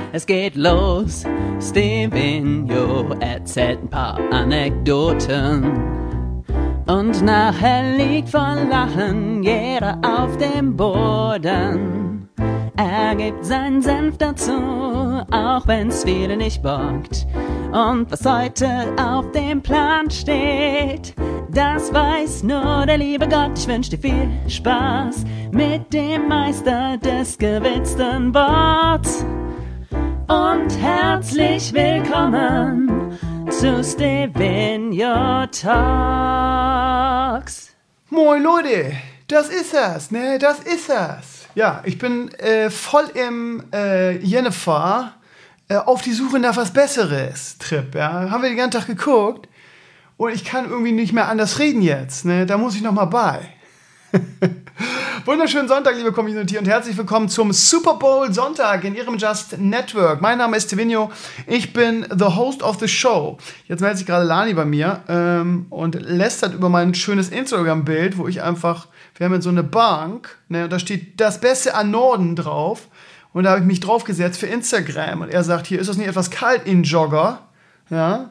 Es geht los, Stevenio erzählt ein paar Anekdoten. Und nachher liegt vor Lachen jeder auf dem Boden. Er gibt seinen Senf dazu, auch wenn's viele nicht bockt. Und was heute auf dem Plan steht, das weiß nur der liebe Gott. Ich wünsch dir viel Spaß mit dem Meister des gewitzten Worts. Und herzlich willkommen zu Stevenio Talks. Moin Leute, das ist es, ne? Das ist es. Ja, ich bin voll im Jennifer auf die Suche nach was Besseres Trip. Ja? Haben wir den ganzen Tag geguckt und ich kann irgendwie nicht mehr anders reden jetzt. Ne? Da muss ich noch mal bei. Wunderschönen Sonntag, liebe Community, und herzlich willkommen zum Super Bowl Sonntag in Ihrem Just Network. Mein Name ist Stevenio, ich bin the host of the show. Jetzt meldet sich gerade Lani bei mir und lästert über mein schönes Instagram-Bild, wo ich einfach, wir haben so eine Bank, ne, und da steht das Beste an Norden drauf. Und da habe ich mich draufgesetzt für Instagram. Und er sagt, hier ist es nicht etwas kalt in Jogger. Ja.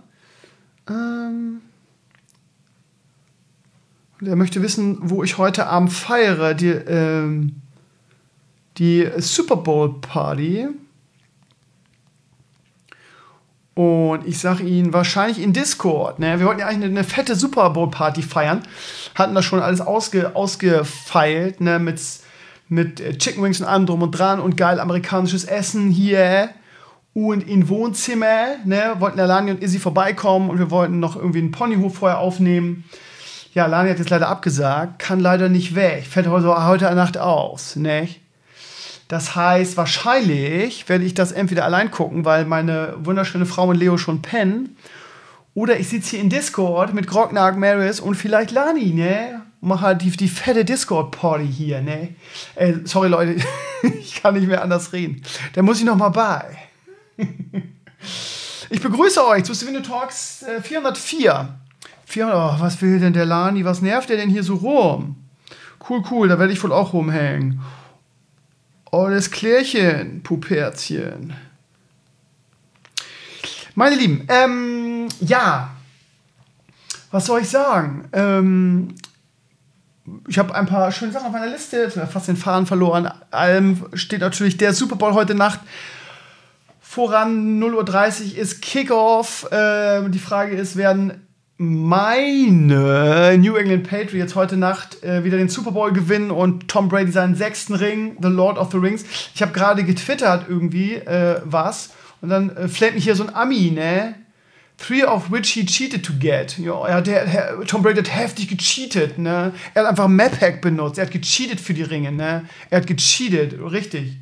Und er möchte wissen, wo ich heute Abend feiere. Die Super Bowl Party. Und ich sage ihm, wahrscheinlich in Discord. Ne? Wir wollten ja eigentlich eine fette Super Bowl Party feiern. Hatten das schon alles ausgefeilt, ne? Mit Chicken Wings und allem drum und dran und geil amerikanisches Essen hier und in Wohnzimmer, ne, wollten ja Lani und Izzy vorbeikommen und wir wollten noch irgendwie einen Ponyhof vorher aufnehmen. Ja, Lani hat jetzt leider abgesagt, kann leider nicht weg, fällt heute Nacht aus, ne. Das heißt, wahrscheinlich werde ich das entweder allein gucken, weil meine wunderschöne Frau und Leo schon pennen, oder ich sitze hier in Discord mit Grognark, Maris und vielleicht Lani, ne. Mach halt die fette Discord-Party hier, ne? Sorry, Leute, ich kann nicht mehr anders reden. Da muss ich noch mal bei. Ich begrüße euch zu Stevenio Talks 404. Was will denn der Lani? Was nervt der denn hier so rum? Cool, da werde ich wohl auch rumhängen. Oh, das Klärchen, Puperzchen. Meine Lieben, ja, was soll ich sagen? Ich habe ein paar schöne Sachen auf meiner Liste, fast den Faden verloren. Allem steht natürlich der Super Bowl heute Nacht voran. 0:30 Uhr ist Kickoff. Die Frage ist, werden meine New England Patriots heute Nacht wieder den Super Bowl gewinnen und Tom Brady seinen 6. Ring, the Lord of the Rings. Ich habe gerade getwittert irgendwie was und dann fällt mich hier so ein Ami, ne? 3 of which he cheated to get. Ja, Tom Brady hat heftig gecheatet, ne? Er hat einfach ein Map-Hack benutzt. Er hat gecheatet für die Ringe, ne? Er hat gecheatet, richtig.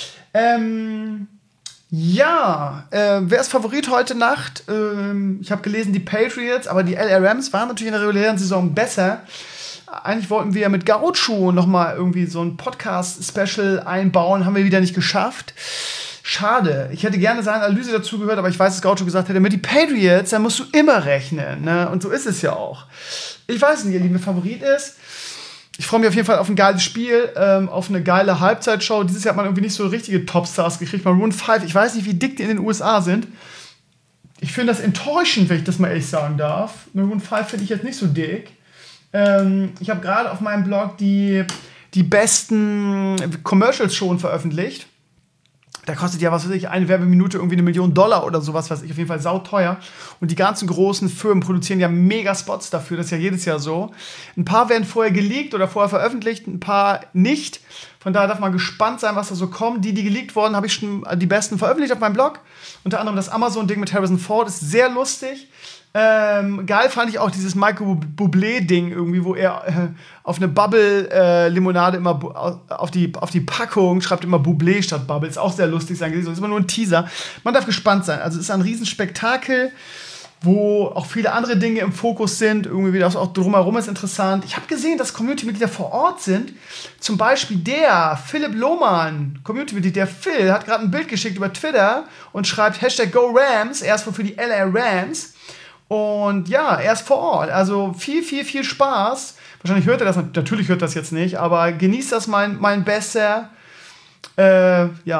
Ja, wer ist Favorit heute Nacht? Ich habe gelesen, die Patriots, aber die LA Rams waren natürlich in der regulären Saison besser. Eigentlich wollten wir mit Gaucho nochmal irgendwie so ein Podcast-Special einbauen, haben wir wieder nicht geschafft. Schade. Ich hätte gerne seine Analyse dazu gehört, aber ich weiß, dass Gaucho gesagt hätte, mit die Patriots, da musst du immer rechnen. Ne? Und so ist es ja auch. Ich weiß nicht, ihr lieben Favorit ist. Ich freue mich auf jeden Fall auf ein geiles Spiel, auf eine geile Halbzeitshow. Dieses Jahr hat man irgendwie nicht so richtige Topstars gekriegt. Maroon 5, ich weiß nicht, wie dick die in den USA sind. Ich finde das enttäuschend, wenn ich das mal ehrlich sagen darf. Maroon 5 finde ich jetzt nicht so dick. Ich habe gerade auf meinem Blog die besten Commercials schon veröffentlicht. Da kostet ja, was weiß ich, eine Werbeminute irgendwie $1 Million oder sowas, was ich auf jeden Fall sauteuer. Und die ganzen großen Firmen produzieren ja mega Spots dafür, das ist ja jedes Jahr so. Ein paar werden vorher geleakt oder vorher veröffentlicht, ein paar nicht. Von daher darf man gespannt sein, was da so kommt. Die geleakt wurden, habe ich schon die besten veröffentlicht auf meinem Blog. Unter anderem das Amazon-Ding mit Harrison Ford, ist sehr lustig. Geil fand ich auch dieses Michael Bublé-Ding irgendwie, wo er auf eine Bubble-Limonade immer auf die Packung schreibt immer Bublé statt Bubble. Ist auch sehr lustig sein. Das ist immer nur ein Teaser. Man darf gespannt sein. Also es ist ein Riesenspektakel, wo auch viele andere Dinge im Fokus sind. Irgendwie das auch drumherum ist interessant. Ich habe gesehen, dass Community-Mitglieder vor Ort sind. Zum Beispiel der Philipp Lohmann, Community-Mitglied, der Phil, hat gerade ein Bild geschickt über Twitter und schreibt #GoRams. Er ist wohl für die LA Rams. Und ja, er ist vor Ort. Also viel Spaß. Wahrscheinlich hört er das, natürlich hört er das jetzt nicht, aber genießt das mein Bester. Ja,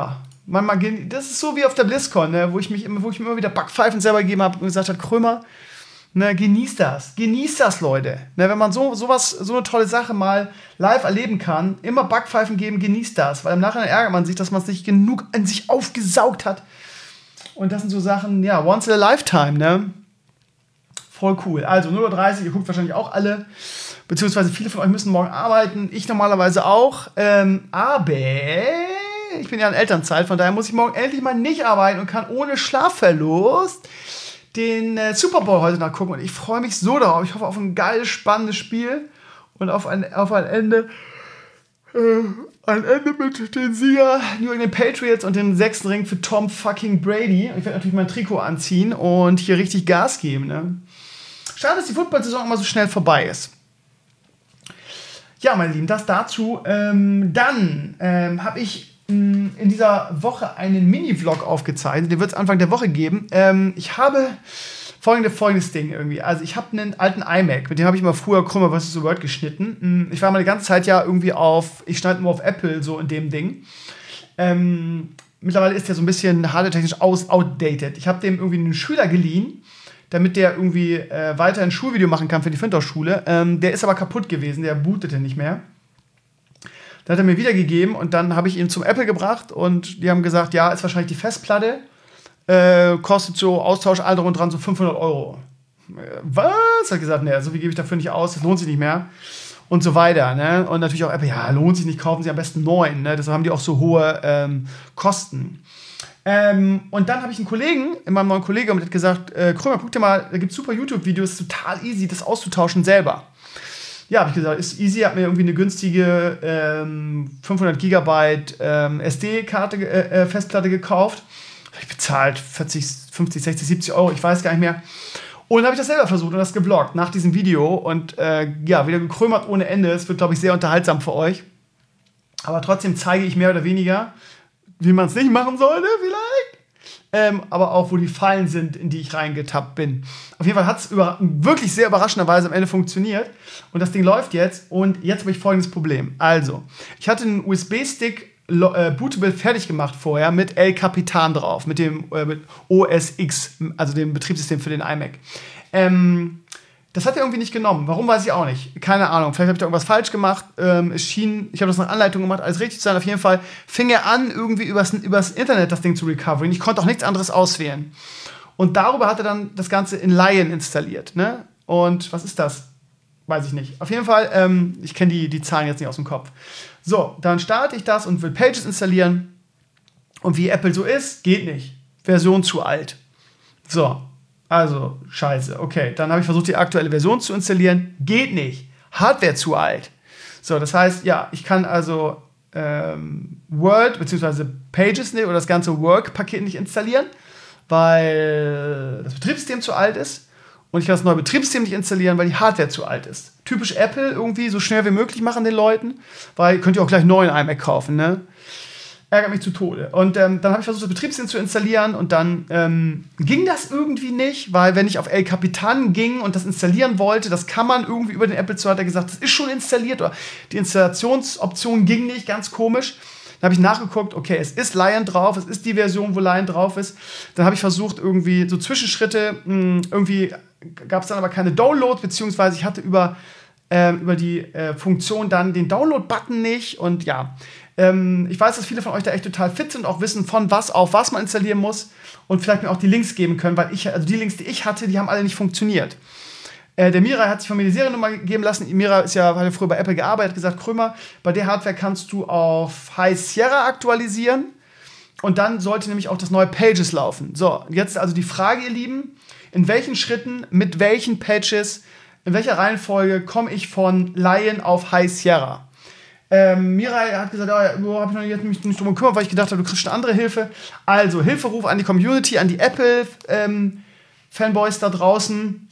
das ist so wie auf der BlizzCon, ne, wo ich mir immer wieder Backpfeifen selber gegeben habe und gesagt habe, Krömer, ne, genießt das, Leute. Ne, wenn man so eine tolle Sache mal live erleben kann, immer Backpfeifen geben, genießt das, weil im Nachhinein ärgert man sich, dass man es nicht genug an sich aufgesaugt hat. Und das sind so Sachen, ja, once in a lifetime, ne? Voll cool. Also 0:30 Uhr, ihr guckt wahrscheinlich auch alle, beziehungsweise viele von euch müssen morgen arbeiten, ich normalerweise auch, aber ich bin ja in Elternzeit, von daher muss ich morgen endlich mal nicht arbeiten und kann ohne Schlafverlust den Super Bowl heute nachgucken. Und ich freue mich so darauf. Ich hoffe auf ein geiles, spannendes Spiel und auf ein Ende. Ein Ende mit den Sieger New England Patriots und dem 6. Ring für Tom fucking Brady. Ich werde natürlich mein Trikot anziehen und hier richtig Gas geben. Ne? Schade, dass die Football-Saison immer so schnell vorbei ist. Ja, meine Lieben, das dazu. Dann habe ich in dieser Woche einen Mini-Vlog aufgezeichnet. Den wird es Anfang der Woche geben. Ich habe folgendes Ding irgendwie. Also ich habe einen alten iMac, mit dem habe ich mal früher Krömer vs. The World geschnitten. Ich war mal die ganze Zeit ja irgendwie ich schneide nur auf Apple, so in dem Ding. Mittlerweile ist der so ein bisschen hardwaretechnisch outdated. Ich habe dem irgendwie einen Schüler geliehen, damit der irgendwie weiter ein Schulvideo machen kann für die Findorf-Schule. Der ist aber kaputt gewesen, der bootete nicht mehr. Dann hat er mir wiedergegeben und dann habe ich ihn zum Apple gebracht und die haben gesagt, ja, ist wahrscheinlich die Festplatte. Kostet so Austausch all drum dran so 500 €. Was? Hat gesagt, ne, so viel gebe ich dafür nicht aus, das lohnt sich nicht mehr. Und so weiter, ne? Und natürlich auch Apple, ja, lohnt sich nicht, kaufen Sie am besten 9, ne? Deshalb haben die auch so hohe Kosten. Und dann habe ich einen Kollegen, in meinem neuen Kollegium, der hat gesagt, Krömer, guck dir mal, da gibt es super YouTube-Videos, total easy, das auszutauschen selber. Ja, habe ich gesagt, ist easy, hat mir irgendwie eine günstige 500 Gigabyte SD-Karte, Festplatte gekauft. Ich bezahlt 40, 50, 60, 70 €, ich weiß gar nicht mehr. Und dann habe ich das selber versucht und das gebloggt nach diesem Video. Und ja, wieder gekrömert ohne Ende. Es wird, glaube ich, sehr unterhaltsam für euch. Aber trotzdem zeige ich mehr oder weniger, wie man es nicht machen sollte, vielleicht. Aber auch, wo die Fallen sind, in die ich reingetappt bin. Auf jeden Fall hat es wirklich sehr überraschenderweise am Ende funktioniert. Und das Ding läuft jetzt. Und jetzt habe ich folgendes Problem. Also, ich hatte einen USB-Stick bootable fertig gemacht vorher mit El Capitan drauf, mit dem mit OS X, also dem Betriebssystem für den iMac. Das hat er irgendwie nicht genommen. Warum, weiß ich auch nicht. Keine Ahnung. Vielleicht habe ich da irgendwas falsch gemacht. Ich habe das nach Anleitung gemacht, alles richtig zu sein. Auf jeden Fall fing er an, irgendwie übers Internet das Ding zu recoveren. Ich konnte auch nichts anderes auswählen. Und darüber hat er dann das Ganze in Lion installiert. Ne? Und was ist das? Weiß ich nicht. Auf jeden Fall, ich kenne die Zahlen jetzt nicht aus dem Kopf. So, dann starte ich das und will Pages installieren. Und wie Apple so ist, geht nicht. Version zu alt. So, also, scheiße. Okay, dann habe ich versucht, die aktuelle Version zu installieren. Geht nicht. Hardware zu alt. So, das heißt, ja, ich kann also Word bzw. Pages nicht oder das ganze Work-Paket nicht installieren, weil das Betriebssystem zu alt ist. Und ich kann das neue Betriebssystem nicht installieren, weil die Hardware zu alt ist. Typisch Apple irgendwie so schnell wie möglich machen den Leuten, weil könnt ihr auch gleich einen neuen iMac kaufen, ne? Ärgert mich zu Tode. Und dann habe ich versucht, das Betriebssystem zu installieren und dann ging das irgendwie nicht, weil wenn ich auf El Capitan ging und das installieren wollte, das kann man irgendwie über den Apple Store, hat er gesagt, das ist schon installiert, oder die Installationsoption ging nicht, ganz komisch. Dann habe ich nachgeguckt, okay, es ist Lion drauf, es ist die Version, wo Lion drauf ist. Dann habe ich versucht, irgendwie so Zwischenschritte, irgendwie gab es dann aber keine Download, beziehungsweise ich hatte über die Funktion dann den Download-Button nicht. Und ja, ich weiß, dass viele von euch da echt total fit sind, auch wissen, von was auf was man installieren muss und vielleicht mir auch die Links geben können, weil die Links, die ich hatte, die haben alle nicht funktioniert. Der Mirai hat sich von mir die Seriennummer geben lassen. Mirai hat ja früher bei Apple gearbeitet, gesagt, Krömer, bei der Hardware kannst du auf High Sierra aktualisieren und dann sollte nämlich auch das neue Pages laufen. So, jetzt also die Frage, ihr Lieben, in welchen Schritten, mit welchen Patches, in welcher Reihenfolge komme ich von Lion auf High Sierra? Mirai hat gesagt, habe ich noch nicht drum gekümmert, weil ich gedacht habe, du kriegst eine andere Hilfe. Also, Hilferuf an die Community, an die Apple-Fanboys da draußen.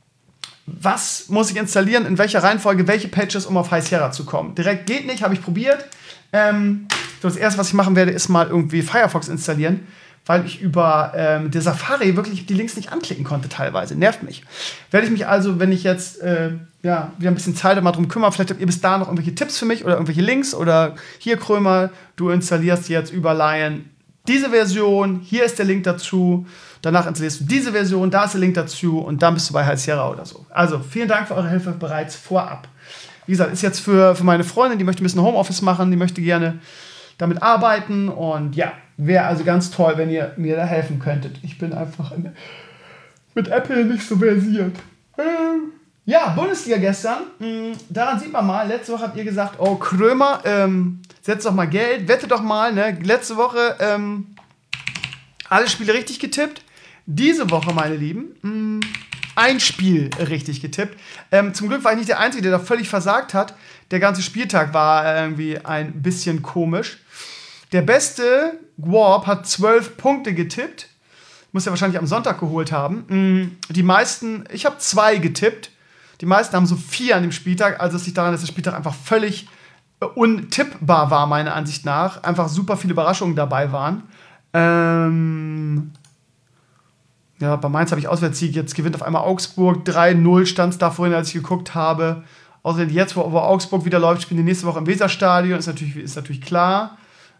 Was muss ich installieren, in welcher Reihenfolge, welche Patches, um auf High Sierra zu kommen? Direkt geht nicht, habe ich probiert. Das erste, was ich machen werde, ist mal irgendwie Firefox installieren, weil ich über der Safari wirklich die Links nicht anklicken konnte teilweise. Nervt mich. Werde ich mich also, wenn ich jetzt wieder ein bisschen Zeit habe, mal drum kümmern, vielleicht habt ihr bis da noch irgendwelche Tipps für mich oder irgendwelche Links oder hier, Krömer, du installierst jetzt über Lion diese Version, hier ist der Link dazu. Danach installierst du diese Version, da ist der Link dazu und dann bist du bei High Sierra oder so. Also, vielen Dank für eure Hilfe bereits vorab. Wie gesagt, ist jetzt für meine Freundin, die möchte ein bisschen Homeoffice machen, die möchte gerne damit arbeiten und ja, wäre also ganz toll, wenn ihr mir da helfen könntet. Ich bin einfach mit Apple nicht so versiert. Ja, Bundesliga gestern. Daran sieht man mal, letzte Woche habt ihr gesagt, oh Krömer, setzt doch mal Geld, wette doch mal. Ne? Letzte Woche alle Spiele richtig getippt. Diese Woche, meine Lieben, ein Spiel richtig getippt. Zum Glück war ich nicht der Einzige, der da völlig versagt hat. Der ganze Spieltag war irgendwie ein bisschen komisch. Der beste Gwarp hat 12 Punkte getippt. Muss er wahrscheinlich am Sonntag geholt haben. Die meisten, ich habe 2 getippt. Die meisten haben so 4 an dem Spieltag. Also es liegt daran, dass der Spieltag einfach völlig untippbar war, meiner Ansicht nach. Einfach super viele Überraschungen dabei waren. Ja, bei Mainz habe ich Auswärtssieg. Jetzt gewinnt auf einmal Augsburg. 3-0 stand es da vorhin, als ich geguckt habe. Außerdem jetzt, wo Augsburg wieder läuft, spielen die nächste Woche im Weserstadion. Ist natürlich klar.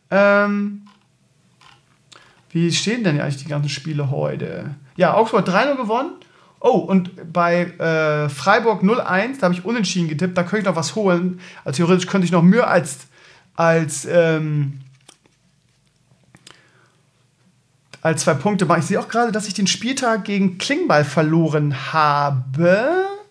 Wie stehen denn eigentlich die ganzen Spiele heute? Ja, Augsburg hat 3-0 gewonnen. Oh, und bei Freiburg 0-1, da habe ich unentschieden getippt. Da könnte ich noch was holen. Also theoretisch könnte ich noch mehr als 2 Punkte machen. Ich sehe auch gerade, dass ich den Spieltag gegen Klingbeil verloren habe.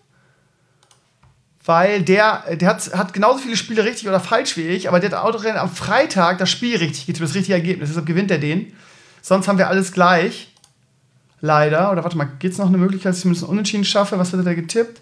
Weil der hat genauso viele Spiele richtig oder falsch wie ich, aber der hat auch am Freitag das Spiel richtig getippt, das richtige Ergebnis. Deshalb gewinnt er den. Sonst haben wir alles gleich. Leider. Oder warte mal, gibt es noch eine Möglichkeit, dass ich zumindest unentschieden schaffe? Was hat er da getippt?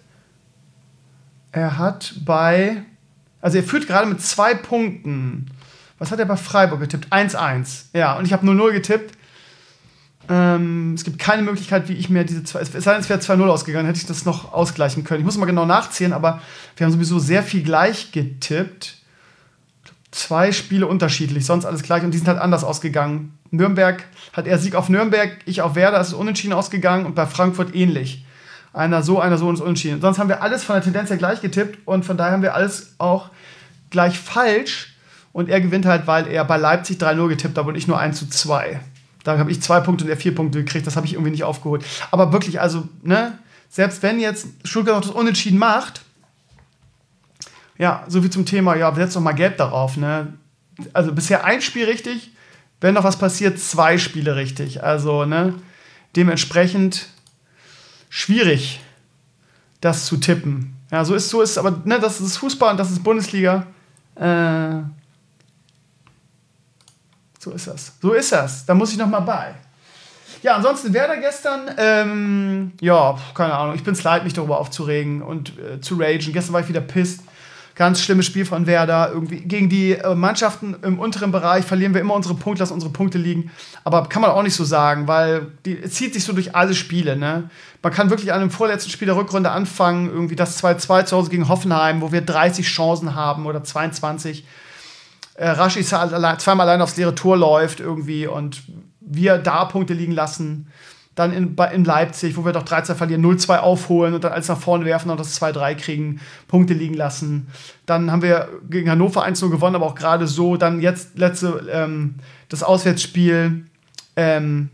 Er führt gerade mit 2 Punkten. Was hat er bei Freiburg getippt? 1-1. Ja, und ich habe 0-0 getippt. Es gibt keine Möglichkeit, wie ich mir diese 2... Es sei denn, es wäre 2-0 ausgegangen, hätte ich das noch ausgleichen können. Ich muss mal genau nachzählen, aber wir haben sowieso sehr viel gleich getippt. 2 Spiele unterschiedlich, sonst alles gleich. Und die sind halt anders ausgegangen. Nürnberg hat er Sieg auf Nürnberg, ich auf Werder, es ist unentschieden ausgegangen. Und bei Frankfurt ähnlich. Einer so und ist unentschieden. Sonst haben wir alles von der Tendenz her gleich getippt. Und von daher haben wir alles auch gleich falsch. Und er gewinnt halt, weil er bei Leipzig 3-0 getippt hat und ich nur 1-2. Da habe ich 2 Punkte und er 4 Punkte gekriegt. Das habe ich irgendwie nicht aufgeholt. Aber wirklich, also, ne, selbst wenn jetzt Stuttgart noch das Unentschieden macht, ja, so viel zum Thema, ja, setzt doch mal Gelb darauf, ne. Also bisher ein Spiel richtig, wenn noch was passiert, 2 Spiele richtig. Also, ne, dementsprechend schwierig, das zu tippen. Ja, so ist aber, ne, das ist Fußball und das ist Bundesliga. So ist das. Da muss ich noch mal bei. Ja, ansonsten Werder gestern, ja, keine Ahnung. Ich bin's leid, mich darüber aufzuregen und zu ragen. Gestern war ich wieder pisst. Ganz schlimmes Spiel von Werder. Irgendwie gegen die Mannschaften im unteren Bereich verlieren wir immer unsere Punkte, lassen unsere Punkte liegen. Aber kann man auch nicht so sagen, weil es zieht sich so durch alle Spiele. Ne? Man kann wirklich an dem vorletzten Spiel der Rückrunde anfangen. Irgendwie das 2-2 zu Hause gegen Hoffenheim, wo wir 30 Chancen haben oder 22. Raschi zweimal allein aufs leere Tor läuft irgendwie und wir da Punkte liegen lassen. Dann in Leipzig, wo wir doch 3-2 verlieren, 0-2 aufholen und dann alles nach vorne werfen und das 2-3 kriegen, Punkte liegen lassen. Dann haben wir gegen Hannover 1-0 gewonnen, aber auch gerade so. Dann jetzt das Auswärtsspiel, gegen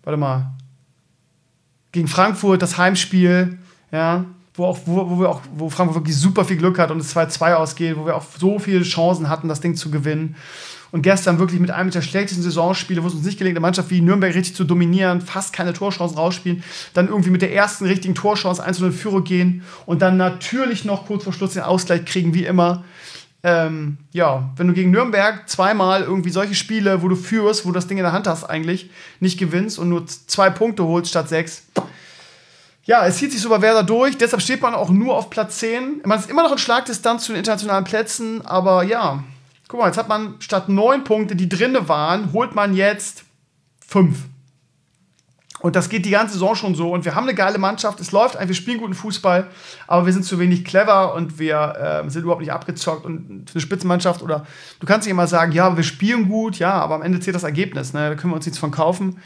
Frankfurt, das Heimspiel, ja, wo Frankfurt wirklich super viel Glück hat und es 2-2 ausgeht, wo wir auch so viele Chancen hatten, das Ding zu gewinnen. Und gestern wirklich mit einem der schlechtesten Saisonspiele, wo es uns nicht gelingt, eine Mannschaft wie Nürnberg richtig zu dominieren, fast keine Torchancen rausspielen, dann irgendwie mit der ersten richtigen Torchance 1-0 in Führung gehen und dann natürlich noch kurz vor Schluss den Ausgleich kriegen, wie immer. Ja, wenn du gegen Nürnberg zweimal irgendwie solche Spiele, wo du führst, wo du das Ding in der Hand hast eigentlich, nicht gewinnst und nur 2 Punkte holst statt 6. Ja, es zieht sich so bei Werder durch, deshalb steht man auch nur auf Platz 10. Man ist immer noch in Schlagdistanz zu den internationalen Plätzen, aber ja, guck mal, jetzt hat man statt 9 Punkte, die drinne waren, holt man jetzt 5. Und das geht die ganze Saison schon so. Und wir haben eine geile Mannschaft, es läuft wir spielen guten Fußball, aber wir sind zu wenig clever und wir sind überhaupt nicht abgezockt. Und für eine Spitzenmannschaft, oder du kannst nicht immer sagen, ja, wir spielen gut, ja, aber am Ende zählt das Ergebnis, ne? Da können wir uns nichts von kaufen.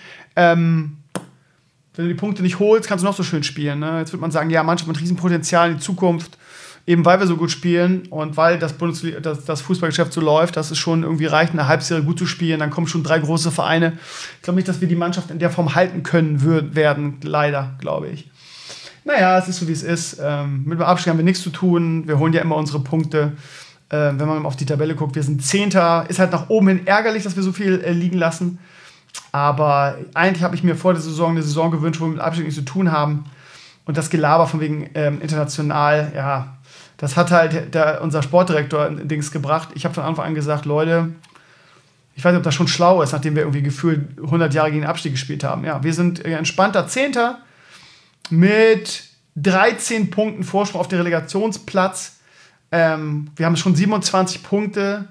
Wenn du die Punkte nicht holst, kannst du noch so schön spielen. Ne? Jetzt wird man sagen, ja, Mannschaft mit Riesenpotenzial in die Zukunft. Eben weil wir so gut spielen und weil das Fußballgeschäft so läuft, dass es schon irgendwie reicht, eine Halbserie gut zu spielen. Dann kommen schon 3 große Vereine. Ich glaube nicht, dass wir die Mannschaft in der Form halten können werden. Leider, glaube ich. Naja, es ist so, wie es ist. Mit dem Abstieg haben wir nichts zu tun. Wir holen ja immer unsere Punkte. Wenn man auf die Tabelle guckt, wir sind 10. Ist halt nach oben hin ärgerlich, dass wir so viel liegen lassen. Aber eigentlich habe ich mir vor der Saison eine Saison gewünscht, wo wir mit Abstieg nichts zu tun haben. Und das Gelaber von wegen international, ja, das hat halt unser Sportdirektor ein Dings gebracht. Ich habe von Anfang an gesagt, Leute, ich weiß nicht, ob das schon schlau ist, nachdem wir irgendwie gefühlt 100 Jahre gegen den Abstieg gespielt haben. Ja, wir sind entspannter 10. mit 13 Punkten Vorsprung auf den Relegationsplatz. Wir haben schon 27 Punkte,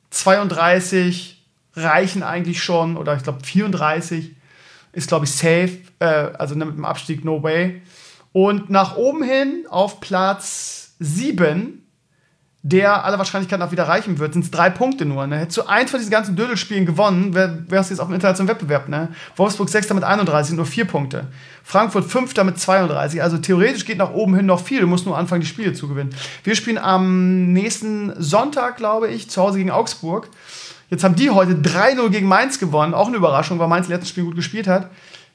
32 reichen eigentlich schon, oder ich glaube 34 ist, glaube ich, safe, also mit dem Abstieg no way. Und nach oben hin auf Platz 7, der aller Wahrscheinlichkeit nach wieder reichen wird, sind es 3 Punkte nur. Ne? Hättest du eins von diesen ganzen Dödelspielen gewonnen, wärst du jetzt auf dem internationalen Wettbewerb. Ne? Wolfsburg 6. mit 31, nur 4 Punkte. Frankfurt 5. mit 32. Also theoretisch geht nach oben hin noch viel. Du musst nur anfangen, die Spiele zu gewinnen. Wir spielen am nächsten Sonntag, glaube ich, zu Hause gegen Augsburg. Jetzt haben die heute 3-0 gegen Mainz gewonnen. Auch eine Überraschung, weil Mainz im letzten Spiel gut gespielt hat.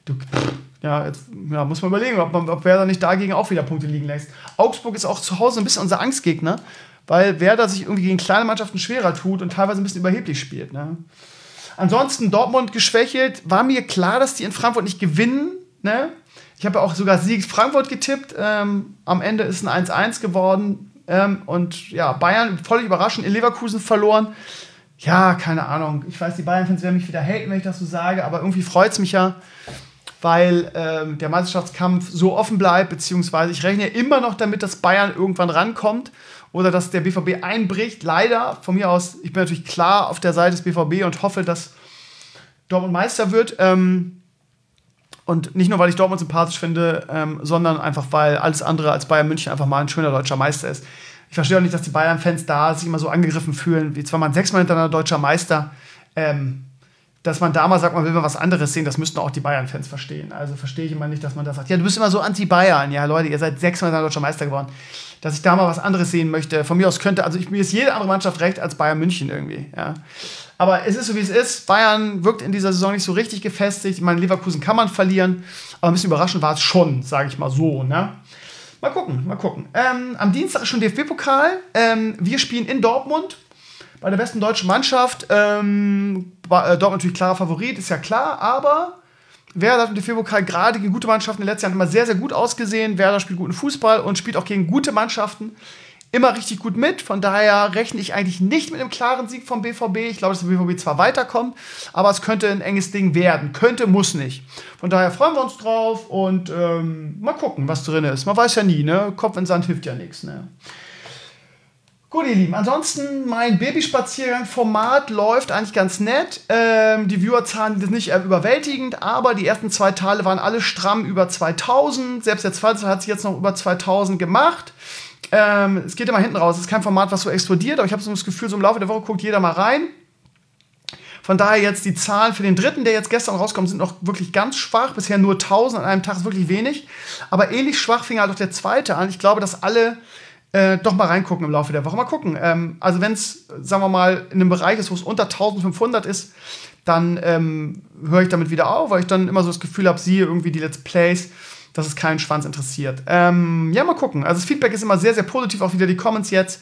Jetzt muss man überlegen, ob Werder nicht dagegen auch wieder Punkte liegen lässt. Augsburg ist auch zu Hause ein bisschen unser Angstgegner, weil Werder sich irgendwie gegen kleine Mannschaften schwerer tut und teilweise ein bisschen überheblich spielt. Ne? Ansonsten Dortmund geschwächelt. War mir klar, dass die in Frankfurt nicht gewinnen. Ne? Ich habe ja auch sogar Sieg Frankfurt getippt. Am Ende ist ein 1-1 geworden. Und ja, Bayern völlig überraschend in Leverkusen verloren. Ja, keine Ahnung. Ich weiß, die Bayern-Fans werden mich wieder haten, wenn ich das so sage, aber irgendwie freut es mich ja, weil der Meisterschaftskampf so offen bleibt, beziehungsweise ich rechne immer noch damit, dass Bayern irgendwann rankommt oder dass der BVB einbricht. Leider, von mir aus, ich bin natürlich klar auf der Seite des BVB und hoffe, dass Dortmund Meister wird. Und nicht nur, weil ich Dortmund sympathisch finde, sondern einfach, weil alles andere als Bayern München einfach mal ein schöner deutscher Meister ist. Ich verstehe auch nicht, dass die Bayern-Fans da sich immer so angegriffen fühlen, wie zwar man 6-mal hintereinander deutscher Meister, dass man da mal sagt, man will mal was anderes sehen, das müssten auch die Bayern-Fans verstehen. Also verstehe ich immer nicht, dass man da sagt, ja, du bist immer so anti-Bayern. Ja, Leute, ihr seid 6-mal hintereinander deutscher Meister geworden. Dass ich da mal was anderes sehen möchte. Von mir aus könnte, also mir ist jede andere Mannschaft recht als Bayern München irgendwie. Ja. Aber es ist so, wie es ist. Bayern wirkt in dieser Saison nicht so richtig gefestigt. Ich meine, Leverkusen kann man verlieren, aber ein bisschen überraschend war es schon, sage ich mal so, ne? Mal gucken. Am Dienstag ist schon DFB-Pokal. Wir spielen in Dortmund bei der besten deutschen Mannschaft. Dortmund natürlich klarer Favorit, ist ja klar. Aber Werder hat im DFB-Pokal gerade gegen gute Mannschaften in den letzten Jahren immer sehr, sehr gut ausgesehen. Werder spielt guten Fußball und spielt auch gegen gute Mannschaften immer richtig gut mit. Von daher rechne ich eigentlich nicht mit einem klaren Sieg vom BVB. Ich glaube, dass der BVB zwar weiterkommt, aber es könnte ein enges Ding werden. Könnte, muss nicht. Von daher freuen wir uns drauf und mal gucken, was drin ist. Man weiß ja nie, ne? Kopf in Sand hilft ja nichts, ne? Gut, ihr Lieben, ansonsten mein Babyspaziergang-Format läuft eigentlich ganz nett. Die Viewerzahlen sind nicht überwältigend, aber die ersten 2 Teile waren alle stramm über 2000. Selbst der zweite Teil hat sich jetzt noch über 2000 gemacht. Es geht immer hinten raus. Es ist kein Format, was so explodiert, aber ich habe so das Gefühl, so im Laufe der Woche guckt jeder mal rein. Von daher jetzt die Zahlen für den dritten, der jetzt gestern rauskommt, sind noch wirklich ganz schwach. Bisher nur 1000 an einem Tag ist wirklich wenig. Aber ähnlich schwach fing halt auch der zweite an. Ich glaube, dass alle doch mal reingucken im Laufe der Woche. Mal gucken. Also wenn es, sagen wir mal, in einem Bereich ist, wo es unter 1500 ist, dann höre ich damit wieder auf, weil ich dann immer so das Gefühl habe, siehe irgendwie die Let's Plays, dass es keinen Schwanz interessiert. Ja, mal gucken. Also das Feedback ist immer sehr, sehr positiv, auch wieder die Comments jetzt.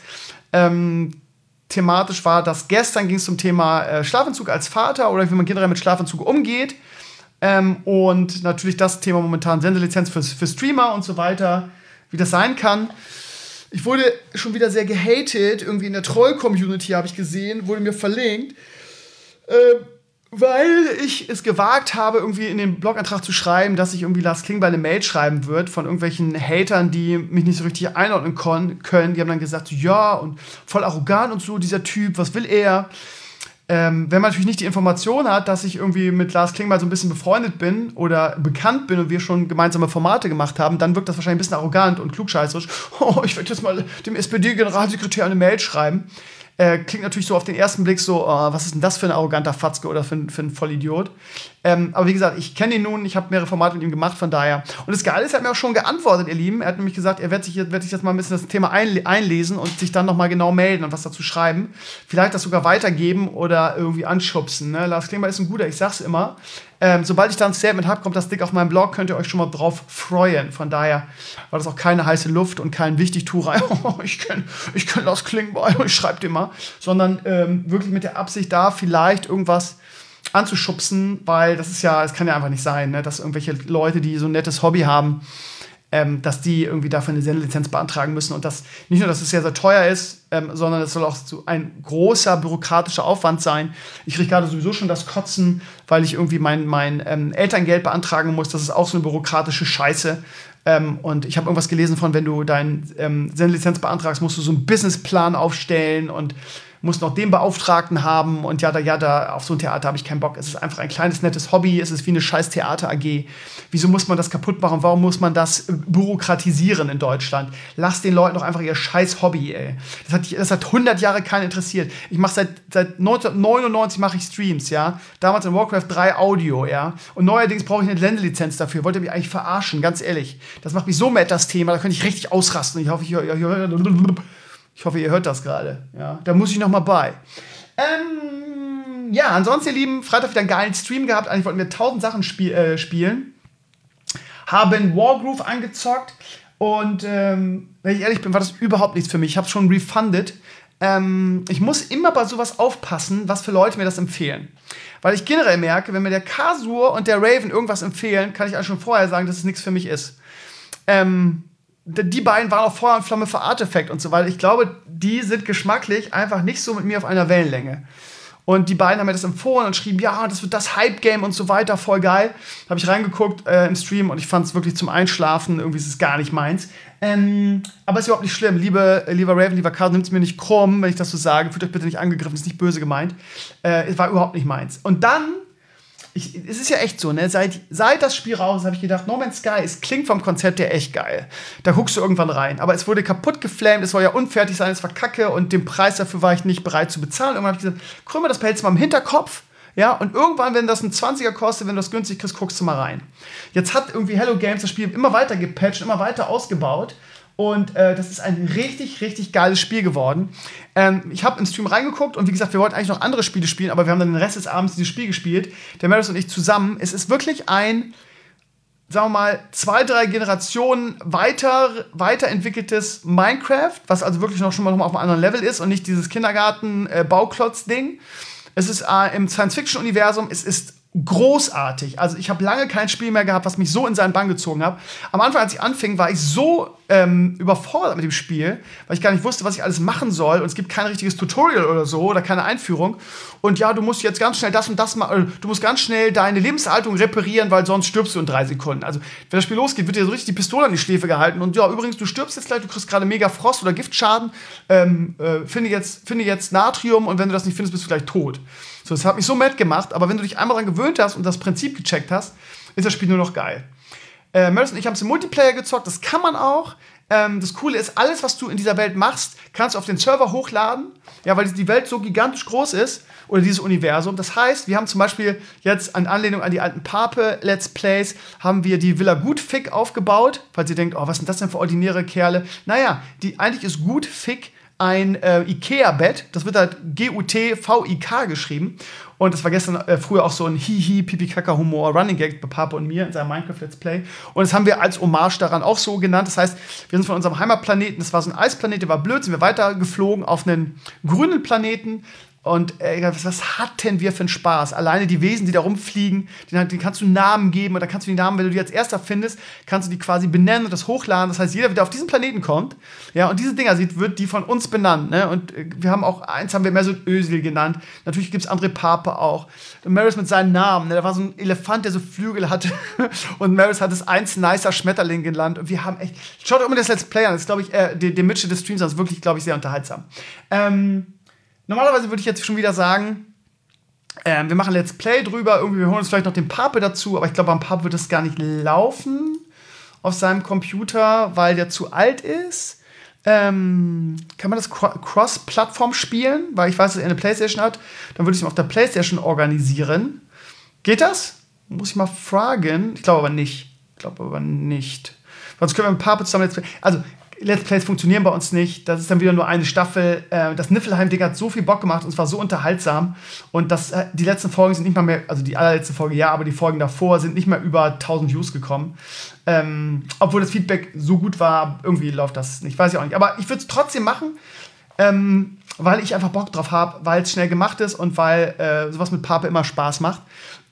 Thematisch war, dass gestern ging es zum Thema Schlafentzug als Vater oder wie man generell mit Schlafentzug umgeht. Und natürlich das Thema momentan Sendelizenz für Streamer und so weiter, wie das sein kann. Ich wurde schon wieder sehr gehatet, irgendwie in der Troll-Community habe ich gesehen, wurde mir verlinkt, weil ich es gewagt habe, irgendwie in den Blogantrag zu schreiben, dass ich irgendwie Lars Klingbeil eine Mail schreiben wird von irgendwelchen Hatern, die mich nicht so richtig einordnen können. Die haben dann gesagt, ja, und voll arrogant und so, dieser Typ, was will er? Wenn man natürlich nicht die Information hat, dass ich irgendwie mit Lars Klingbeil so ein bisschen befreundet bin oder bekannt bin und wir schon gemeinsame Formate gemacht haben, dann wirkt das wahrscheinlich ein bisschen arrogant und klugscheißerisch. Oh, ich werde jetzt mal dem SPD-Generalsekretär eine Mail schreiben. Klingt natürlich so auf den ersten Blick so, was ist denn das für ein arroganter Fatzke oder für ein Vollidiot. Aber wie gesagt, ich kenne ihn nun, ich habe mehrere Formate mit ihm gemacht, von daher. Und das Geile ist, er hat mir auch schon geantwortet, ihr Lieben. Er hat nämlich gesagt, er wird sich jetzt mal ein bisschen das Thema einlesen und sich dann nochmal genau melden und was dazu schreiben. Vielleicht das sogar weitergeben oder irgendwie anschubsen. Ne? Lars Klingbeil ist ein guter, ich sag's immer. Sobald ich da ein Statement habe, kommt das Ding auf meinem Blog, könnt ihr euch schon mal drauf freuen. Von daher war das auch keine heiße Luft und kein Wichtigtuerei. ich kenn Lars Klingbeil, ich schreibe dir mal. Sondern wirklich mit der Absicht da, vielleicht irgendwas anzuschubsen, weil das kann ja einfach nicht sein, ne? Dass irgendwelche Leute, die so ein nettes Hobby haben, dass die irgendwie dafür eine Sendelizenz beantragen müssen und das nicht nur, dass es sehr, sehr teuer ist, sondern es soll auch so ein großer bürokratischer Aufwand sein. Ich kriege gerade sowieso schon das Kotzen, weil ich irgendwie mein Elterngeld beantragen muss. Das ist auch so eine bürokratische Scheiße. Und ich habe irgendwas gelesen von, wenn du deine Sendelizenz beantragst, musst du so einen Businessplan aufstellen und musst noch den Beauftragten haben und da auf so ein Theater habe ich keinen Bock. Es ist einfach ein kleines, nettes Hobby, es ist wie eine scheiß Theater-AG. Wieso muss man das kaputt machen? Warum muss man das bürokratisieren in Deutschland? Lass den Leuten doch einfach ihr scheiß Hobby, ey. Das hat 100 Jahre keinen interessiert. Ich mache seit 1999 mache ich Streams, ja. Damals in Warcraft 3 Audio, ja. Und neuerdings brauche ich eine Sendelizenz dafür. Wollt ihr mich eigentlich verarschen, ganz ehrlich. Das macht mich so mad, das Thema, da könnte ich richtig ausrasten. Ich hoffe, ihr hört das gerade. Ja, da muss ich noch mal bei. Ja, ansonsten, ihr Lieben, Freitag wieder einen geilen Stream gehabt. Eigentlich wollten wir 1000 Sachen spielen. Haben Wargroove angezockt. Und wenn ich ehrlich bin, war das überhaupt nichts für mich. Ich habe es schon refunded. Ich muss immer bei sowas aufpassen, was für Leute mir das empfehlen. Weil ich generell merke, wenn mir der Kasur und der Raven irgendwas empfehlen, kann ich eigentlich schon vorher sagen, dass es nichts für mich ist. Die beiden waren auch Feuer und Flamme für Artefakt und so weiter. Ich glaube, die sind geschmacklich einfach nicht so mit mir auf einer Wellenlänge. Und die beiden haben mir das empfohlen und schrieben, ja, das wird das Hype-Game und so weiter, voll geil. Habe ich reingeguckt im Stream und ich fand es wirklich zum Einschlafen, irgendwie ist es gar nicht meins. Aber ist überhaupt nicht schlimm. Lieber Raven, lieber Karl, nimmt es mir nicht krumm, wenn ich das so sage. Fühlt euch bitte nicht angegriffen, ist nicht böse gemeint. Es war überhaupt nicht meins. Und dann es ist ja echt so, ne? Seit das Spiel raus ist, habe ich gedacht, No Man's Sky, es klingt vom Konzept her echt geil. Da guckst du irgendwann rein. Aber es wurde kaputt geflammt, es soll ja unfertig sein, es war kacke und den Preis dafür war ich nicht bereit zu bezahlen. Irgendwann habe ich gesagt, Krümmer, das behältst du mal im Hinterkopf. Ja, und irgendwann, wenn das ein 20er kostet, wenn du das günstig kriegst, guckst du mal rein. Jetzt hat irgendwie Hello Games das Spiel immer weiter gepatcht, immer weiter ausgebaut. Und das ist ein richtig, richtig geiles Spiel geworden. Ich habe im Stream reingeguckt und wie gesagt, wir wollten eigentlich noch andere Spiele spielen, aber wir haben dann den Rest des Abends dieses Spiel gespielt, der Marius und ich zusammen. Es ist wirklich ein, sagen wir mal, 2-3 Generationen weiterentwickeltes Minecraft, was also wirklich schon mal auf einem anderen Level ist und nicht dieses Kindergarten-Bauklotz-Ding. Es ist im Science-Fiction-Universum, es ist großartig. Also ich habe lange kein Spiel mehr gehabt, was mich so in seinen Bann gezogen hat. Am Anfang, als ich anfing, war ich so überfordert mit dem Spiel, weil ich gar nicht wusste, was ich alles machen soll. Und es gibt kein richtiges Tutorial oder so oder keine Einführung. Und ja, du musst jetzt ganz schnell das und das machen. Du musst ganz schnell deine Lebenserhaltung reparieren, weil sonst stirbst du in 3 Sekunden. Also wenn das Spiel losgeht, wird dir so richtig die Pistole an die Schläfe gehalten. Und ja, übrigens, du stirbst jetzt gleich, du kriegst gerade mega Frost oder Giftschaden. Finde jetzt Natrium und wenn du das nicht findest, bist du gleich tot. So, das hat mich so mad gemacht, aber wenn du dich einmal daran gewöhnt hast und das Prinzip gecheckt hast, ist das Spiel nur noch geil. Marius und ich haben es im Multiplayer gezockt, das kann man auch. Das Coole ist, alles, was du in dieser Welt machst, kannst du auf den Server hochladen, ja, weil die Welt so gigantisch groß ist, oder dieses Universum. Das heißt, wir haben zum Beispiel jetzt in Anlehnung an die alten Pape-Let's Plays, haben wir die Villa Gutfick aufgebaut, falls ihr denkt, oh, was sind das denn für ordinäre Kerle? Naja, eigentlich ist Gutfick ein Ikea-Bett, das wird halt G-U-T-V-I-K geschrieben. Und das war gestern früher auch so ein Hihi-Pipi-Kaka-Humor Running Gag bei Papa und mir in seinem Minecraft-Let's Play. Und das haben wir als Hommage daran auch so genannt. Das heißt, wir sind von unserem Heimatplaneten, das war so ein Eisplanet, der war blöd, sind wir weitergeflogen auf einen grünen Planeten. Und was hatten wir für einen Spaß? Alleine die Wesen, die da rumfliegen, denen kannst du Namen geben. Und dann kannst du die Namen, wenn du die als erster findest, kannst du die quasi benennen und das hochladen. Das heißt, jeder, der auf diesen Planeten kommt, ja, und diese Dinger sieht, wird die von uns benannt. Ne? Und wir haben auch, eins haben wir mehr so Ösel genannt. Natürlich gibt es André Pape auch. Und Marius mit seinen Namen. Ne? Da war so ein Elefant, der so Flügel hatte. Und Marius hat es eins nicer Schmetterling genannt. Und wir haben echt, schaut euch immer das Let's Play an. Das ist, glaube ich, der Mitschnitt des Streams, das ist wirklich, glaube ich, sehr unterhaltsam. Normalerweise würde ich jetzt schon wieder sagen, wir machen Let's Play drüber, irgendwie, wir holen uns vielleicht noch den Pape dazu, aber ich glaube, am Pape wird das gar nicht laufen auf seinem Computer, weil der zu alt ist. kann man das Cross-Plattform spielen, weil ich weiß, dass er eine PlayStation hat. Dann würde ich es auf der PlayStation organisieren. Geht das? Muss ich mal fragen. Ich glaube aber nicht. Sonst können wir ein paar zusammen Let's Play. Also, Let's Plays funktionieren bei uns nicht. Das ist dann wieder nur eine Staffel. Das Niflheim-Ding hat so viel Bock gemacht und es war so unterhaltsam. Und die letzten Folgen sind nicht mal mehr, also die allerletzte Folge ja, aber die Folgen davor sind nicht mehr über 1000 Views gekommen. Obwohl das Feedback so gut war, irgendwie läuft das nicht. Weiß ich auch nicht. Aber ich würde es trotzdem machen, weil ich einfach Bock drauf habe, weil es schnell gemacht ist und weil sowas mit Pape immer Spaß macht.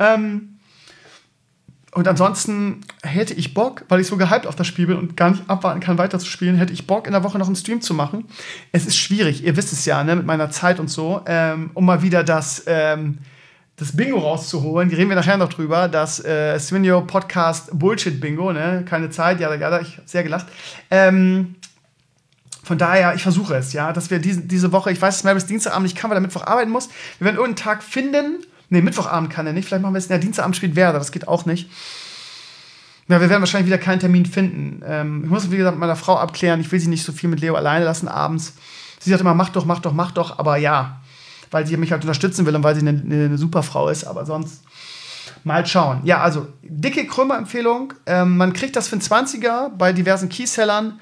Und ansonsten hätte ich Bock, weil ich so gehypt auf das Spiel bin und gar nicht abwarten kann, weiter zu spielen, hätte ich Bock, in der Woche noch einen Stream zu machen. Es ist schwierig, ihr wisst es ja, ne, mit meiner Zeit und so, um mal wieder das Bingo rauszuholen. Die reden wir nachher noch drüber. Das Svinio Podcast Bullshit Bingo, ne? Keine Zeit, ja, ich habe sehr gelacht. Von daher, ich versuche es, ja, dass wir diese Woche, ich weiß, dass Marys Dienstagabend nicht kann, weil er Mittwoch arbeiten muss. Wir werden irgendeinen Tag finden. Nee, Mittwochabend kann er nicht. Vielleicht machen wir es, Dienstagabend spielt Werder, das geht auch nicht. Ja, wir werden wahrscheinlich wieder keinen Termin finden. Ich muss, wie gesagt, mit meiner Frau abklären. Ich will sie nicht so viel mit Leo alleine lassen abends. Sie sagt immer, mach doch. Aber ja, weil sie mich halt unterstützen will und weil sie eine super Frau ist. Aber sonst mal schauen. Ja, also, dicke Krömer-Empfehlung. Man kriegt das für einen 20er bei diversen Keysellern.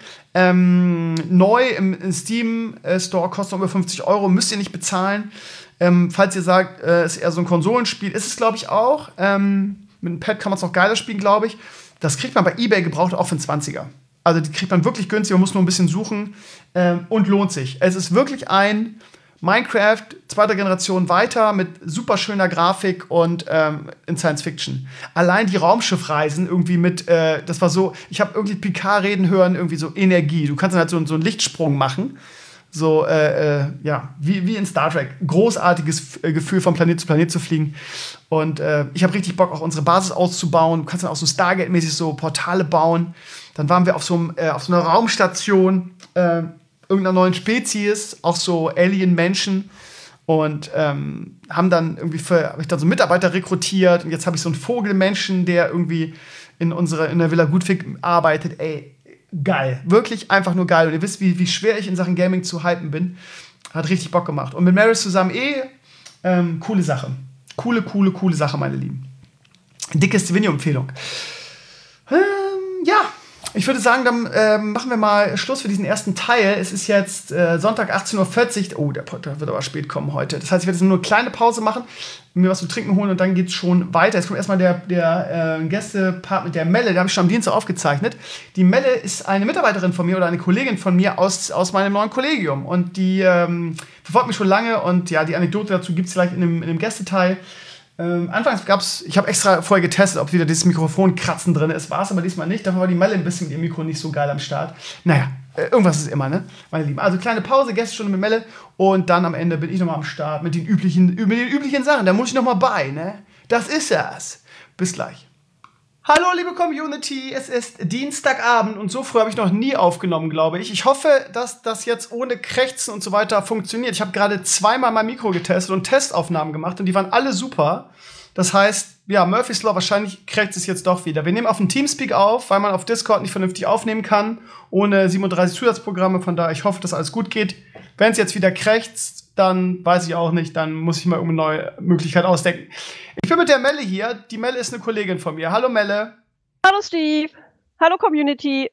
Neu im Steam-Store, kostet über 50 €, müsst ihr nicht bezahlen. Falls ihr sagt, ist eher so ein Konsolenspiel, ist es, glaube ich, auch. Mit einem Pad kann man es noch geiler spielen, glaube ich. Das kriegt man bei eBay gebraucht auch für einen 20er. Also die kriegt man wirklich günstig, man muss nur ein bisschen suchen und lohnt sich. Es ist wirklich ein Minecraft, 2. Generation weiter mit super schöner Grafik und in Science Fiction. Allein die Raumschiffreisen irgendwie mit, das war so, ich habe irgendwie Picard reden hören, irgendwie so Energie. Du kannst dann halt so einen Lichtsprung machen. So, ja, wie in Star Trek. Großartiges Gefühl, von Planet zu Planet zu fliegen. Und ich habe richtig Bock, auch unsere Basis auszubauen. Du kannst dann auch so Stargate-mäßig so Portale bauen. Dann waren wir auf so einer Raumstation irgendeiner neuen Spezies, auch so Alien-Menschen. Und haben dann irgendwie hab ich dann so Mitarbeiter rekrutiert. Und jetzt habe ich so einen Vogelmenschen, der irgendwie in der Villa Gutwig arbeitet. Ey, geil. Wirklich einfach nur geil. Und ihr wisst, wie schwer ich in Sachen Gaming zu hypen bin. Hat richtig Bock gemacht. Und mit Maris zusammen coole Sache. Coole Sache, meine Lieben. Dicke Stevenio-Empfehlung. Ja, ich würde sagen, dann machen wir mal Schluss für diesen ersten Teil. Es ist jetzt Sonntag 18:40 Uhr. Oh, der Podcast wird aber spät kommen heute. Das heißt, ich werde jetzt nur eine kleine Pause machen, mir was zu trinken holen und dann geht's schon weiter. Jetzt kommt erstmal der Gästepart mit der Melle. Da habe ich schon am Dienstag aufgezeichnet. Die Melle ist eine Mitarbeiterin von mir oder eine Kollegin von mir aus meinem neuen Kollegium. Und die verfolgt mich schon lange. Und ja, die Anekdote dazu gibt es gleich in dem Gästeteil. Anfangs ich habe extra vorher getestet, ob wieder dieses Mikrofonkratzen drin ist. War es aber diesmal nicht. Dafür war die Melle ein bisschen mit ihrem Mikro nicht so geil am Start. Naja, irgendwas ist immer, ne, meine Lieben. Also kleine Pause, Gästestunde mit Melle. Und dann am Ende bin ich nochmal am Start mit den üblichen Sachen. Da muss ich nochmal bei, ne? Das ist es. Bis gleich. Hallo, liebe Community, es ist Dienstagabend und so früh habe ich noch nie aufgenommen, glaube ich. Ich hoffe, dass das jetzt ohne Krächzen und so weiter funktioniert. Ich habe gerade zweimal mein Mikro getestet und Testaufnahmen gemacht und die waren alle super. Das heißt, ja, Murphy's Law, wahrscheinlich krächzt es jetzt doch wieder. Wir nehmen auf dem Teamspeak auf, weil man auf Discord nicht vernünftig aufnehmen kann, ohne 37 Zusatzprogramme. Von daher, ich hoffe, dass alles gut geht. Wenn es jetzt wieder krächzt, dann weiß ich auch nicht, dann muss ich mal irgendeine neue Möglichkeit ausdenken. Ich bin mit der Melle hier. Die Melle ist eine Kollegin von mir. Hallo Melle. Hallo Steve. Hallo Community.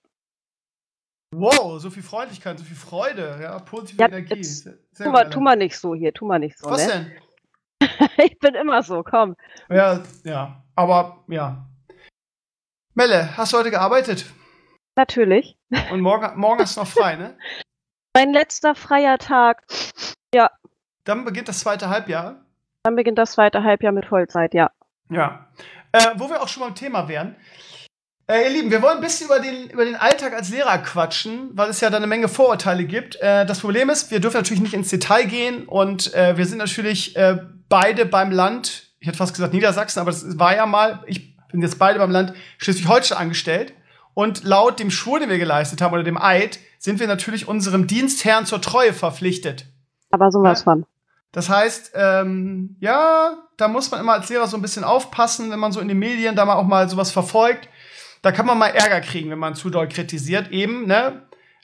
Wow, so viel Freundlichkeit, so viel Freude, ja, positive Energie. Tu mal nicht so hier, tu mal nicht so. Was ne? denn? Ich bin immer so, komm. Ja, aber ja. Melle, hast du heute gearbeitet? Natürlich. Und morgen hast du noch frei, ne? Mein letzter freier Tag. Ja. Dann beginnt das zweite Halbjahr. Dann beginnt das zweite Halbjahr mit Vollzeit, ja. Ja. Wo wir auch schon beim Thema wären. Ihr Lieben, wir wollen ein bisschen über den Alltag als Lehrer quatschen, weil es ja da eine Menge Vorurteile gibt. Das Problem ist, wir dürfen natürlich nicht ins Detail gehen und wir sind natürlich beide beim Land, ich hätte fast gesagt Niedersachsen, aber das war ja mal, ich bin jetzt beide beim Land Schleswig-Holstein angestellt und laut dem Schwur, den wir geleistet haben oder dem Eid, sind wir natürlich unserem Dienstherrn zur Treue verpflichtet. Aber sowas von. Das heißt, ja, da muss man immer als Lehrer so ein bisschen aufpassen, wenn man so in den Medien da mal auch mal sowas verfolgt. Da kann man mal Ärger kriegen, wenn man zu doll kritisiert, eben, ne?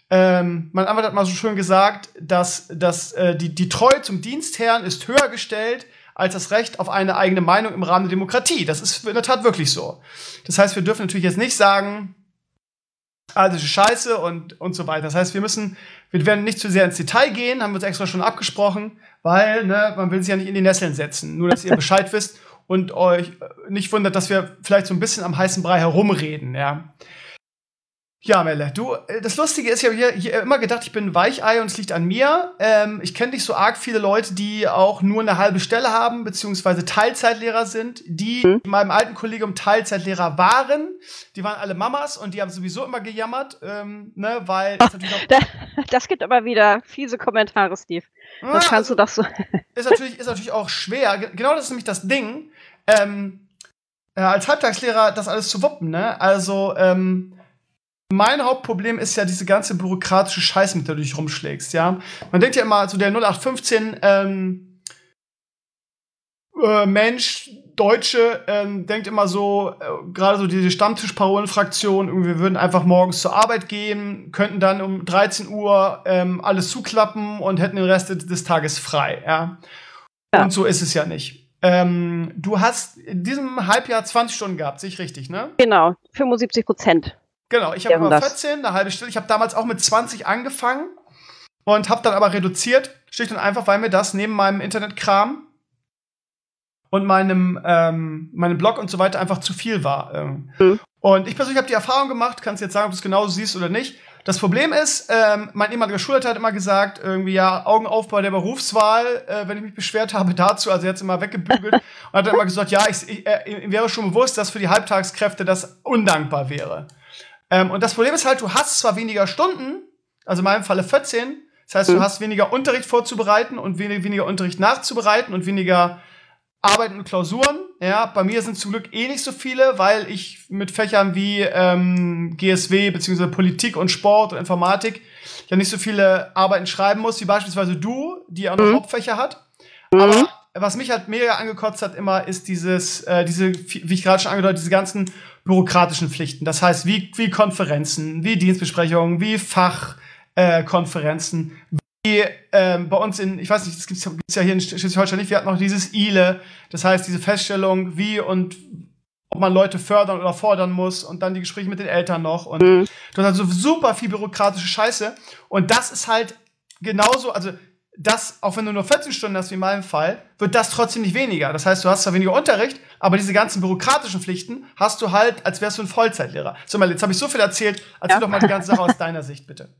Mein Anwalt hat mal so schön gesagt, dass die Treue zum Dienstherrn ist höher gestellt als das Recht auf eine eigene Meinung im Rahmen der Demokratie. Das ist in der Tat wirklich so. Das heißt, wir dürfen natürlich jetzt nicht sagen, das ist Scheiße und so weiter. Das heißt, wir werden nicht zu sehr ins Detail gehen, haben wir uns extra schon abgesprochen, weil man will sich ja nicht in die Nesseln setzen. Nur, dass ihr Bescheid wisst und euch nicht wundert, dass wir vielleicht so ein bisschen am heißen Brei herumreden, ja. Ja, Melle, du, das Lustige ist, ich habe hier immer gedacht, ich bin ein Weichei und es liegt an mir. Ich kenne nicht so arg viele Leute, die auch nur eine halbe Stelle haben, beziehungsweise Teilzeitlehrer sind, die in meinem alten Kollegium Teilzeitlehrer waren. Die waren alle Mamas und die haben sowieso immer gejammert, weil das natürlich auch Das gibt aber wieder fiese Kommentare, Steve. Das kannst du doch so. Ist natürlich auch schwer. Genau, das ist nämlich das Ding. Als Halbtagslehrer das alles zu wuppen, ne? Also, mein Hauptproblem ist ja diese ganze bürokratische Scheiße, mit der du dich rumschlägst, ja. Man denkt ja immer, so der 0815 Mensch, Deutsche, denkt immer so, gerade so diese Stammtischparolenfraktion, irgendwie, wir würden einfach morgens zur Arbeit gehen, könnten dann um 13 Uhr alles zuklappen und hätten den Rest des Tages frei, ja. Und so ist es ja nicht. Du hast in diesem Halbjahr 20 Stunden gehabt, sehe ich richtig, ne? Genau, 75%. Genau, ich habe immer 14, eine halbe Stunde. Ich habe damals auch mit 20 angefangen und habe dann aber reduziert, schlicht und einfach, weil mir das neben meinem Internetkram und meinem Blog und so weiter einfach zu viel war. Und ich persönlich habe die Erfahrung gemacht, kannst jetzt sagen, ob du es genauso siehst oder nicht. Das Problem ist, mein ehemaliger Schulleiter hat immer gesagt, irgendwie, ja, Augen auf bei der Berufswahl, wenn ich mich beschwert habe dazu, also jetzt immer weggebügelt und hat dann immer gesagt, ja, ihm wäre schon bewusst, dass für die Halbtagskräfte das undankbar wäre. Und das Problem ist halt, du hast zwar weniger Stunden, also in meinem Falle 14, das heißt, du hast weniger Unterricht vorzubereiten und weniger Unterricht nachzubereiten und weniger Arbeiten und Klausuren. Ja, bei mir sind zum Glück nicht so viele, weil ich mit Fächern wie GSW bzw. Politik und Sport und Informatik ja nicht so viele Arbeiten schreiben muss, wie beispielsweise du, die auch noch Hauptfächer hat. Aber was mich halt mega angekotzt hat immer, ist diese, wie ich gerade schon angedeutet, diese ganzen bürokratischen Pflichten. Das heißt, wie Konferenzen, wie Dienstbesprechungen, wie Fachkonferenzen, wie bei uns ich weiß nicht, das gibt's ja hier in Schleswig-Holstein nicht, wir hatten noch dieses ILE, das heißt, diese Feststellung, wie und ob man Leute fördern oder fordern muss und dann die Gespräche mit den Eltern noch und du hast also super viel bürokratische Scheiße und das ist halt genauso, also das, auch wenn du nur 14 Stunden hast, wie in meinem Fall, wird das trotzdem nicht weniger. Das heißt, du hast zwar weniger Unterricht, aber diese ganzen bürokratischen Pflichten hast du halt, als wärst du ein Vollzeitlehrer. So, mal, jetzt habe ich so viel erzählt. Erzähl doch mal die ganze Sache aus deiner Sicht, bitte.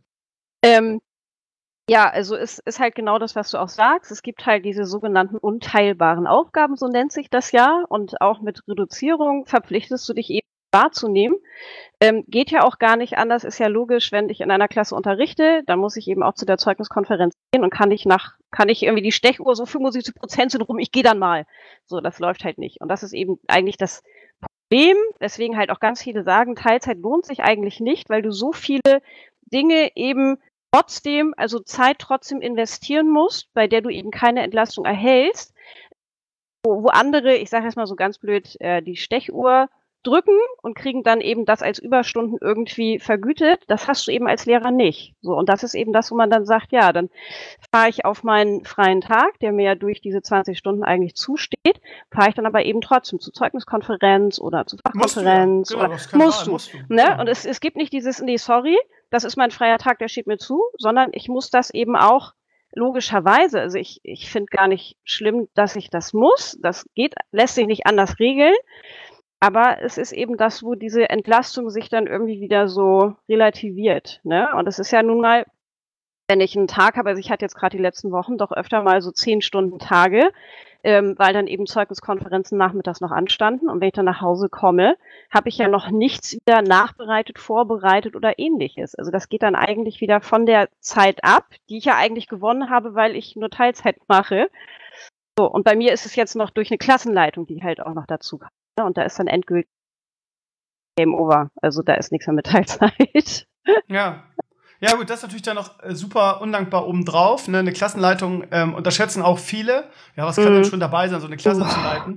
Ja, also es ist halt genau das, was du auch sagst. Es gibt halt diese sogenannten unteilbaren Aufgaben, so nennt sich das ja. Und auch mit Reduzierung verpflichtest du dich eben wahrzunehmen. Geht ja auch gar nicht anders, ist ja logisch, wenn ich in einer Klasse unterrichte, dann muss ich eben auch zu der Zeugniskonferenz gehen und kann ich irgendwie die Stechuhr so 75% sind rum, ich gehe dann mal. So, das läuft halt nicht. Und das ist eben eigentlich das Problem, weswegen halt auch ganz viele sagen, Teilzeit lohnt sich eigentlich nicht, weil du so viele Dinge eben trotzdem, also Zeit trotzdem investieren musst, bei der du eben keine Entlastung erhältst, wo andere, ich sage jetzt mal so ganz blöd, die Stechuhr drücken und kriegen dann eben das als Überstunden irgendwie vergütet. Das hast du eben als Lehrer nicht. So, und das ist eben das, wo man dann sagt, ja, dann fahre ich auf meinen freien Tag, der mir ja durch diese 20 Stunden eigentlich zusteht, fahre ich dann aber eben trotzdem zur Zeugniskonferenz oder zur Fachkonferenz. Musst du. Ne? Ja. Und es gibt nicht dieses, nee, sorry, das ist mein freier Tag, der steht mir zu, sondern ich muss das eben auch logischerweise, also ich finde gar nicht schlimm, dass ich das muss. Das lässt sich nicht anders regeln. Aber es ist eben das, wo diese Entlastung sich dann irgendwie wieder so relativiert, ne? Und es ist ja nun mal, wenn ich einen Tag habe, also ich hatte jetzt gerade die letzten Wochen doch öfter mal so 10-Stunden-Tage, weil dann eben Zeugniskonferenzen nachmittags noch anstanden. Und wenn ich dann nach Hause komme, habe ich ja noch nichts wieder nachbereitet, vorbereitet oder ähnliches. Also das geht dann eigentlich wieder von der Zeit ab, die ich ja eigentlich gewonnen habe, weil ich nur Teilzeit mache. So, und bei mir ist es jetzt noch durch eine Klassenleitung, die halt auch noch dazu kam. Und da ist dann endgültig Game Over. Also da ist nichts mehr mit Teilzeit. Ja. Ja gut, das ist natürlich dann noch super undankbar obendrauf. Ne? Eine Klassenleitung unterschätzen auch viele. Ja, was kann denn schon dabei sein, so eine Klasse zu leiten?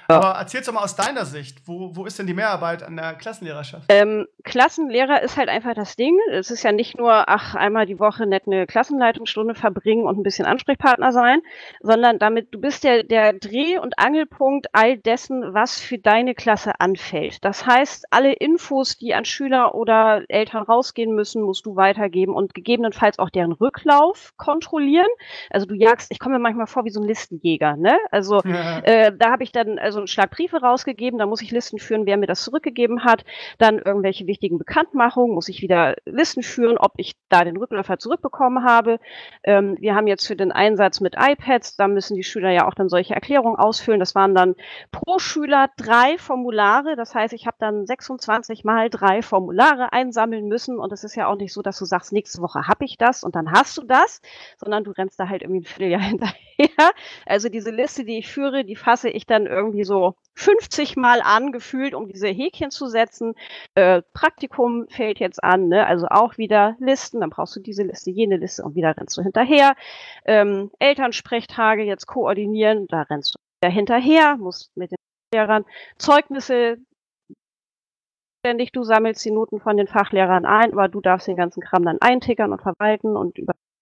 Ja. Aber erzähl's doch mal aus deiner Sicht. Wo ist denn die Mehrarbeit an der Klassenlehrerschaft? Klassenlehrer ist halt einfach das Ding. Es ist ja nicht nur, einmal die Woche nett eine Klassenleitungsstunde verbringen und ein bisschen Ansprechpartner sein, sondern du bist der Dreh- und Angelpunkt all dessen, was für deine Klasse anfällt. Das heißt, alle Infos, die an Schüler oder Eltern rausgehen müssen, musst du weitergeben und gegebenenfalls auch deren Rücklauf kontrollieren. Also ich komme mir manchmal vor wie so ein Listenjäger, ne? Also da habe ich dann einen Schlag Briefe rausgegeben, da muss ich Listen führen, wer mir das zurückgegeben hat, dann irgendwelche wichtigen Bekanntmachungen, muss ich wieder Listen führen, ob ich da den Rückläufer zurückbekommen habe. Wir haben jetzt für den Einsatz mit iPads, da müssen die Schüler ja auch dann solche Erklärungen ausfüllen. Das waren dann pro Schüler 3 Formulare, das heißt, ich habe dann 26 mal 3 Formulare einsammeln müssen und es ist ja auch nicht so, dass du sagst, nächste Woche habe ich das und dann hast du das, sondern du rennst da halt irgendwie ein Vierteljahr hinterher. Also diese Liste, die ich führe, die fasse ich dann irgendwie so 50 Mal an, gefühlt, um diese Häkchen zu setzen. Praktikum fällt jetzt an, ne? Also auch wieder Listen, dann brauchst du diese Liste, jene Liste und wieder rennst du hinterher. Elternsprechtage jetzt koordinieren, da rennst du wieder hinterher, musst mit den Lehrern Zeugnisse ständig, du sammelst die Noten von den Fachlehrern ein, aber du darfst den ganzen Kram dann eintickern und verwalten und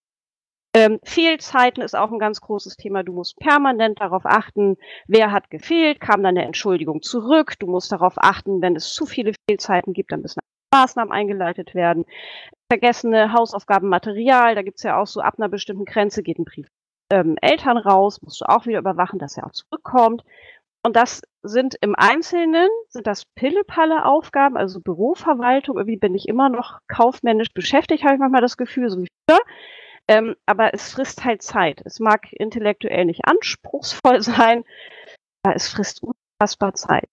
Fehlzeiten ist auch ein ganz großes Thema. Du musst permanent darauf achten, wer hat gefehlt, kam dann eine Entschuldigung zurück. Du musst darauf achten, wenn es zu viele Fehlzeiten gibt, dann müssen Maßnahmen eingeleitet werden. Vergessene Hausaufgabenmaterial, da gibt's ja auch so, ab einer bestimmten Grenze geht ein Brief Eltern raus, musst du auch wieder überwachen, dass er auch zurückkommt. Und das sind im Einzelnen, sind das Pille-Palle Aufgaben, also Büroverwaltung. Irgendwie bin ich immer noch kaufmännisch beschäftigt, habe ich manchmal das Gefühl, so wie früher. Aber es frisst halt Zeit. Es mag intellektuell nicht anspruchsvoll sein, aber es frisst unfassbar Zeit.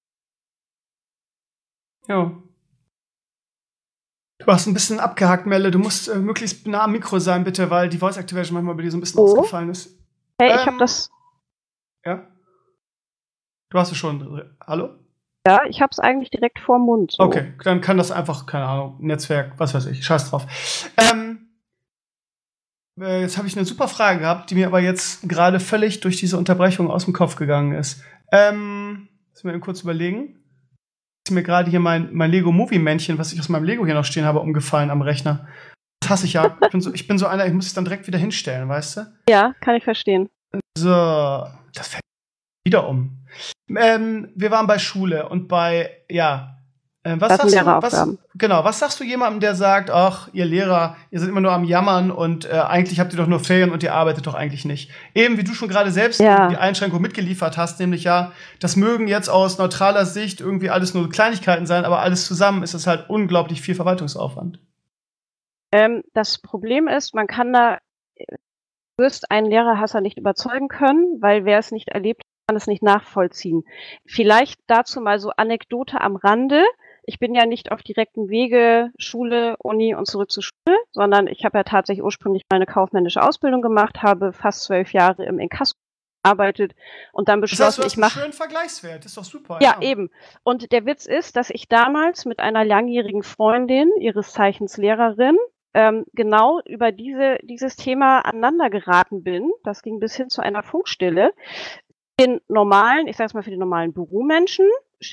Ja. Du hast ein bisschen abgehakt, Melle. Du musst möglichst nah am Mikro sein, bitte, weil die Voice Activation manchmal bei dir so ein bisschen ausgefallen ist. Hey, ich habe das. Ja? Du hast es schon. Hallo? Ja, ich habe es eigentlich direkt vorm Mund. So. Okay, dann kann das einfach, keine Ahnung, Netzwerk, was weiß ich, scheiß drauf. Jetzt habe ich eine super Frage gehabt, die mir aber jetzt gerade völlig durch diese Unterbrechung aus dem Kopf gegangen ist. Müssen wir eben kurz überlegen. Ist mir gerade hier mein Lego-Movie-Männchen, was ich aus meinem Lego hier noch stehen habe, umgefallen am Rechner. Das hasse ich ja. Ich bin so einer, ich muss es dann direkt wieder hinstellen, weißt du? Ja, kann ich verstehen. So, das fällt wieder um. Wir waren bei Schule und bei, was sagst du jemandem, der sagt, ach, ihr Lehrer, ihr seid immer nur am Jammern und eigentlich habt ihr doch nur Ferien und ihr arbeitet doch eigentlich nicht. Eben, wie du schon gerade selbst die Einschränkung mitgeliefert hast, nämlich das mögen jetzt aus neutraler Sicht irgendwie alles nur Kleinigkeiten sein, aber alles zusammen ist es halt unglaublich viel Verwaltungsaufwand. Das Problem ist, du wirst einen Lehrerhasser nicht überzeugen können, weil wer es nicht erlebt, kann es nicht nachvollziehen. Vielleicht dazu mal so Anekdote am Rande. Ich bin ja nicht auf direktem Wege Schule, Uni und zurück zur Schule, sondern ich habe ja tatsächlich ursprünglich meine kaufmännische Ausbildung gemacht, habe fast 12 Jahre im Inkasso gearbeitet und dann beschlossen, ich mache einen schönen Vergleichswert, ist doch super. Ja, eben. Und der Witz ist, dass ich damals mit einer langjährigen Freundin, ihres Zeichens Lehrerin, genau über dieses Thema aneinander geraten bin. Das ging bis hin zu einer Funkstille. Ich sag's mal für den normalen Büromenschen,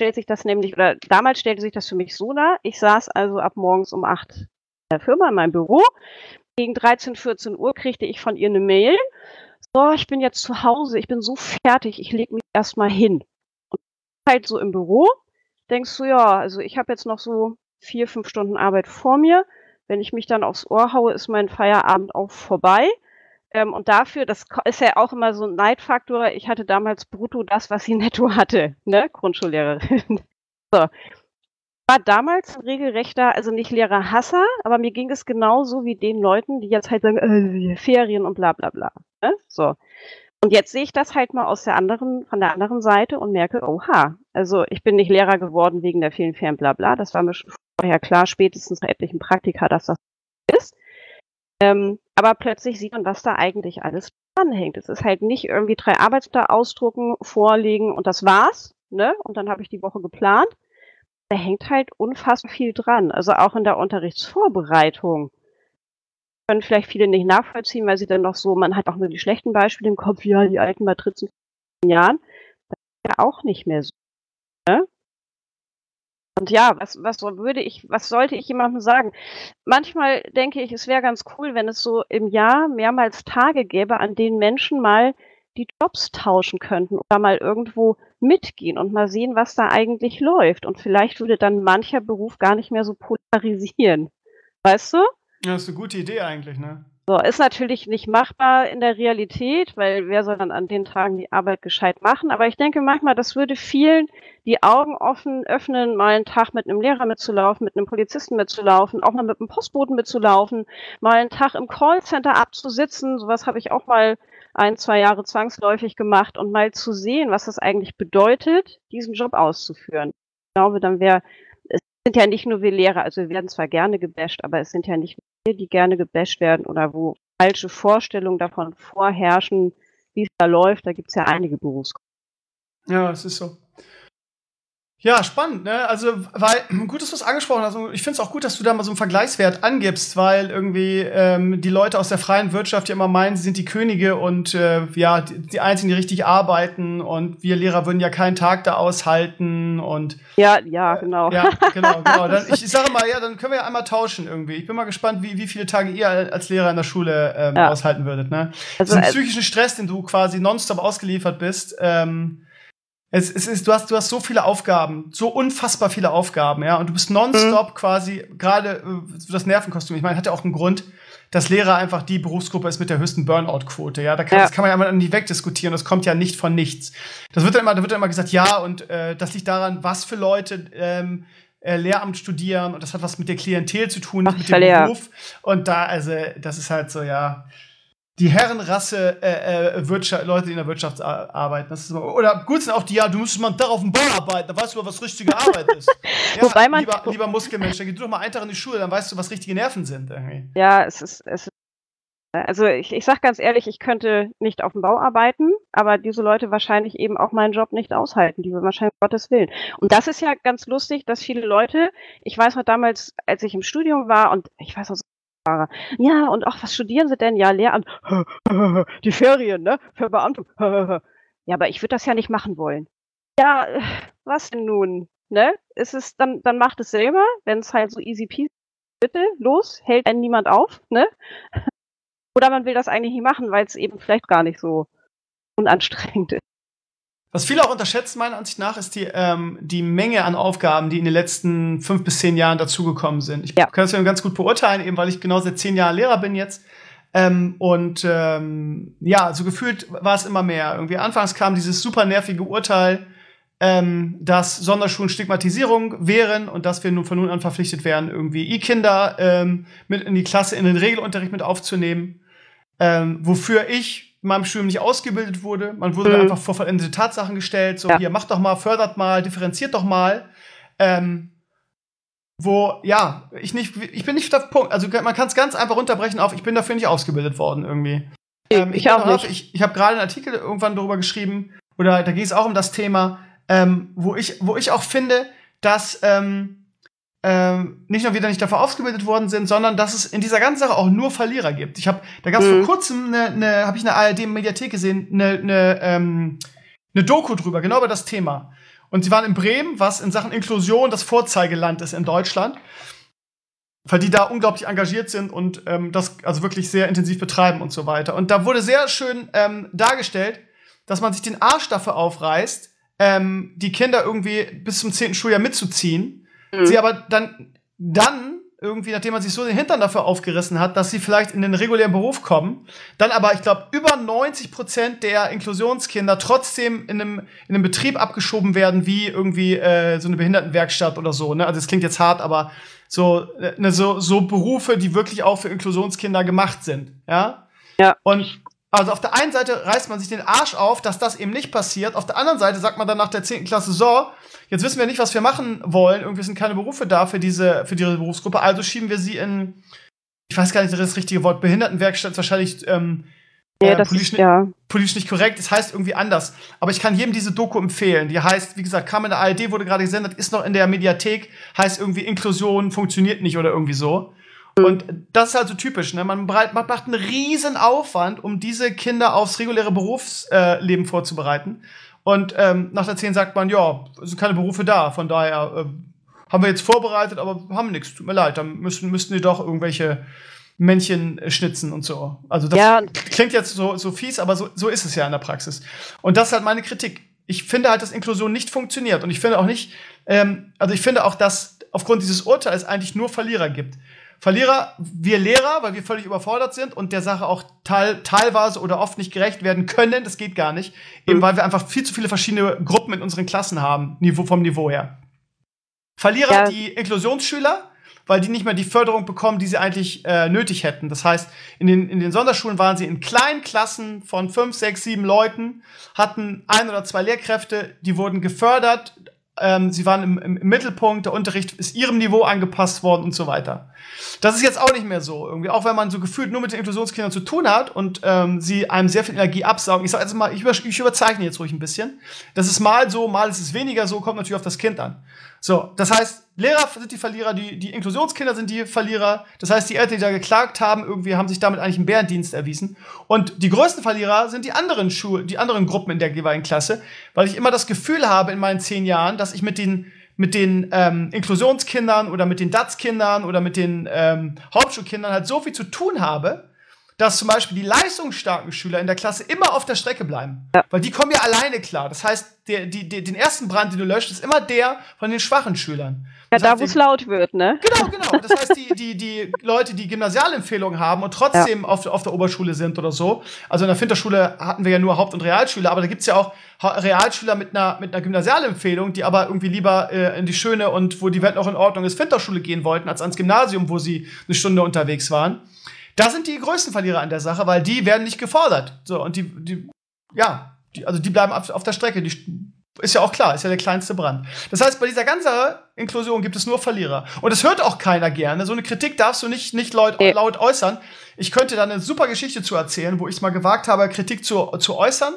damals stellte sich das für mich so dar, ich saß also ab morgens um 8 in der Firma in meinem Büro. Gegen 13, 14 Uhr kriegte ich von ihr eine Mail. So, ich bin jetzt zu Hause, ich bin so fertig, ich leg mich erstmal hin. Und halt so im Büro, denkst du, ja, also ich habe jetzt noch so 4, 5 Stunden Arbeit vor mir. Wenn ich mich dann aufs Ohr haue, ist mein Feierabend auch vorbei. Und dafür, das ist ja auch immer so ein Neidfaktor, ich hatte damals brutto das, was sie netto hatte, ne, Grundschullehrerin. So. War damals ein regelrechter, also nicht Lehrerhasser, aber mir ging es genauso wie den Leuten, die jetzt halt sagen, Ferien und bla bla bla. Ne? So. Und jetzt sehe ich das halt mal von der anderen Seite und merke, oha, also ich bin nicht Lehrer geworden wegen der vielen Ferien, bla bla. Das war mir schon vorher klar, spätestens bei etlichen Praktika, dass das ist. Aber plötzlich sieht man, was da eigentlich alles dranhängt. Es ist halt nicht irgendwie 3 Arbeitsblätter ausdrucken, vorlegen und das war's, ne? Und dann habe ich die Woche geplant. Da hängt halt unfassbar viel dran. Also auch in der Unterrichtsvorbereitung. Können vielleicht viele nicht nachvollziehen, weil sie dann noch so, man hat auch nur die schlechten Beispiele im Kopf, ja, die alten Matrizen von Jahren. ja auch nicht mehr so. Ne? Und ja, was sollte ich jemandem sagen? Manchmal denke ich, es wäre ganz cool, wenn es so im Jahr mehrmals Tage gäbe, an denen Menschen mal die Jobs tauschen könnten oder mal irgendwo mitgehen und mal sehen, was da eigentlich läuft. Und vielleicht würde dann mancher Beruf gar nicht mehr so polarisieren. Weißt du? Ja, das ist eine gute Idee eigentlich, ne? So, ist natürlich nicht machbar in der Realität, weil wer soll dann an den Tagen die Arbeit gescheit machen? Aber ich denke manchmal, das würde vielen die Augen öffnen, mal einen Tag mit einem Lehrer mitzulaufen, mit einem Polizisten mitzulaufen, auch mal mit einem Postboten mitzulaufen, mal einen Tag im Callcenter abzusitzen. Sowas habe ich auch mal 1, 2 Jahre zwangsläufig gemacht und mal zu sehen, was das eigentlich bedeutet, diesen Job auszuführen. Ich glaube, es sind ja nicht nur wir Lehrer, also wir werden zwar gerne gebasht, aber es sind ja nicht nur wir, die gerne gebasht werden oder wo falsche Vorstellungen davon vorherrschen, wie es da läuft. Da gibt es ja einige Berufsgruppen. Ja, es ist so. Ja, spannend, ne? Also, weil, gut, dass du es angesprochen hast. Ich finde es auch gut, dass du da mal so einen Vergleichswert angibst, weil irgendwie die Leute aus der freien Wirtschaft ja immer meinen, sie sind die Könige und ja, die Einzigen, die richtig arbeiten und wir Lehrer würden ja keinen Tag da aushalten und Ja, genau. ja, genau. Ich sage mal, ja, dann können wir ja einmal tauschen irgendwie. Ich bin mal gespannt, wie viele Tage ihr als Lehrer in der Schule aushalten würdet, ne? Also, Diesen psychischen Stress, den du quasi nonstop ausgeliefert bist, du hast so viele Aufgaben, so unfassbar viele Aufgaben, ja, und du bist nonstop quasi, gerade das Nervenkostüm, ich meine, hat ja auch einen Grund, dass Lehrer einfach die Berufsgruppe ist mit der höchsten Burnout-Quote, ja, das kann man ja mal nicht wegdiskutieren, das kommt ja nicht von nichts. Da wird dann immer gesagt, ja, und das liegt daran, was für Leute Lehramt studieren und das hat was mit der Klientel zu tun, nicht mit dem Beruf. Und das ist halt so, ja, die Herrenrasse Leute, die in der Wirtschaft arbeiten. Das ist immer, oder gut sind auch die, ja, du musst mal einen Tag auf dem Bau arbeiten, dann weißt du, was richtige Arbeit ist. Ja, wobei man, lieber Muskelmensch, dann geh du doch mal einen Tag in die Schule, dann weißt du, was richtige Nerven sind. Irgendwie. Ja, also ich sag ganz ehrlich, ich könnte nicht auf dem Bau arbeiten, aber diese Leute wahrscheinlich eben auch meinen Job nicht aushalten, die wahrscheinlich Gottes Willen. Und das ist ja ganz lustig, dass viele Leute, ich weiß noch damals, als ich im Studium war und ich weiß noch, ja, und auch, was studieren Sie denn? Ja, Lehramt. Die Ferien, ne? Für Beamte. Ja, aber ich würde das ja nicht machen wollen. Ja, was denn nun? Ne? Dann macht es selber, wenn es halt so easy peasy, bitte, los, hält einen niemand auf, ne? Oder man will das eigentlich nicht machen, weil es eben vielleicht gar nicht so unanstrengend ist. Was viele auch unterschätzen, meiner Ansicht nach, ist die Menge an Aufgaben, die in den letzten 5 bis 10 Jahren dazugekommen sind. Ich kann das ja ganz gut beurteilen, eben weil ich genau seit 10 Jahren Lehrer bin jetzt. Ja, so gefühlt war es immer mehr. Irgendwie anfangs kam dieses super nervige Urteil, dass Sonderschulen Stigmatisierung wären und dass wir nun von nun an verpflichtet wären, irgendwie E-Kinder mit in die Klasse, in den Regelunterricht mit aufzunehmen. Wofür ich in meinem Studium nicht ausgebildet wurde. Man wurde einfach vor vollendete Tatsachen gestellt. So, hier, macht doch mal, fördert mal, differenziert doch mal. Ich bin nicht auf der Punkt. Also man kann es ganz einfach runterbrechen auf, ich bin dafür nicht ausgebildet worden irgendwie. Ich auch nicht. Ich habe gerade einen Artikel irgendwann darüber geschrieben, oder da ging es auch um das Thema, wo ich auch finde, dass nicht nur wir nicht dafür ausgebildet worden sind, sondern dass es in dieser ganzen Sache auch nur Verlierer gibt. Da gab es vor kurzem habe ich in der ARD-Mediathek gesehen, eine Doku drüber, genau über das Thema. Und sie waren in Bremen, was in Sachen Inklusion das Vorzeigeland ist in Deutschland, weil die da unglaublich engagiert sind und das also wirklich sehr intensiv betreiben und so weiter. Und da wurde sehr schön dargestellt, dass man sich den Arsch dafür aufreißt, die Kinder irgendwie bis zum 10. Schuljahr mitzuziehen. Sie aber dann irgendwie, nachdem man sich so den Hintern dafür aufgerissen hat, dass sie vielleicht in den regulären Beruf kommen, dann aber, ich glaube, über 90% der Inklusionskinder trotzdem in einem Betrieb abgeschoben werden, wie irgendwie so eine Behindertenwerkstatt oder so. Ne? Also das klingt jetzt hart, aber so Berufe, die wirklich auch für Inklusionskinder gemacht sind. Ja. Und also auf der einen Seite reißt man sich den Arsch auf, dass das eben nicht passiert. Auf der anderen Seite sagt man dann nach der 10. Klasse, so, jetzt wissen wir nicht, was wir machen wollen. Irgendwie sind keine Berufe da für diese Berufsgruppe. Also schieben wir sie in, ich weiß gar nicht, das richtige Wort, Behindertenwerkstatt ist wahrscheinlich politisch nicht korrekt. Das heißt irgendwie anders. Aber ich kann jedem diese Doku empfehlen. Die heißt, wie gesagt, kam in der ARD, wurde gerade gesendet, ist noch in der Mediathek, heißt irgendwie Inklusion funktioniert nicht oder irgendwie so. Und das ist halt so typisch, ne? Man macht einen riesen Aufwand, um diese Kinder aufs reguläre Berufsleben vorzubereiten. Und nach der 10 sagt man, ja, es sind keine Berufe da, von daher haben wir jetzt vorbereitet, aber haben nichts, tut mir leid, dann müssten die doch irgendwelche Männchen schnitzen und so. Also das klingt jetzt so fies, aber so ist es ja in der Praxis. Und das ist halt meine Kritik. Ich finde halt, dass Inklusion nicht funktioniert. Und ich finde auch nicht, ich finde auch, dass aufgrund dieses Urteils eigentlich nur Verlierer gibt. Verlierer, wir Lehrer, weil wir völlig überfordert sind und der Sache auch teilweise oder oft nicht gerecht werden können. Das geht gar nicht. Eben weil wir einfach viel zu viele verschiedene Gruppen in unseren Klassen haben, vom Niveau her. Verlierer, die Inklusionsschüler, weil die nicht mehr die Förderung bekommen, die sie eigentlich nötig hätten. Das heißt, in den Sonderschulen waren sie in kleinen Klassen von 5, 6, 7 Leuten, hatten 1 oder 2 Lehrkräfte, die wurden gefördert, sie waren im Mittelpunkt, der Unterricht ist ihrem Niveau angepasst worden und so weiter. Das ist jetzt auch nicht mehr so irgendwie, auch wenn man so gefühlt nur mit den Inklusionskindern zu tun hat und sie einem sehr viel Energie absaugen. Ich sag jetzt mal, ich überzeichne jetzt ruhig ein bisschen. Das ist mal so, mal ist es weniger so, kommt natürlich auf das Kind an. So, das heißt, Lehrer sind die Verlierer, die Inklusionskinder sind die Verlierer. Das heißt, die Eltern, die da geklagt haben, irgendwie haben sich damit eigentlich einen Bärendienst erwiesen. Und die größten Verlierer sind die anderen Gruppen in der jeweiligen Klasse, weil ich immer das Gefühl habe in meinen 10 Jahren, dass ich mit den Inklusionskindern oder mit den DATS-Kindern oder mit den Hauptschulkindern halt so viel zu tun habe, dass zum Beispiel die leistungsstarken Schüler in der Klasse immer auf der Strecke bleiben. Ja. Weil die kommen ja alleine klar. Das heißt, den ersten Brand, den du löscht, ist immer der von den schwachen Schülern. Ja, da wo es laut wird, ne? Genau. Das heißt, die Leute, die Gymnasialempfehlungen haben und trotzdem auf der Oberschule sind oder so. Also in der Finterschule hatten wir ja nur Haupt- und Realschüler, aber da gibt's ja auch Realschüler mit einer Gymnasialempfehlung, die aber irgendwie lieber in die schöne und wo die Welt noch in Ordnung ist, Finterschule gehen wollten, als ans Gymnasium, wo sie eine Stunde unterwegs waren. Da sind die größten Verlierer an der Sache, weil die werden nicht gefordert. So, und die bleiben auf der Strecke. Ist ja auch klar, ist ja der kleinste Brand. Das heißt, bei dieser ganzen Inklusion gibt es nur Verlierer. Und es hört auch keiner gerne. So eine Kritik darfst du nicht laut äußern. Ich könnte da eine super Geschichte zu erzählen, wo ich es mal gewagt habe, Kritik zu äußern.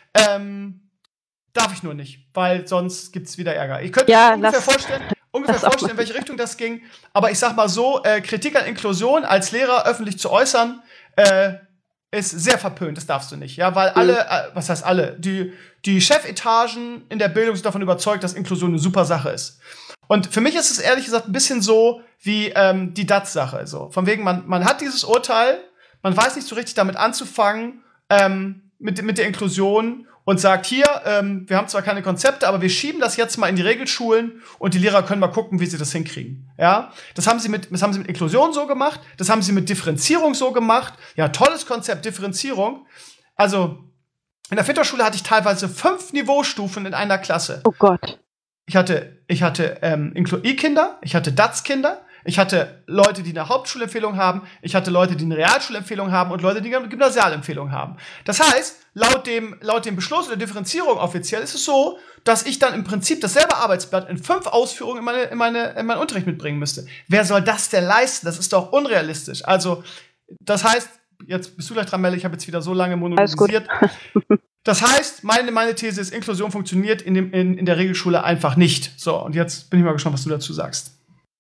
Darf ich nur nicht, weil sonst gibt's wieder Ärger. Ich könnte mir ungefähr vorstellen, in welche Richtung das ging. Aber ich sag mal so, Kritik an Inklusion als Lehrer öffentlich zu äußern, ist sehr verpönt. Das darfst du nicht. Ja, weil was heißt alle? Die Chefetagen in der Bildung sind davon überzeugt, dass Inklusion eine super Sache ist. Und für mich ist es ehrlich gesagt ein bisschen so wie die DATS-Sache. So. Von wegen, man hat dieses Urteil, man weiß nicht so richtig damit anzufangen, mit der Inklusion und sagt, hier, wir haben zwar keine Konzepte, aber wir schieben das jetzt mal in die Regelschulen und die Lehrer können mal gucken, wie sie das hinkriegen. Ja, das haben sie mit Inklusion so gemacht, das haben sie mit Differenzierung so gemacht. Ja, tolles Konzept, Differenzierung. Also, in der Finterschule hatte ich teilweise 5 Niveaustufen in einer Klasse. Oh Gott. Ich hatte I-Kinder, ich hatte DATS-Kinder, ich hatte Leute, die eine Hauptschulempfehlung haben, ich hatte Leute, die eine Realschulempfehlung haben und Leute, die eine Gymnasialempfehlung haben. Das heißt, laut dem Beschluss der Differenzierung offiziell ist es so, dass ich dann im Prinzip dasselbe Arbeitsblatt in 5 Ausführungen in meinen Unterricht mitbringen müsste. Wer soll das denn leisten? Das ist doch unrealistisch. Also, das heißt, jetzt bist du gleich dran, Melle, ich habe jetzt wieder so lange monologisiert. Das heißt, meine These ist, Inklusion funktioniert in der Regelschule einfach nicht. So, und jetzt bin ich mal gespannt, was du dazu sagst.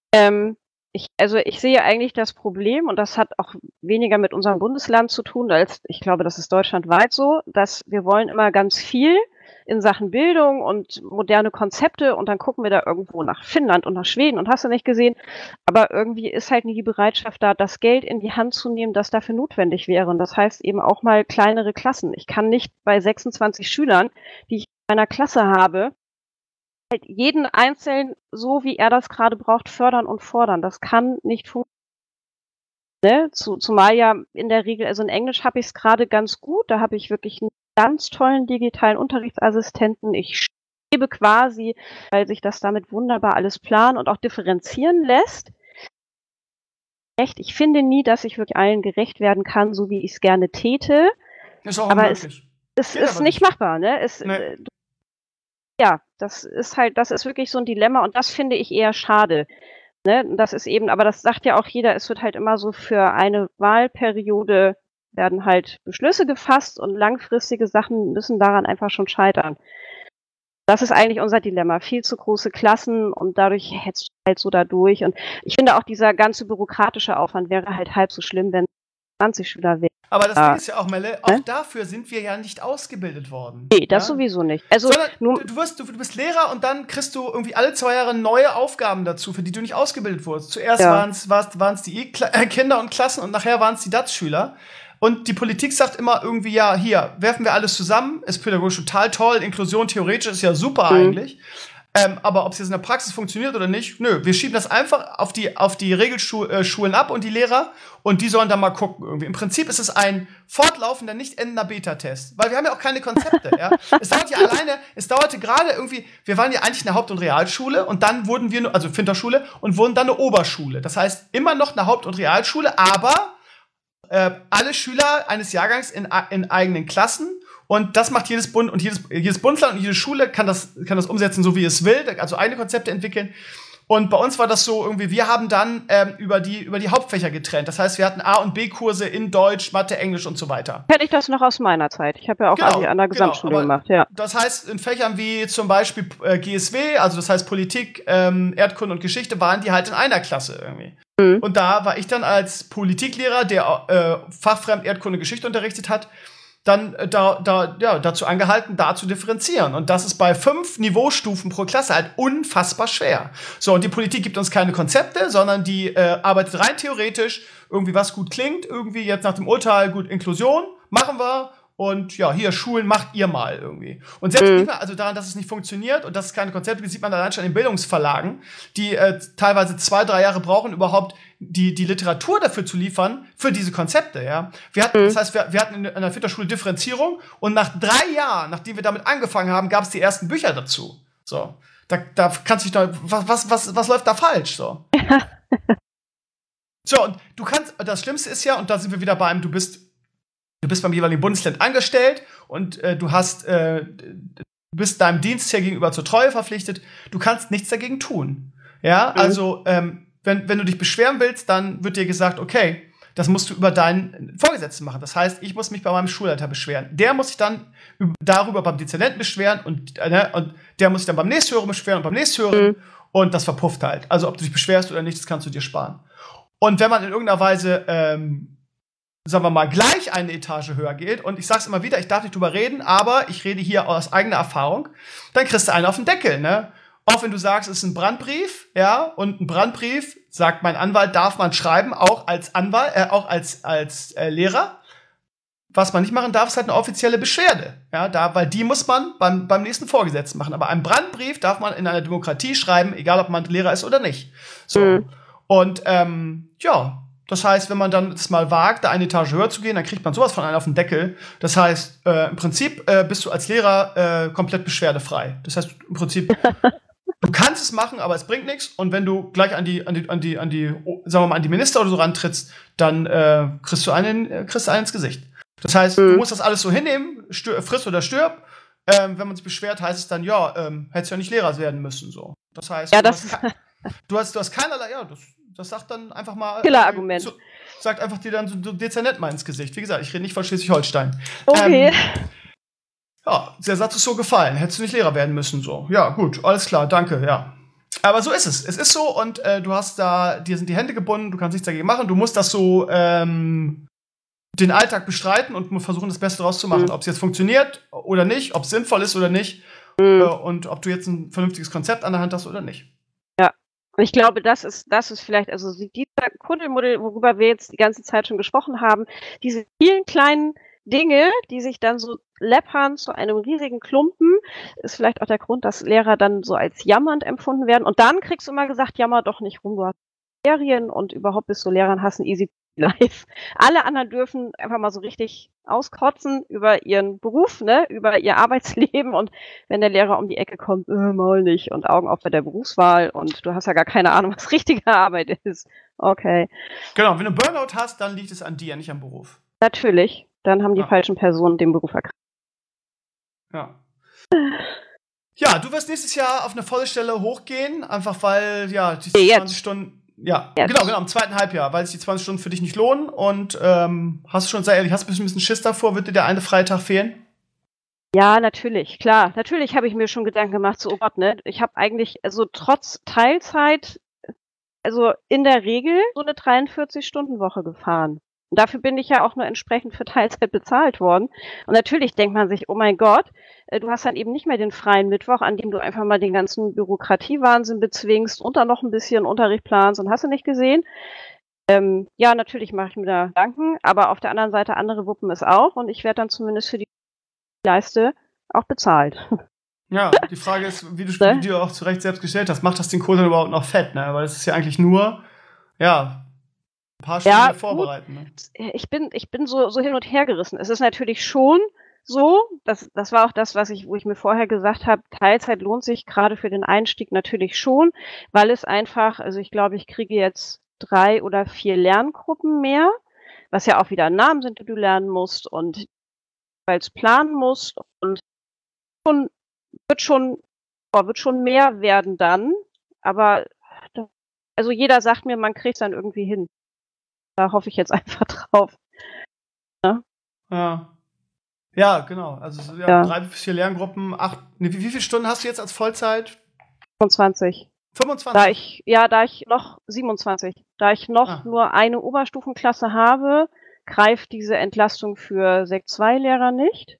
Ich sehe eigentlich das Problem, und das hat auch weniger mit unserem Bundesland zu tun, als ich glaube, das ist deutschlandweit so, dass wir wollen immer ganz viel in Sachen Bildung und moderne Konzepte und dann gucken wir da irgendwo nach Finnland und nach Schweden und hast du nicht gesehen, aber irgendwie ist halt nie die Bereitschaft da, das Geld in die Hand zu nehmen, das dafür notwendig wäre. Und das heißt eben auch mal kleinere Klassen. Ich kann nicht bei 26 Schülern, die ich in meiner Klasse habe, halt jeden Einzelnen, so wie er das gerade braucht, fördern und fordern. Das kann nicht funktionieren. Ne? Zumal ja in der Regel, also in Englisch habe ich es gerade ganz gut, da habe ich wirklich einen ganz tollen digitalen Unterrichtsassistenten. Ich schreibe quasi, weil sich das damit wunderbar alles planen und auch differenzieren lässt. Ich finde nie, dass ich wirklich allen gerecht werden kann, so wie ich es gerne täte. Ist auch aber unmöglich. Es ist nicht machbar, ne? Ja, das ist wirklich so ein Dilemma und das finde ich eher schade. Ne? Das ist eben, aber das sagt ja auch jeder, es wird halt immer so für eine Wahlperiode werden halt Beschlüsse gefasst und langfristige Sachen müssen daran einfach schon scheitern. Das ist eigentlich unser Dilemma. Viel zu große Klassen und dadurch hetzt du halt so da durch. Und ich finde auch, dieser ganze bürokratische Aufwand wäre halt halb so schlimm, wenn 20 Schüler wären. Aber das Ding ist ja auch, Melle, auch dafür sind wir ja nicht ausgebildet worden. Nee, das sowieso nicht. Also sondern du bist Lehrer und dann kriegst du irgendwie alle 2 Jahre neue Aufgaben dazu, für die du nicht ausgebildet wurdest. Zuerst waren es die Kinder und Klassen und nachher waren es die DATS-Schüler. Und die Politik sagt immer irgendwie, ja, hier, werfen wir alles zusammen, ist pädagogisch total toll, Inklusion theoretisch ist ja super eigentlich. Aber ob es jetzt in der Praxis funktioniert oder nicht, nö, wir schieben das einfach auf die Regelschulen ab und die Lehrer und die sollen da mal gucken irgendwie. Im Prinzip ist es ein fortlaufender, nicht endender Beta-Test, weil wir haben ja auch keine Konzepte, ja. Es dauerte gerade irgendwie, wir waren ja eigentlich eine Haupt- und Realschule und dann wurden wir, also Finterschule, und wurden dann eine Oberschule. Das heißt, immer noch eine Haupt- und Realschule, aber alle Schüler eines Jahrgangs in eigenen Klassen. Und das macht jedes Bundesland und jede Schule kann das umsetzen, so wie es will, also eigene Konzepte entwickeln. Und bei uns war das so irgendwie, wir haben dann über die Hauptfächer getrennt. Das heißt, wir hatten A- und B-Kurse in Deutsch, Mathe, Englisch und so weiter. Kenne ich das noch aus meiner Zeit. Ich habe ja auch Abi an der Gesamtschule gemacht, ja. Das heißt, in Fächern wie zum Beispiel GSW, also das heißt Politik, Erdkunde und Geschichte, waren die halt in einer Klasse irgendwie. Und da war ich dann als Politiklehrer, der fachfremd Erdkunde Geschichte unterrichtet hat, dann dazu angehalten, da zu differenzieren. Und das ist bei 5 Niveaustufen pro Klasse halt unfassbar schwer. So, und die Politik gibt uns keine Konzepte, sondern die arbeitet rein theoretisch, irgendwie was gut klingt, irgendwie jetzt nach dem Urteil, gut, Inklusion, machen wir. Und ja, hier, Schulen macht ihr mal irgendwie. Und selbst nicht mehr, also daran, dass es nicht funktioniert und dass es keine Konzepte gibt, sieht man allein schon in Bildungsverlagen, die teilweise 2-3 Jahre brauchen, überhaupt die Literatur dafür zu liefern, für diese Konzepte, ja. Das heißt, wir hatten in der Filterschule Differenzierung und nach 3 Jahren, nachdem wir damit angefangen haben, gab es die ersten Bücher dazu. So. Da kannst du dich doch, was läuft da falsch, so? So, und das Schlimmste ist ja, und da sind wir wieder du bist beim jeweiligen Bundesland angestellt und du bist deinem Dienstherr gegenüber zur Treue verpflichtet. Du kannst nichts dagegen tun. Ja, also wenn du dich beschweren willst, dann wird dir gesagt, okay, das musst du über deinen Vorgesetzten machen. Das heißt, ich muss mich bei meinem Schulleiter beschweren. Der muss sich dann darüber beim Dezernenten beschweren und der muss sich dann beim Nächsthöheren beschweren und beim Nächsthöheren und das verpufft halt. Also ob du dich beschwerst oder nicht, das kannst du dir sparen. Und wenn man in irgendeiner Weise sagen wir mal, gleich eine Etage höher geht, und ich sag's immer wieder, ich darf nicht drüber reden, aber ich rede hier aus eigener Erfahrung, dann kriegst du einen auf den Deckel, ne? Auch wenn du sagst, es ist ein Brandbrief, ja, und ein Brandbrief, sagt mein Anwalt, darf man schreiben, auch als Lehrer. Was man nicht machen darf, ist halt eine offizielle Beschwerde, ja, weil die muss man beim nächsten Vorgesetzten machen. Aber einen Brandbrief darf man in einer Demokratie schreiben, egal ob man Lehrer ist oder nicht. So. Und, ja, das heißt, wenn man dann das mal wagt, da eine Etage höher zu gehen, dann kriegt man sowas von einem auf den Deckel. Das heißt, im Prinzip bist du als Lehrer komplett beschwerdefrei. Das heißt, im Prinzip, du kannst es machen, aber es bringt nichts. Und wenn du gleich an die, sagen wir mal, an die Minister oder so rantrittst, dann kriegst du einen ins Gesicht. Das heißt, du musst das alles so hinnehmen, friss oder stirb. Wenn man sich beschwert, heißt es dann, ja, hättest ja nicht Lehrer werden müssen. So. Das heißt, ja, du hast keinerlei, ja, das sagt dann einfach mal. Killer-Argument. Sagt einfach dir dann so dezernent mal ins Gesicht. Wie gesagt, ich rede nicht von Schleswig-Holstein. Okay. Ja, der Satz ist so gefallen. Hättest du nicht Lehrer werden müssen, so. Ja, gut, alles klar, danke, ja. Aber so ist es. Es ist so, und du hast dir sind die Hände gebunden, du kannst nichts dagegen machen. Du musst das so den Alltag bestreiten und versuchen, das Beste draus zu machen. Ob es jetzt funktioniert oder nicht, ob es sinnvoll ist oder nicht, und ob du jetzt ein vernünftiges Konzept an der Hand hast oder nicht. Und ich glaube, das ist vielleicht, also dieser Kuddelmuddel, worüber wir jetzt die ganze Zeit schon gesprochen haben, diese vielen kleinen Dinge, die sich dann so läppern zu einem riesigen Klumpen, ist vielleicht auch der Grund, dass Lehrer dann so als jammernd empfunden werden. Und dann kriegst du immer gesagt, jammer doch nicht rum, du hast Ferien und überhaupt bist du Lehrer und hast ein easy life. Alle anderen dürfen einfach mal so richtig auskotzen über ihren Beruf, ne, über ihr Arbeitsleben, und wenn der Lehrer um die Ecke kommt, mal nicht, und Augen auf bei der Berufswahl und du hast ja gar keine Ahnung, was richtige Arbeit ist. Okay. Genau, wenn du Burnout hast, dann liegt es an dir, nicht am Beruf. Natürlich, dann haben die falschen Personen den Beruf erkannt. Ja. Ja, du wirst nächstes Jahr auf eine volle Stelle hochgehen, einfach weil, ja, die 20 Stunden. Ja, genau, im zweiten Halbjahr, weil sich die 20 Stunden für dich nicht lohnen. Und hast du schon, sei ehrlich, hast du ein bisschen Schiss davor, wird dir der eine Freitag fehlen? Ja, natürlich, klar. Natürlich habe ich mir schon Gedanken gemacht, so, oh Gott, ne? Ich habe eigentlich, also trotz Teilzeit, also in der Regel so 'ne 43-Stunden-Woche gefahren. Und dafür bin ich ja auch nur entsprechend für Teilzeit bezahlt worden. Und natürlich denkt man sich: „Oh mein Gott, du hast dann eben nicht mehr den freien Mittwoch, an dem du einfach mal den ganzen Bürokratiewahnsinn bezwingst und dann noch 'n bisschen Unterricht planst und hast du nicht gesehen?" Ja, natürlich mache ich mir da Gedanken, aber auf der anderen Seite, andere wuppen es auch und ich werde dann zumindest für die leiste, auch bezahlt. Ja, die Frage ist, wie Ne? du auch zu Recht selbst gestellt hast, macht das den Kohl dann überhaupt noch fett, ne? Weil es ist ja eigentlich nur, ja, ein paar Stunden Ja, mehr gut, vorbereiten, ne? ich bin so hin und her gerissen. Es ist natürlich schon so, das war auch das, wo ich mir vorher gesagt habe, Teilzeit lohnt sich grade für den Einstieg natürlich schon, weil es einfach, also, ich glaube, ich kriege jetzt 3 oder 4 Lerngruppen mehr, was ja auch wieder Namen sind, die du lernen musst und jeweils planen musst und schon wird schon wird schon mehr werden dann, aber da, also, jeder sagt mir, man kriegt's dann irgendwie hin. Da hoffe ich jetzt einfach drauf, ne? Ja. Ja, genau. Also, so, ja, Ja, 3 bis 4 Lerngruppen, 8, ne, wie viele Stunden hast du jetzt als Vollzeit? 25. Da 25? ich ja, da ich noch 27. Da ich noch Ah, nur eine Oberstufenklasse habe, greift diese Entlastung für Sek-2-Lehrer nicht,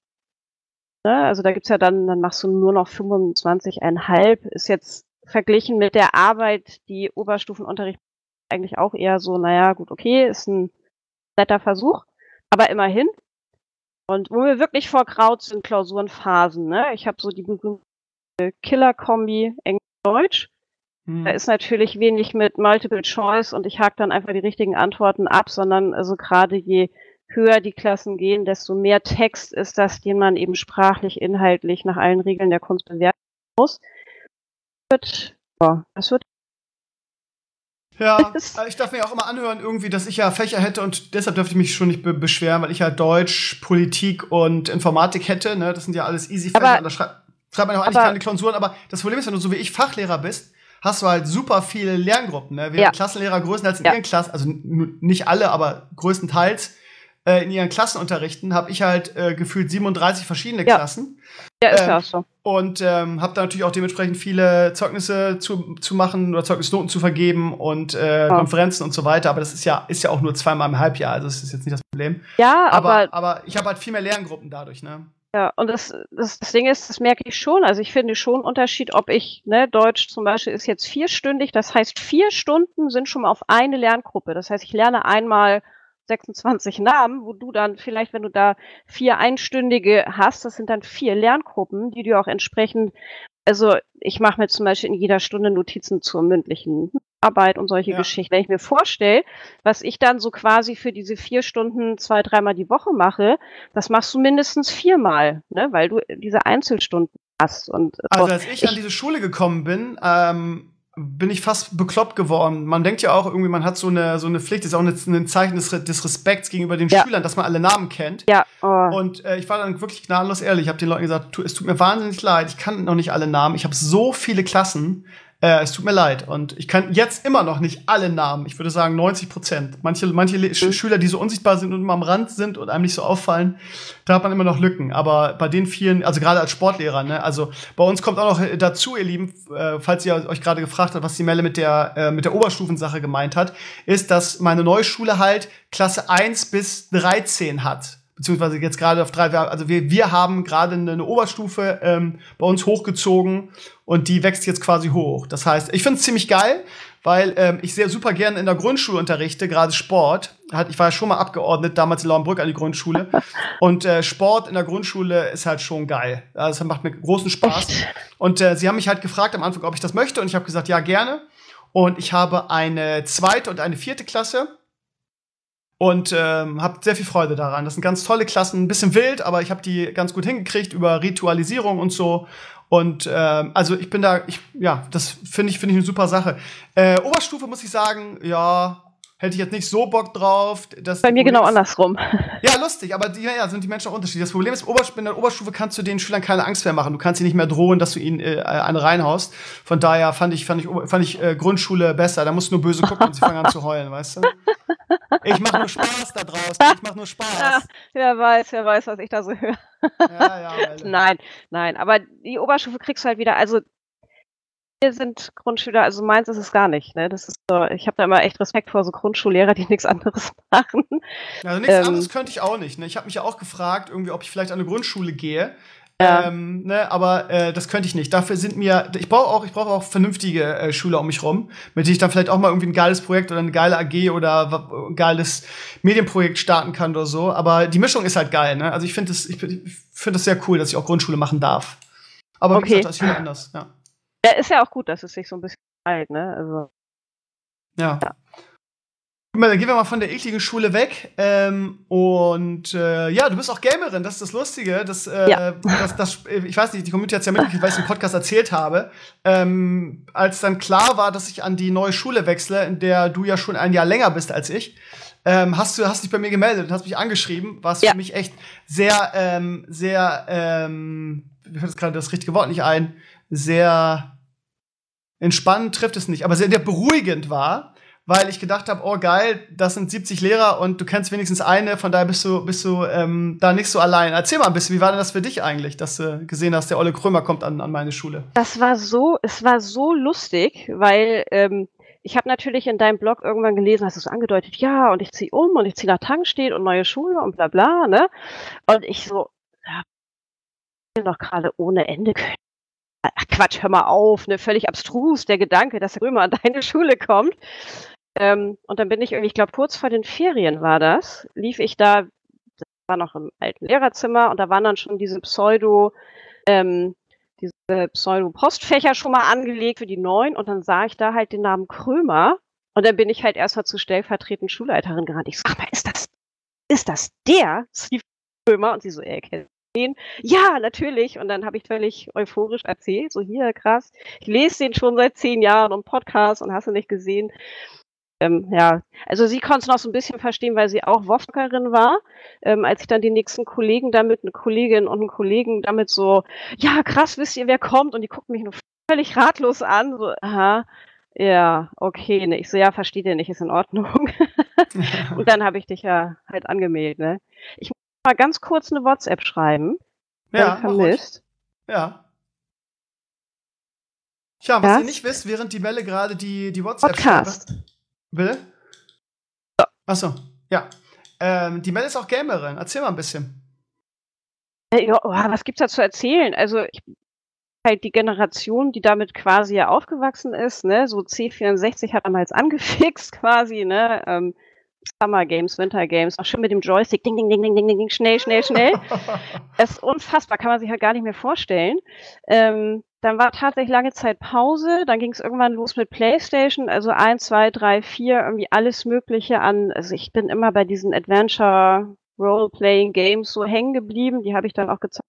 ne? Also, da gibt's ja dann machst du nur noch 25,5. Ist jetzt verglichen mit der Arbeit, die Oberstufenunterricht eigentlich auch eher so, na ja, gut, okay, ist 'n netter Versuch, aber immerhin. Und wo mir wirklich vor graut, sind Klausurenphasen, ne? Ich habe so die berühmte Killer-Kombi Englisch-Deutsch. Da mhm. ist natürlich wenig mit Multiple Choice und ich hake dann einfach die richtigen Antworten ab, sondern, also, grade je höher die Klassen gehen, desto mehr Text ist das, den man eben sprachlich, inhaltlich nach allen Regeln der Kunst bewerten muss. Das wird Ja, ich darf mir auch immer anhören irgendwie, dass ich ja Fächer hätte und deshalb dürfte ich mich schon nicht beschweren, weil ich ja Deutsch, Politik und Informatik hätte, ne? Das sind ja alles easy Fächer aber und da schreibt man ja auch eigentlich aber keine Klausuren, aber das Problem ist, wenn du so wie ich Fachlehrer bist, hast du halt super viele Lerngruppen, ne? ja, Während Klassenlehrer größtenteils in ja, ihren Klassen, also nicht alle, aber größtenteils in ihren Klassen unterrichten, habe ich halt gefühlt 37 verschiedene ja, Klassen. ja, ist ja Ähm, auch so. und habe da natürlich auch dementsprechend viele Zeugnisse zu machen oder Zeugnisnoten zu vergeben und Ja. Konferenzen und so weiter. Aber das ist ja auch nur zweimal im Halbjahr, also das ist jetzt nicht das Problem. Ja, Aber ich habe halt viel mehr Lerngruppen dadurch, ne? ja, und das Ding ist, das merke ich schon. Also, ich finde schon 'n Unterschied, ob ich, ne, Deutsch zum Beispiel ist jetzt vierstündig, das heißt, 4 Stunden sind schon mal auf eine Lerngruppe. Das heißt, ich lerne einmal 26 Namen, wo du dann vielleicht, wenn du da 4 einstündige hast, das sind dann 4 Lerngruppen, die du auch entsprechend, also, ich mache mir zum Beispiel in jeder Stunde Notizen zur mündlichen Arbeit und solche Ja. Geschichten. Wenn ich mir vorstelle, was ich dann so quasi für diese 4 Stunden 2, dreimal die Woche mache, das machst du mindestens viermal, ne, weil du diese Einzelstunden hast und so. Also als ich an diese Schule gekommen bin, bin ich fast bekloppt geworden. Man denkt ja auch irgendwie, man hat so eine Pflicht, das ist auch ein Zeichen des Respekts gegenüber den Ja, Schülern, dass man alle Namen kennt. ja, oh, Und ich war dann wirklich gnadenlos ehrlich. Ich habe den Leuten gesagt, es tut mir wahnsinnig leid, ich kann noch nicht alle Namen. Ich habe so viele Klassen. Es tut mir leid. Und ich kann jetzt immer noch nicht alle Namen. Ich würde sagen 90%. Manche Schüler, die so unsichtbar sind und immer am Rand sind und einem nicht so auffallen, da hat man immer noch Lücken. Aber bei den vielen, also gerade als Sportlehrer, ne, also bei uns kommt auch noch dazu, ihr Lieben, falls ihr euch gerade gefragt habt, was die Melle mit der Oberstufensache gemeint hat, ist, dass meine neue Schule halt Klasse 1 bis 13 hat. Beziehungsweise jetzt gerade auf 3, also wir haben gerade eine Oberstufe bei uns hochgezogen und die wächst jetzt quasi hoch. Das heißt, ich finde es ziemlich geil, weil ich sehr super gerne in der Grundschule unterrichte, gerade Sport. Ich war ja schon mal abgeordnet, damals in Lauenbrück an die Grundschule. Und Sport in der Grundschule ist halt schon geil. Das macht mir großen Spaß. echt? Und sie haben mich halt gefragt am Anfang, ob ich das möchte. Und ich habe gesagt, ja, gerne. Und ich habe eine 2. und eine 4. Klasse. Und habe sehr viel Freude daran. Das sind ganz tolle Klassen, ein bisschen wild, aber ich habe die ganz gut hingekriegt über Ritualisierung und so. Und also ich bin da, das finde ich eine super Sache. Oberstufe muss ich sagen, ja, hätte ich jetzt nicht so Bock drauf. Bei mir genau andersrum. Ja, lustig, aber sind die Menschen auch unterschiedlich. Das Problem ist, in der Oberstufe kannst du den Schülern keine Angst mehr machen. Du kannst sie nicht mehr drohen, dass du ihnen eine reinhaust. Von daher fand ich Grundschule besser. Da musst du nur böse gucken und sie fangen an zu heulen, weißt du? Ich mache nur Spaß da draußen. Ich mache nur Spaß. Ah, wer weiß, was ich da so höre. Ja, Melle. Nein, aber die Oberstufe kriegst du halt wieder, also wir sind Grundschüler, also meins ist es gar nicht, ne? Das ist so, ich habe da immer echt Respekt vor so Grundschullehrer, die nichts anderes machen. Also nichts anderes könnte ich auch nicht. Ne? Ich habe mich ja auch gefragt, irgendwie, ob ich vielleicht an eine Grundschule gehe. Ja. Ne? Aber das könnte ich nicht. Dafür sind mir, ich brauche auch vernünftige Schüler um mich rum, mit denen ich dann vielleicht auch mal irgendwie ein geiles Projekt oder eine geile AG oder ein geiles Medienprojekt starten kann oder so. Aber die Mischung ist halt geil. Ne? Also ich finde das sehr cool, dass ich auch Grundschule machen darf. Aber wie Okay. gesagt, das ist wieder anders. Ja. Ja, ist ja auch gut, dass es sich so ein bisschen teilt, ne? Also, Ja. Guck mal, dann gehen wir mal von der ekligen Schule weg. Ja, du bist auch Gamerin, das ist das Lustige. Ich weiß nicht, die Community hat es ja mitgekriegt, weil ich es im Podcast erzählt habe. Als dann klar war, dass ich an die neue Schule wechsle, in der du ja schon ein Jahr länger bist als ich, hast dich bei mir gemeldet und hast mich angeschrieben, was für mich echt sehr, mir fällt jetzt gerade das richtige Wort nicht ein, sehr entspannend trifft es nicht, aber sehr beruhigend war, weil ich gedacht habe, oh geil, das sind 70 Lehrer und du kennst wenigstens eine, von daher bist du da nicht so allein. Erzähl mal ein bisschen, wie war denn das für dich eigentlich, dass du gesehen hast, der Olle Krömer kommt an meine Schule? es war so lustig, weil ich habe natürlich in deinem Blog irgendwann gelesen, hast du so angedeutet, ja, und ich ziehe um und ich ziehe nach Tankstedt und neue Schule und bla bla, ne? Und ich so, ja, ich will doch gerade ohne Ende können. Ach Quatsch, hör mal auf, ne? Völlig abstrus, der Gedanke, dass der Römer an deine Schule kommt. Und dann bin ich irgendwie, ich glaube, kurz vor den Ferien war das, lief ich da, das war noch im alten Lehrerzimmer und da waren dann schon diese Pseudo-Postfächer schon mal angelegt für die Neuen und dann sah ich da halt den Namen Krömer und dann bin ich halt erstmal zur stellvertretenden Schulleiterin gerannt. Ich sag mal, ist das der Steve Krömer? Und sie so, kennt den? Ja, natürlich. Und dann habe ich völlig euphorisch erzählt, so hier, krass, ich lese den schon seit 10 Jahren und Podcast und hast du nicht gesehen. Ja, also sie konnte es noch so ein bisschen verstehen, weil sie auch WoW-Zockerin war. Als ich dann die nächsten Kollegen damit, eine Kollegin und einen Kollegen damit so, ja, krass, wisst ihr, wer kommt? Und die gucken mich nur völlig ratlos an, so, aha, ja, okay, ne. Ich so, ja, versteht ihr nicht, ist in Ordnung. Und dann habe ich dich ja halt angemeldet, ne? Ich muss mal ganz kurz eine WhatsApp schreiben. Ja, Vermisst. Ja. Tja, was Ja? ihr nicht wisst, während die Melle gerade die WhatsApp Podcast. schreibt. Bitte? Achso, ja. Die Melle ist auch Gamerin. Erzähl mal ein bisschen. Ja, was gibt's da zu erzählen? Also ich halt die Generation, die damit quasi ja aufgewachsen ist, ne? So C64 hat damals angefixt quasi, ne? Summer Games, Winter Games, auch schön mit dem Joystick, ding, ding, ding, ding, ding, ding, schnell. Es ist unfassbar, kann man sich halt gar nicht mehr vorstellen. Dann war tatsächlich lange Zeit Pause, dann ging es irgendwann los mit PlayStation, also 1, 2, 3, 4, irgendwie alles Mögliche an. Also ich bin immer bei diesen Adventure Role-Playing Games so hängen geblieben, die habe ich dann auch gezeigt.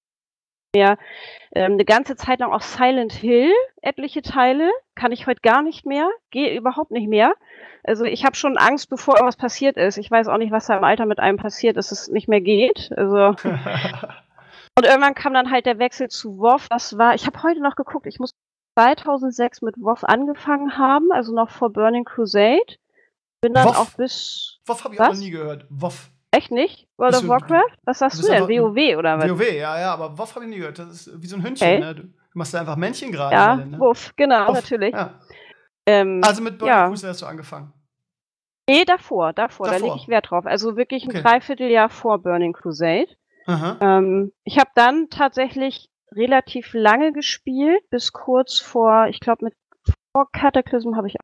Eine ganze Zeit lang auch Silent Hill, etliche Teile, kann ich heute gar nicht mehr, gehe überhaupt nicht mehr. Also ich habe schon Angst, bevor irgendwas passiert ist. Ich weiß auch nicht, was da im Alter mit einem passiert, dass es nicht mehr geht. Also und irgendwann kam dann halt der Wechsel zu WoW. Ich habe heute noch geguckt, ich muss 2006 mit WoW angefangen haben, also noch vor Burning Crusade. Bin dann WoW? auch bis... WoW habe ich auch noch nie gehört. WoW. Echt nicht? World of Warcraft? Was sagst du denn? WoW oder was? WoW, ja, aber WoW habe ich nie gehört. Das ist wie so ein Hündchen, Okay. ne? Du machst da einfach Männchen gerade. Ja, ne? WoW, genau, WoW, natürlich. Ja. Also mit Burning ja. Crusade hast du angefangen. Nee, davor. Da lege ich Wert drauf. Also wirklich ein Dreivierteljahr vor Burning Crusade. Ich habe dann tatsächlich relativ lange gespielt, bis kurz vor, ich glaube vor Cataclysm habe ich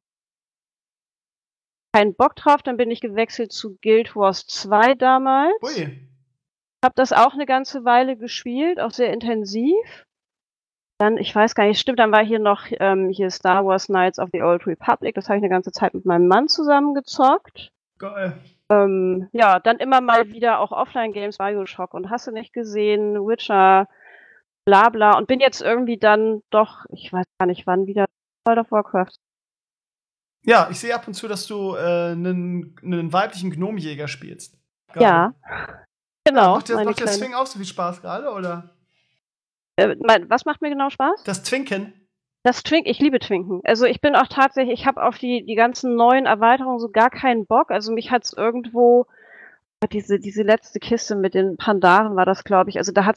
keinen Bock drauf. Dann bin ich gewechselt zu Guild Wars 2 damals. Ui. Habe das auch eine ganze Weile gespielt, auch sehr intensiv. Dann, ich weiß gar nicht, stimmt, dann war hier noch hier Star Wars Knights of the Old Republic. Das habe ich eine ganze Zeit mit meinem Mann zusammen gezockt. Geil. Ja, dann immer mal wieder auch Offline-Games, Bioshock und hast du nicht gesehen, Witcher, bla bla. Und bin jetzt irgendwie dann doch, ich weiß gar nicht wann, wieder World of Warcraft. Ja, ich sehe ab und zu, dass du einen weiblichen Gnomjäger spielst. Gerade. Ja, genau. Macht dir das Swing auch so viel Spaß gerade, oder? Was macht mir genau Spaß? Das Twinken. Ich liebe Twinken. Also ich bin auch tatsächlich, ich habe auf die ganzen neuen Erweiterungen so gar keinen Bock. Also mich hat's irgendwo, diese letzte Kiste mit den Pandaren war das, glaube ich. Also da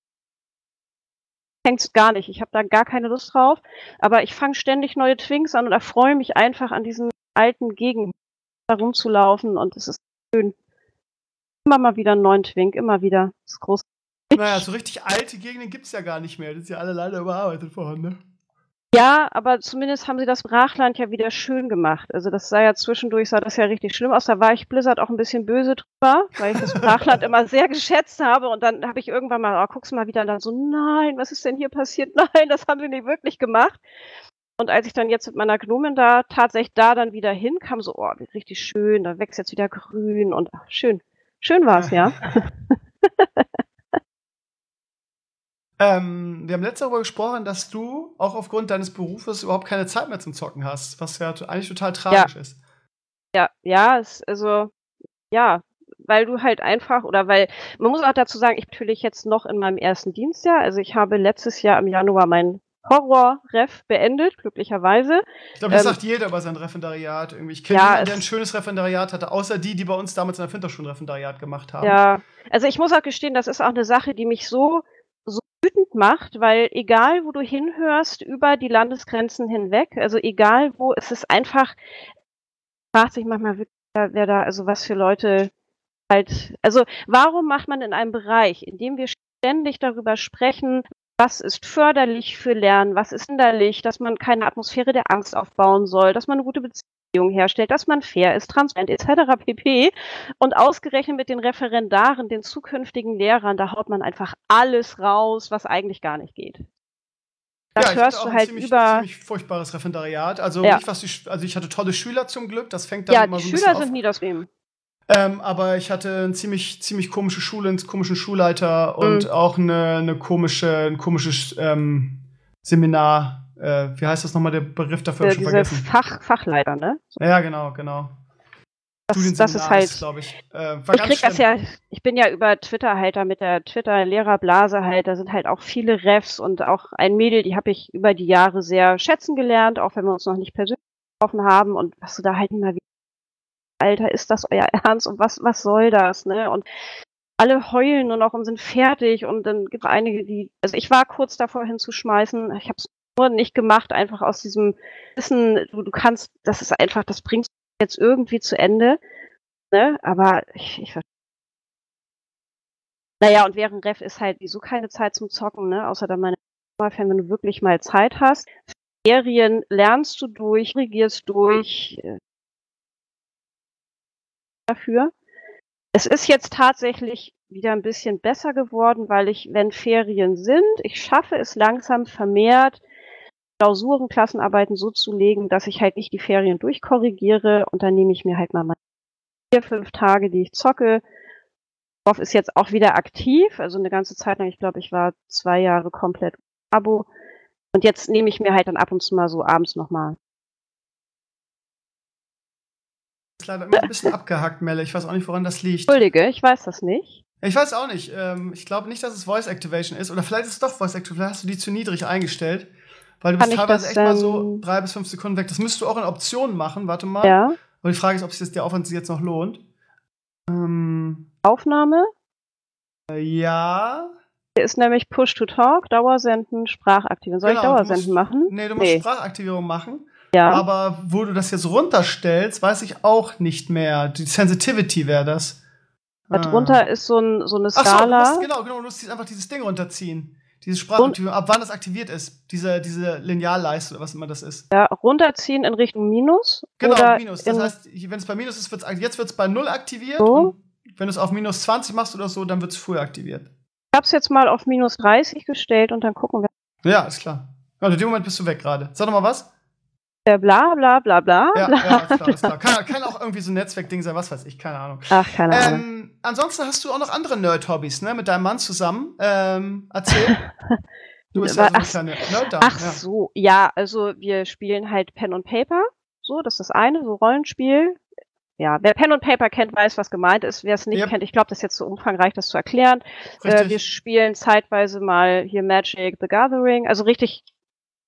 fängt's gar nicht. Ich habe da gar keine Lust drauf. Aber ich fange ständig neue Twinks an und erfreue mich einfach an diesen alten Gegenden herumzulaufen und es ist schön. Immer mal wieder einen neuen Twink, immer wieder. Das ist groß. Naja, so richtig alte Gegenden gibt's ja gar nicht mehr. Das ist ja alle leider überarbeitet worden, ne? Ja, aber zumindest haben sie das Brachland ja wieder schön gemacht. Also das sah ja zwischendurch, sah das ja richtig schlimm aus. Da war ich Blizzard auch ein bisschen böse drüber, weil ich das Brachland immer sehr geschätzt habe. Und dann habe ich irgendwann mal, guck's mal wieder, und dann so, nein, was ist denn hier passiert? Nein, das haben sie nicht wirklich gemacht. Und als ich dann jetzt mit meiner Gnomin da tatsächlich dann wieder hinkam, so, oh, richtig schön, da wächst jetzt wieder grün und ach, schön. Schön war's, ja. Wir haben letztes Mal darüber gesprochen, dass du auch aufgrund deines Berufes überhaupt keine Zeit mehr zum Zocken hast, was ja eigentlich total tragisch ist. Ja, weil du halt einfach, oder weil, man muss auch dazu sagen, ich bin natürlich jetzt noch in meinem ersten Dienstjahr, also ich habe letztes Jahr im Januar mein Horror-Ref beendet, glücklicherweise. Ich glaube, das sagt jeder über sein Referendariat irgendwie. Ich kenne niemanden, der ein schönes Referendariat hatte, außer die bei uns damals in der Finterschule ein Referendariat gemacht haben. Ja, also ich muss auch gestehen, das ist auch eine Sache, die mich so wütend macht, weil egal, wo du hinhörst, über die Landesgrenzen hinweg, also egal wo, es ist einfach, fragt sich manchmal wirklich, wer da, also was für Leute halt, also warum macht man in einem Bereich, in dem wir ständig darüber sprechen, was ist förderlich für Lernen, was ist hinderlich, dass man keine Atmosphäre der Angst aufbauen soll, dass man eine gute Beziehung herstellt, dass man fair ist, transparent etc. pp. Und ausgerechnet mit den Referendaren, den zukünftigen Lehrern, da haut man einfach alles raus, was eigentlich gar nicht geht. Das hörst du halt ziemlich furchtbares Referendariat. Also nicht, ich hatte tolle Schüler zum Glück, das fängt dann immer so ein bisschen an. Ja, die Schüler sind nie das Problem. Aber ich hatte eine ziemlich komische Schule, einen komischen Schulleiter und auch ein komisches Seminar. Wie heißt das nochmal, der Begriff dafür? Schon vergessen. Fachleiter, ne? Ja, genau. Das ist halt, glaube ich. Ich bin ja über Twitter halt da mit der Twitter-Lehrerblase halt, da sind halt auch viele Refs und auch ein Mädel, die habe ich über die Jahre sehr schätzen gelernt, auch wenn wir uns noch nicht persönlich getroffen haben und was du da halt immer wieder, Alter, ist das euer Ernst und was soll das, ne? Und alle heulen nur noch und sind fertig und dann gibt es einige, also ich war kurz davor hinzuschmeißen, ich habe es nur nicht gemacht, einfach aus diesem Wissen, du kannst, das ist einfach, das bringst du jetzt irgendwie zu Ende, ne? Aber naja, und während Ref ist halt wieso keine Zeit zum Zocken, ne? Außer dann wenn du wirklich mal Zeit hast. Ferien lernst du durch, regierst durch, dafür. Es ist jetzt tatsächlich wieder ein bisschen besser geworden, weil wenn Ferien sind, ich schaffe es langsam vermehrt, Klausuren, Klassenarbeiten so zu legen, dass ich halt nicht die Ferien durchkorrigiere und dann nehme ich mir halt mal 4-5 Tage, die ich zocke. Wolf ist jetzt auch wieder aktiv, also eine ganze Zeit lang, ich glaube, ich war 2 Jahre komplett Abo und jetzt nehme ich mir halt dann ab und zu mal so abends nochmal. Ist leider immer ein bisschen abgehackt, Melle. Ich weiß auch nicht, woran das liegt. Entschuldige, ich weiß das nicht. Ich weiß auch nicht. Ich glaube nicht, dass es Voice Activation ist. Oder vielleicht ist es doch Voice Activation. Vielleicht hast du die zu niedrig eingestellt. Weil du bist teilweise echt mal so 3 bis 5 Sekunden weg. Das müsstest du auch in Optionen machen. Warte mal. Ja. Aber die Frage ist, ob sich der Aufwand jetzt noch lohnt. Aufnahme? Ja. Hier ist nämlich Push to Talk, Dauersenden, Sprachaktivierung. Soll ich Dauersenden machen? Nee, du musst Sprachaktivierung machen. Ja. Aber wo du das jetzt runterstellst, weiß ich auch nicht mehr. Die Sensitivity wäre das. Darunter ist so eine Skala. Ach so, du musst einfach dieses Ding runterziehen. Diese Sprachaktivierung, ab wann das aktiviert ist. Diese Linealleiste oder was immer das ist. Ja, runterziehen in Richtung Minus. Genau, oder Minus. Das heißt, wenn es bei Minus ist, jetzt wird es bei 0 aktiviert. So. Und wenn du es auf minus 20 machst oder so, dann wird es früher aktiviert. Ich habe es jetzt mal auf minus 30 gestellt und dann gucken wir. Ja, ist klar. Also in dem Moment bist du weg gerade. Sag doch mal was. Bla bla bla bla. Ja, ist klar. Kann auch irgendwie so ein Netzwerkding sein, was weiß ich, keine Ahnung. Ach, keine Ahnung. Ansonsten hast du auch noch andere Nerd-Hobbys, ne? Mit deinem Mann zusammen. Erzähl. Du bist ja so eine kleine Nerd-Dame. Ach so, ja, also wir spielen halt Pen und Paper. So, das ist das eine, so Rollenspiel. Ja, wer Pen und Paper kennt, weiß, was gemeint ist. Wer es nicht kennt, ich glaube, das ist jetzt so umfangreich, das zu erklären. Wir spielen zeitweise mal hier Magic the Gathering, also richtig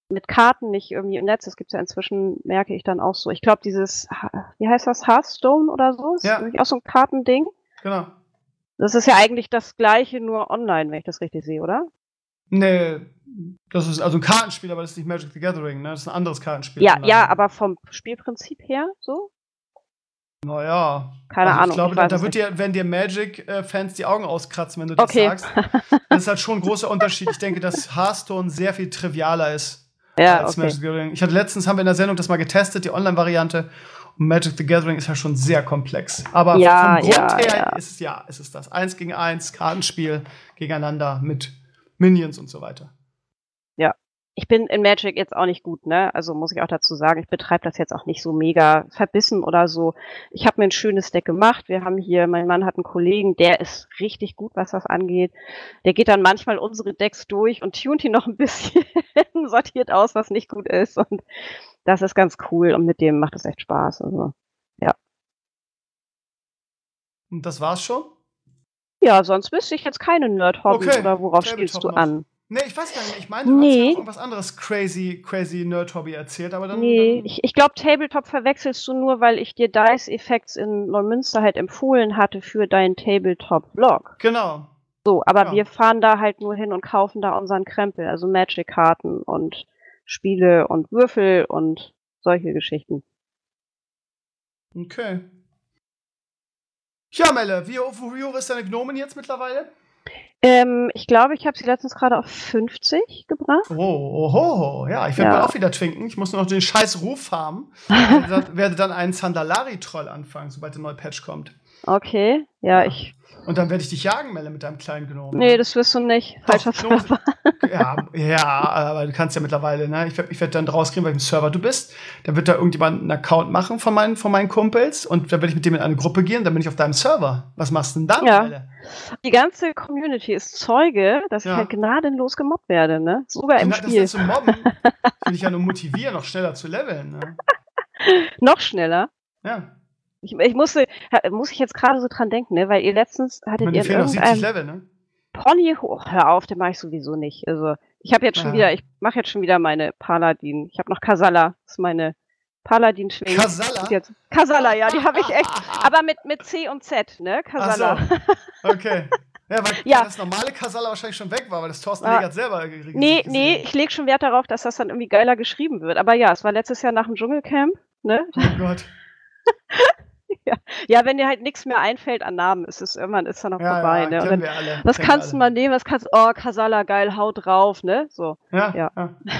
mit Karten nicht irgendwie im Netz. Das gibt's ja inzwischen, merke ich dann auch so. Ich glaube, wie heißt das, Hearthstone oder so? Ist wirklich auch so ein Kartending. Genau. Das ist ja eigentlich das Gleiche, nur online, wenn ich das richtig sehe, oder? Nee, das ist also ein Kartenspiel, aber das ist nicht Magic the Gathering, ne? Das ist ein anderes Kartenspiel. Ja, aber vom Spielprinzip her so? Naja. Keine Ahnung. Ich glaube, da werden dir Magic-Fans die Augen auskratzen, wenn du das sagst. Das ist halt schon ein großer Unterschied. Ich denke, dass Hearthstone sehr viel trivialer ist als Magic the Gathering. Haben wir in der Sendung das mal getestet, die Online-Variante. Und Magic the Gathering ist ja schon sehr komplex. Aber vom Grund her ist es das. 1 gegen 1, Kartenspiel gegeneinander mit Minions und so weiter. Ja. Ich bin in Magic jetzt auch nicht gut, ne? Also muss ich auch dazu sagen, ich betreibe das jetzt auch nicht so mega verbissen oder so. Ich habe mir ein schönes Deck gemacht. Mein Mann hat einen Kollegen, der ist richtig gut, was das angeht. Der geht dann manchmal unsere Decks durch und tunt die noch ein bisschen, sortiert aus, was nicht gut ist. Und das ist ganz cool und mit dem macht es echt Spaß. Also, ja. Und das war's schon? Ja, sonst wüsste ich jetzt keine Nerd-Hobbys oder worauf spielst du an? Nee, ich weiß gar nicht. Ich meine, du hast ja noch irgendwas anderes crazy Nerd-Hobby erzählt, aber dann... Nee, ich glaube, Tabletop verwechselst du nur, weil ich dir Dice Effects in Neumünster halt empfohlen hatte für deinen Tabletop-Vlog. Genau. So, aber wir fahren da halt nur hin und kaufen da unseren Krempel, also Magic-Karten und Spiele und Würfel und solche Geschichten. Okay. Ja, Melle, wie hoch ist deine Gnomen jetzt mittlerweile? Ich glaube, ich habe sie letztens gerade auf 50 gebracht. Ja, ich werde mal auch wieder twinken. Ich muss nur noch den scheiß Ruf haben. Und werde dann einen Sandalari-Troll anfangen, sobald der neue Patch kommt. Okay, ja, ich... Und dann werde ich dich jagen, Melle, mit deinem kleinen Gnomen. Nee, das wirst du nicht. Falscher Server. Ja, aber du kannst ja mittlerweile, ne? Ich werd dann rauskriegen, welchem Server du bist. Dann wird da irgendjemand einen Account machen von meinen Kumpels und dann werde ich mit dem in eine Gruppe gehen, dann bin ich auf deinem Server. Was machst du denn dann, Melle? Die ganze Community ist Zeuge, dass ich halt gnadenlos gemobbt werde, ne? Sogar im Spiel. Das zu mobben, will ich ja nur motivieren, noch schneller zu leveln, ne? Noch schneller? Ja. Ich muss ich jetzt gerade so dran denken, ne? Weil ihr letztens hattet ihr fehlen noch 70 Level, ne? Pony hoch. Hör auf, den mache ich sowieso nicht. Also, ich mache jetzt schon wieder meine Paladin. Ich habe noch Kasala, das ist meine Paladin-Schwing. Kasala, ja, die habe ich echt. Aber mit C und Z, ne? Kasala. Ach so. Okay. Ja, weil das normale Kasala wahrscheinlich schon weg war, weil das Thorsten Legert selber geregelt hat. Nee, ich lege schon Wert darauf, dass das dann irgendwie geiler geschrieben wird. Aber ja, es war letztes Jahr nach dem Dschungelcamp, ne? Oh Gott. Ja, wenn dir halt nichts mehr einfällt an Namen, irgendwann ist dann noch vorbei, ne? Und dann, wir alle. Was kannst du mal nehmen? Kasala, geil, haut drauf, ne? So. Ja.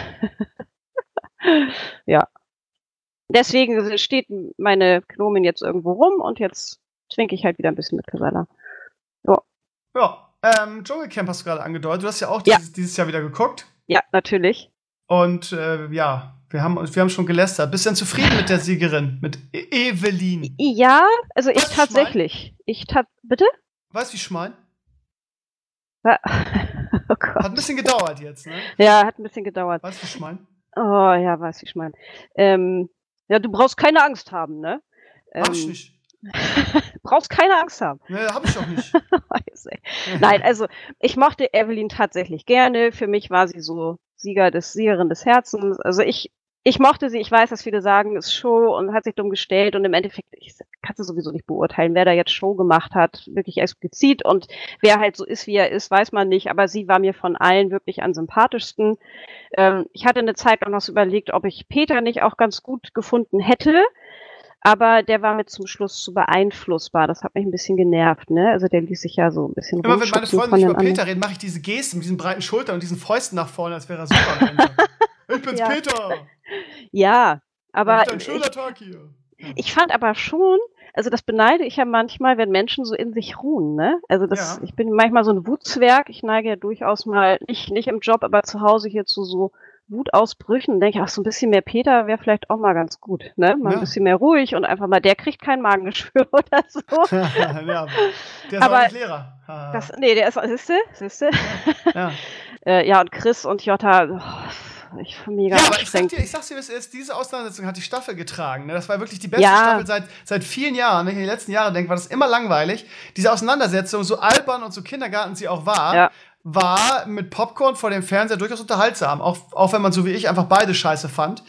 Ja. Deswegen steht meine Gnomin jetzt irgendwo rum und jetzt twinke ich halt wieder ein bisschen mit Kasala. Ja. Dschungelcamp hast du gerade angedeutet. Du hast ja auch dieses Jahr wieder geguckt. Ja, natürlich. Und wir haben schon gelästert. Bist du denn zufrieden mit der Siegerin, mit Evelyn? Ja, also ich tatsächlich. Bitte? Weißt du, wie ich meine? Oh Gott. Hat ein bisschen gedauert jetzt, ne? Ja, hat ein bisschen gedauert. Weißt du, wie ich meine? Oh ja, weiß wie ich meine. Ja, du brauchst keine Angst haben, ne? Hab ich nicht. Brauchst keine Angst haben. Nee, hab ich doch nicht. Nein, also ich mochte Evelyn tatsächlich gerne. Für mich war sie so Siegerin des Herzens. Also ich mochte sie. Ich weiß, dass viele sagen, ist Show und hat sich dumm gestellt. Und im Endeffekt, ich kann sie sowieso nicht beurteilen, wer da jetzt Show gemacht hat, wirklich explizit. Und wer halt so ist, wie er ist, weiß man nicht. Aber sie war mir von allen wirklich am sympathischsten. Ich hatte eine Zeit lang noch so überlegt, ob ich Peter nicht auch ganz gut gefunden hätte. Aber der war mir zum Schluss zu beeinflussbar. Das hat mich ein bisschen genervt, ne? Also der ließ sich ja so ein bisschen immer wenn meine Freunde nicht über Peter reden, mache ich diese Geste mit diesen breiten Schultern und diesen Fäusten nach vorne, als wäre er super. Ich bin's, Peter! Ja, aber ein schöner Tag hier. Ich fand aber schon, also das beneide ich ja manchmal, wenn Menschen so in sich ruhen, ne? Also ich bin manchmal so ein Wutzwerg. Ich neige ja durchaus mal, nicht im Job, aber zu Hause hier zu so Wutausbrüchen und denke, so ein bisschen mehr Peter wäre vielleicht auch mal ganz gut, ne? Mal ein bisschen mehr ruhig und einfach mal, der kriegt kein Magengeschwür oder so. Ja, der ist aber auch nicht Lehrer. Der ist, siehste? Ja, und Chris und Jota, mega anstrengend. Ich sag's dir, diese Auseinandersetzung hat die Staffel getragen. Ne? Das war wirklich die beste Staffel seit vielen Jahren. Wenn ich in die letzten Jahre denke, war das immer langweilig. Diese Auseinandersetzung, so albern und so Kindergarten sie auch war, war mit Popcorn vor dem Fernseher durchaus unterhaltsam. Auch wenn man so wie ich einfach beide scheiße fand.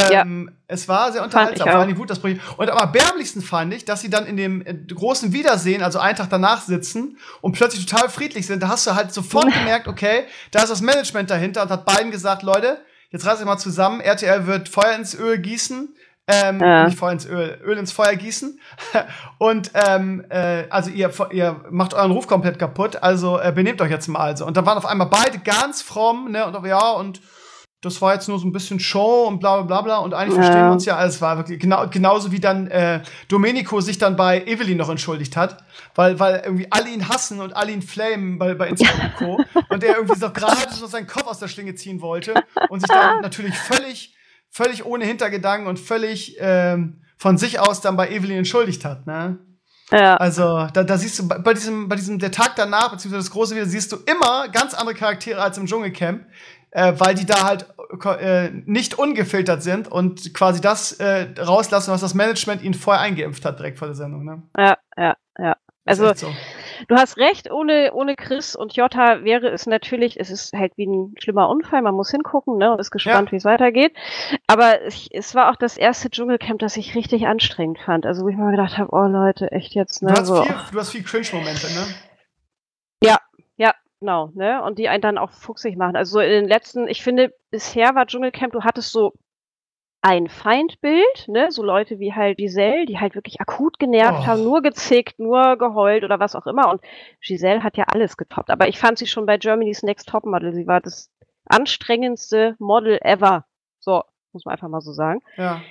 Es war sehr unterhaltsam, vor allem die Wut, das Projekt. Und am erbärmlichsten fand ich, dass sie dann in dem großen Wiedersehen, also einen Tag danach sitzen und plötzlich total friedlich sind. Da hast du halt sofort gemerkt, okay, da ist das Management dahinter und hat beiden gesagt, Leute, jetzt reißt euch mal zusammen, RTL wird Feuer ins Öl gießen. Nicht Feuer ins Öl ins Feuer gießen. Und also ihr macht euren Ruf komplett kaputt, also benehmt euch jetzt mal. Also. Und dann waren auf einmal beide ganz fromm, ne? Und das war jetzt nur so ein bisschen Show und bla bla bla und eigentlich verstehen wir uns ja alles. War wirklich genauso wie dann Domenico sich dann bei Evelyn noch entschuldigt hat, weil irgendwie alle ihn hassen und alle ihn flamen bei Instagram und Co. Und er irgendwie so gerade so seinen Kopf aus der Schlinge ziehen wollte und sich dann natürlich völlig ohne Hintergedanken und völlig von sich aus dann bei Evelyn entschuldigt hat, ne? Ja. Also, da siehst du bei diesem der Tag danach, beziehungsweise das große Video, siehst du immer ganz andere Charaktere als im Dschungelcamp, weil die da halt nicht ungefiltert sind und quasi das rauslassen, was das Management ihnen vorher eingeimpft hat, direkt vor der Sendung, ne? Ja. Also, so. Du hast recht, ohne Chris und Jota wäre es natürlich, es ist halt wie ein schlimmer Unfall, man muss hingucken, ne, und ist gespannt, wie es weitergeht. Aber es war auch das erste Dschungelcamp, das ich richtig anstrengend fand. Also, wo ich mal gedacht habe, oh Leute, echt jetzt, ne? Du hast viel Cringe-Momente, ne? Ja, genau, ne? Und die einen dann auch fuchsig machen. Also, in den letzten, ich finde, bisher war Dschungelcamp, du hattest so ein Feindbild, ne, so Leute wie halt Giselle, die halt wirklich akut genervt haben, nur gezickt, nur geheult oder was auch immer. Und Giselle hat ja alles getoppt. Aber ich fand sie schon bei Germany's Next Topmodel. Sie war das anstrengendste Model ever. So, muss man einfach mal so sagen. Ja.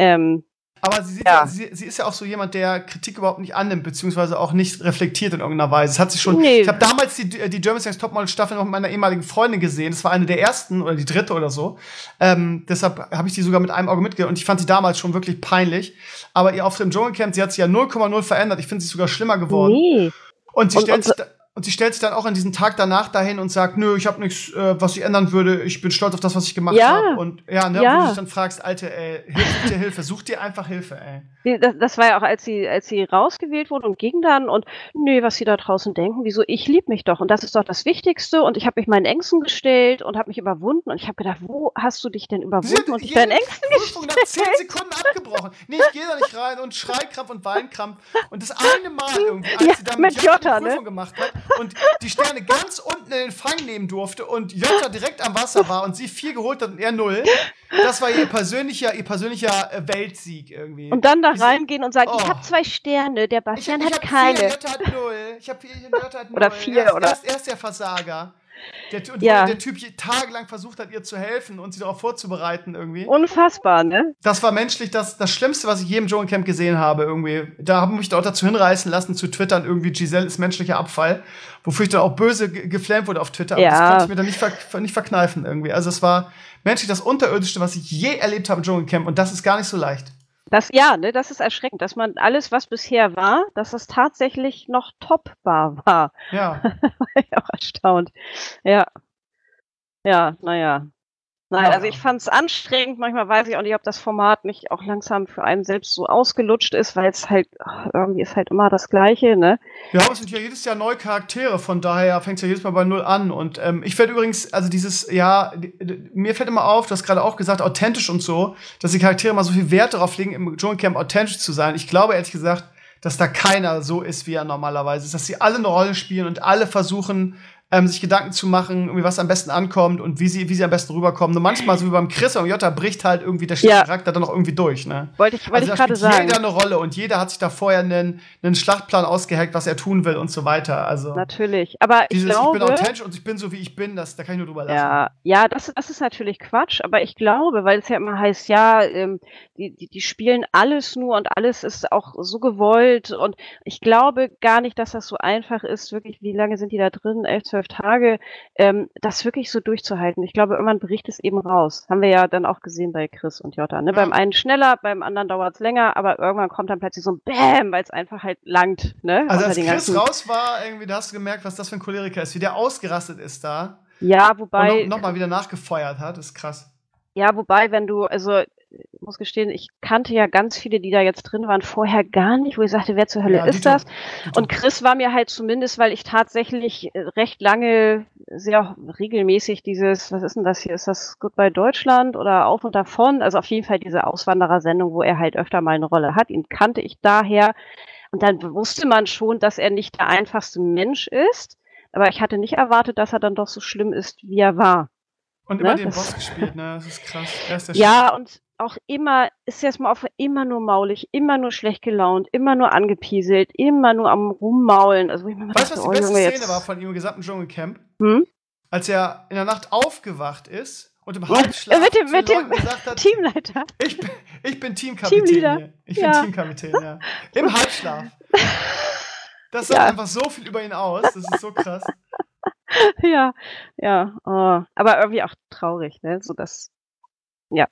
Aber sie ist ja auch so jemand, der Kritik überhaupt nicht annimmt, beziehungsweise auch nicht reflektiert in irgendeiner Weise. Das hat sich schon. Nee. Ich habe damals die Germany's Next Topmodel Staffel noch mit meiner ehemaligen Freundin gesehen. Das war eine der ersten oder die dritte oder so. Deshalb habe ich die sogar mit einem Auge mitgehört und ich fand sie damals schon wirklich peinlich. Aber ihr Auftritt im Dschungelcamp, sie hat sich ja 0,0 verändert. Ich finde sie sogar schlimmer geworden. Nee. Und sie stellt sich dann auch an diesem Tag danach dahin und sagt, nö, ich habe nichts, was ich ändern würde. Ich bin stolz auf das, was ich gemacht habe. Und wo du dich dann fragst, Alte, Hilfe, such dir einfach Hilfe, ey. Das war ja auch, als sie rausgewählt wurde und ging dann und nö, was sie da draußen denken, wieso, ich liebe mich doch und das ist doch das Wichtigste und ich habe mich meinen Ängsten gestellt und habe mich überwunden und ich habe gedacht, wo hast du dich denn überwunden und dich deinen Ängsten gestellt? Nach 10 Sekunden abgebrochen. Nee, ich gehe da nicht rein und Schreikrampf und Weinkrampf und das eine Mal irgendwie, als sie dann mit Jota die Prüfung gemacht hat, und die Sterne ganz unten in den Fang nehmen durfte und Jota direkt am Wasser war und sie 4 geholt hat und er 0. Das war ihr persönlicher Weltsieg irgendwie. Und dann da reingehen und sagen, ich habe 2 Sterne, der Bastian hat keine. 4, Jota hat 0. Jota hat 0. Oder 4, er ist der Versager. Der Typ tagelang versucht hat, ihr zu helfen und sie darauf vorzubereiten irgendwie. Unfassbar, ne? Das war menschlich das Schlimmste, was ich je im Dschungelcamp gesehen habe irgendwie. Da habe ich mich auch dazu hinreißen lassen, zu twittern, irgendwie Giselle ist menschlicher Abfall. Wofür ich dann auch böse geflammt wurde auf Twitter. Aber das konnte ich mir dann nicht verkneifen irgendwie. Also es war menschlich das Unterirdischste, was ich je erlebt habe im Dschungelcamp. Und das ist gar nicht so leicht. Das ist erschreckend, dass man alles, was bisher war, dass es tatsächlich noch toppbar war. Ja. War ich auch erstaunt. Ja. Ja, naja. Nein, also ich fand's anstrengend. Manchmal weiß ich auch nicht, ob das Format nicht auch langsam für einen selbst so ausgelutscht ist, weil es halt, irgendwie ist halt immer das Gleiche, ne? Ja, aber es sind ja jedes Jahr neue Charaktere, von daher fängt es ja jedes Mal bei 0 an. Und ich werde übrigens, also mir fällt immer auf, du hast gerade auch gesagt, authentisch und so, dass die Charaktere immer so viel Wert darauf legen, im Dschungelcamp authentisch zu sein. Ich glaube ehrlich gesagt, dass da keiner so ist, wie er normalerweise ist. Dass sie alle eine Rolle spielen und alle versuchen, sich Gedanken zu machen, irgendwie was am besten ankommt und wie sie am besten rüberkommen. Nur manchmal, so wie beim Chris und Jota, bricht halt irgendwie der Charakter dann noch irgendwie durch, ne? Wollte ich gerade sagen. Jeder eine Rolle und jeder hat sich da vorher einen Schlachtplan ausgeheckt, was er tun will und so weiter. Also natürlich, aber ich glaube, ich bin authentisch und ich bin so, wie ich bin, da kann ich nur drüber lachen. Ja, das ist natürlich Quatsch, aber ich glaube, weil es ja immer heißt, die spielen alles nur und alles ist auch so gewollt und ich glaube gar nicht, dass das so einfach ist, wirklich, wie lange sind die da drin? 11, 12 Tage, das wirklich so durchzuhalten. Ich glaube, irgendwann bricht es eben raus. Haben wir ja dann auch gesehen bei Chris und Jota. Ne? Ja. Beim einen schneller, beim anderen dauert es länger, aber irgendwann kommt dann plötzlich so ein Bäm, weil es einfach halt langt. Ne? Also als Chris raus war, irgendwie, da hast du gemerkt, was das für ein Choleriker ist, wie der ausgerastet ist da. Ja, wobei. Und nochmal wieder nachgefeuert hat, das ist krass. Ja, wobei, wenn du, also muss gestehen, ich kannte ja ganz viele, die da jetzt drin waren, vorher gar nicht, wo ich sagte, wer zur Hölle ist das? Und Chris war mir halt zumindest, weil ich tatsächlich recht lange, sehr regelmäßig dieses, was ist denn das hier, ist das Goodbye Deutschland oder Auf und Davon? Also auf jeden Fall diese Auswanderersendung, wo er halt öfter mal eine Rolle hat. Ihn kannte ich daher. Und dann wusste man schon, dass er nicht der einfachste Mensch ist. Aber ich hatte nicht erwartet, dass er dann doch so schlimm ist, wie er war. Und immer den Boss gespielt, ne? Das ist krass. Und auch immer, ist erstmal immer nur maulig, immer nur schlecht gelaunt, immer nur angepieselt, immer nur am Rummaulen. Also, weißt du, was die beste Szene war von ihm im gesamten Dschungelcamp? Als er in der Nacht aufgewacht ist und im Halbschlaf mit dem gesagt hat, Teamleiter. Ich bin Teamkapitän hier. Ich bin Teamkapitän, ja. Im Halbschlaf. Das sagt einfach so viel über ihn aus. Das ist so krass. Ja. Oh. Aber irgendwie auch traurig, ne? So das. Ja.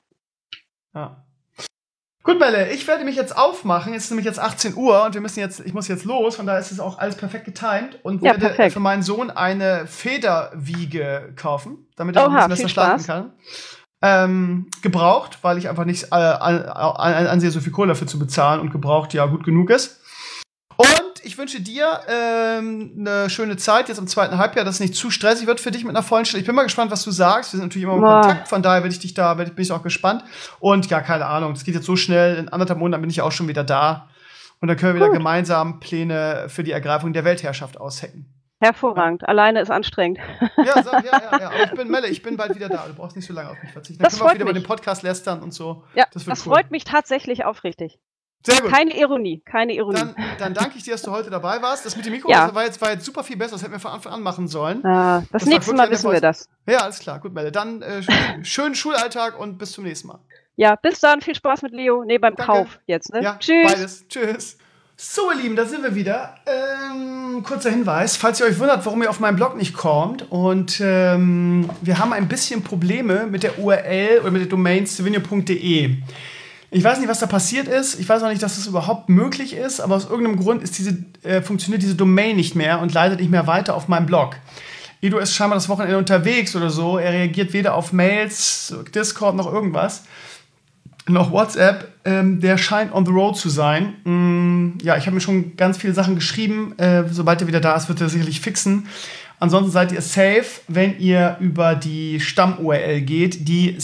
Gut, Melle, ich werde mich jetzt aufmachen. Es ist nämlich jetzt 18 Uhr und ich muss jetzt los. Von daher ist es auch alles perfekt getimed und werde für meinen Sohn eine Federwiege kaufen, damit er ein bisschen besser schlafen kann. Gebraucht, weil ich einfach nicht ansehe, so viel Kohle dafür zu bezahlen und gebraucht ja gut genug ist. Und ich wünsche dir eine schöne Zeit jetzt im zweiten Halbjahr, dass es nicht zu stressig wird für dich mit einer vollen Stelle. Ich bin mal gespannt, was du sagst. Wir sind natürlich immer im Kontakt, von daher bin ich auch gespannt. Und ja, keine Ahnung, das geht jetzt so schnell. In 1,5 Monaten bin ich auch schon wieder da. Und dann können wir wieder gemeinsam Pläne für die Ergreifung der Weltherrschaft aushacken. Hervorragend. Alleine ist anstrengend. Ja. Aber ich bin bald wieder da. Du brauchst nicht so lange auf mich verzichten. Dann können wir auch wieder über den Podcast lästern und so. Ja, das freut mich tatsächlich aufrichtig. Sehr gut. Keine Ironie. Dann danke ich dir, dass du heute dabei warst. Das mit dem Mikro war jetzt super viel besser. Das hätten wir von Anfang an machen sollen. Das nächste Mal wissen wir das. Ja, alles klar. Gut, Melle. Dann schönen Schulalltag und bis zum nächsten Mal. Ja, bis dann. Viel Spaß mit Leo. Beim Kauf jetzt. Ne? Ja, Tschüss. Beides. Tschüss. So, ihr Lieben, da sind wir wieder. Kurzer Hinweis, falls ihr euch wundert, warum ihr auf meinen Blog nicht kommt. Und wir haben ein bisschen Probleme mit der URL oder mit der Domain stevenio.de. Ich weiß nicht, was da passiert ist. Ich weiß auch nicht, dass das überhaupt möglich ist. Aber aus irgendeinem Grund ist funktioniert diese Domain nicht mehr und leitet nicht mehr weiter auf meinem Blog. Edu ist scheinbar das Wochenende unterwegs oder so. Er reagiert weder auf Mails, Discord noch irgendwas. Noch WhatsApp. Der scheint on the road zu sein. Ich habe mir schon ganz viele Sachen geschrieben. Sobald er wieder da ist, wird er sicherlich fixen. Ansonsten seid ihr safe, wenn ihr über die Stamm-URL geht, die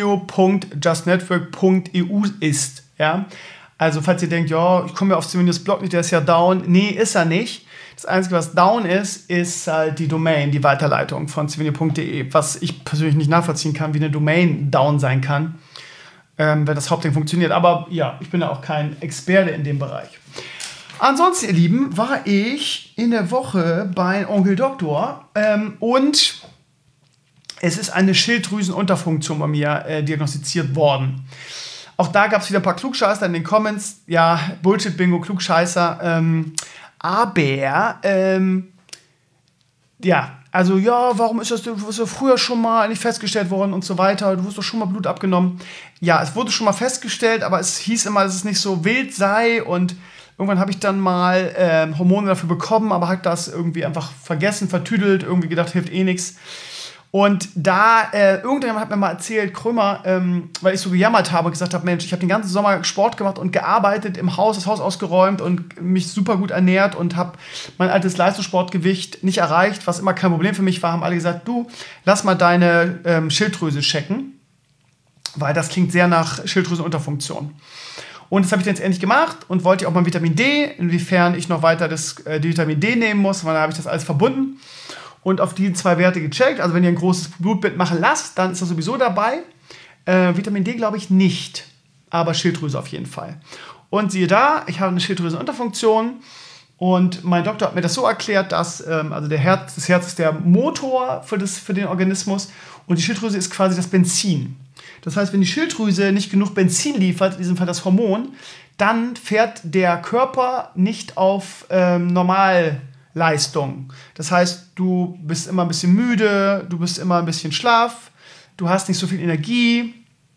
stevenio.justnetwork.eu ist. Ja? Also falls ihr denkt, ich komme ja auf Stevenios Blog nicht, der ist ja down. Nee, ist er nicht. Das Einzige, was down ist halt die Domain, die Weiterleitung von stevenio.de, was ich persönlich nicht nachvollziehen kann, wie eine Domain down sein kann, wenn das Hauptding funktioniert. Aber ja, ich bin ja auch kein Experte in dem Bereich. Ansonsten, ihr Lieben, war ich in der Woche bei Onkel Doktor und es ist eine Schilddrüsenunterfunktion bei mir diagnostiziert worden. Auch da gab es wieder ein paar Klugscheißer in den Comments. Ja, Bullshit-Bingo, Klugscheißer. Warum ist das früher schon mal nicht festgestellt worden und so weiter? Du hast doch schon mal Blut abgenommen. Ja, es wurde schon mal festgestellt, aber es hieß immer, dass es nicht so wild sei und irgendwann habe ich dann mal Hormone dafür bekommen, aber habe das irgendwie einfach vergessen, vertüdelt, irgendwie gedacht, hilft eh nichts. Und da, irgendjemand hat mir mal erzählt, Krömer, weil ich so gejammert habe und gesagt habe, Mensch, ich habe den ganzen Sommer Sport gemacht und gearbeitet im Haus, das Haus ausgeräumt und mich super gut ernährt und habe mein altes Leistungssportgewicht nicht erreicht, was immer kein Problem für mich war, haben alle gesagt, du, lass mal deine Schilddrüse checken, weil das klingt sehr nach Schilddrüsenunterfunktion. Und das habe ich dann jetzt endlich gemacht und wollte auch mal Vitamin D, inwiefern ich noch weiter die Vitamin D nehmen muss, weil da habe ich das alles verbunden und auf die 2 Werte gecheckt. Also wenn ihr ein großes Blutbild machen lasst, dann ist das sowieso dabei. Vitamin D glaube ich nicht, aber Schilddrüse auf jeden Fall. Und siehe da, ich habe eine Schilddrüsenunterfunktion und mein Doktor hat mir das so erklärt, dass das Herz ist der Motor für den Organismus und die Schilddrüse ist quasi das Benzin. Das heißt, wenn die Schilddrüse nicht genug Benzin liefert, in diesem Fall das Hormon, dann fährt der Körper nicht auf Normalleistung. Das heißt, du bist immer ein bisschen müde, du bist immer ein bisschen schlaff, du hast nicht so viel Energie,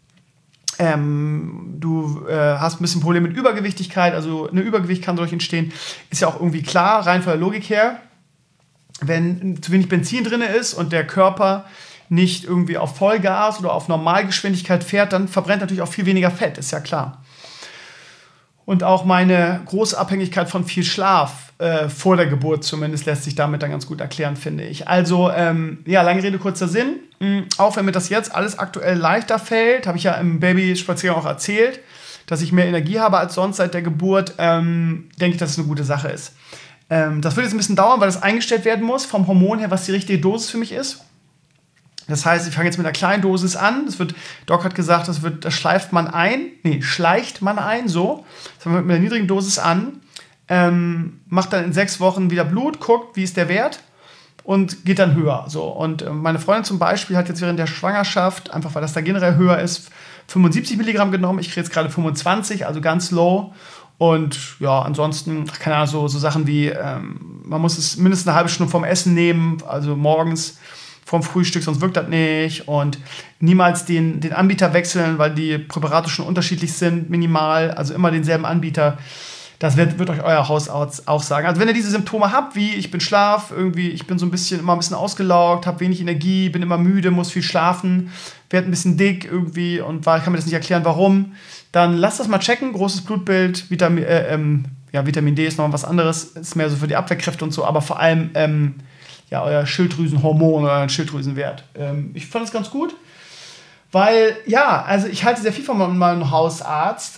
du hast ein bisschen Probleme mit Übergewichtigkeit, also eine Übergewicht kann dadurch entstehen, ist ja auch irgendwie klar, rein von der Logik her. Wenn zu wenig Benzin drin ist und der Körper nicht irgendwie auf Vollgas oder auf Normalgeschwindigkeit fährt, dann verbrennt natürlich auch viel weniger Fett, ist ja klar. Und auch meine große Abhängigkeit von viel Schlaf vor der Geburt zumindest lässt sich damit dann ganz gut erklären, finde ich. Also, lange Rede, kurzer Sinn. Auch wenn mir das jetzt alles aktuell leichter fällt, habe ich ja im Babyspaziergang auch erzählt, dass ich mehr Energie habe als sonst seit der Geburt, denke ich, dass es eine gute Sache ist. Das wird jetzt ein bisschen dauern, weil das eingestellt werden muss, vom Hormon her, was die richtige Dosis für mich ist. Das heißt, ich fange jetzt mit einer kleinen Dosis an. Doc hat gesagt, das schleicht man ein, so. Das fangen wir mit einer niedrigen Dosis an, macht dann in 6 Wochen wieder Blut, guckt, wie ist der Wert und geht dann höher. So. Und meine Freundin zum Beispiel hat jetzt während der Schwangerschaft, einfach weil das da generell höher ist, 75 Milligramm genommen. Ich kriege jetzt gerade 25, also ganz low. Und ja, ansonsten, keine Ahnung, so Sachen wie, man muss es mindestens eine halbe Stunde vorm Essen nehmen, also morgens vorm Frühstück, sonst wirkt das nicht. Und niemals den Anbieter wechseln, weil die Präparate schon unterschiedlich sind, minimal. Also immer denselben Anbieter. Das wird euch euer Hausarzt auch sagen. Also wenn ihr diese Symptome habt, wie ich bin ich bin immer ein bisschen ausgelaugt, habe wenig Energie, bin immer müde, muss viel schlafen, werde ein bisschen dick irgendwie und kann mir das nicht erklären, warum, dann lasst das mal checken. Großes Blutbild, Vitamin D ist noch was anderes, ist mehr so für die Abwehrkräfte und so, aber vor allem euer Schilddrüsenhormon oder euren Schilddrüsenwert. Ich fand das ganz gut, weil, also ich halte sehr viel von meinem Hausarzt,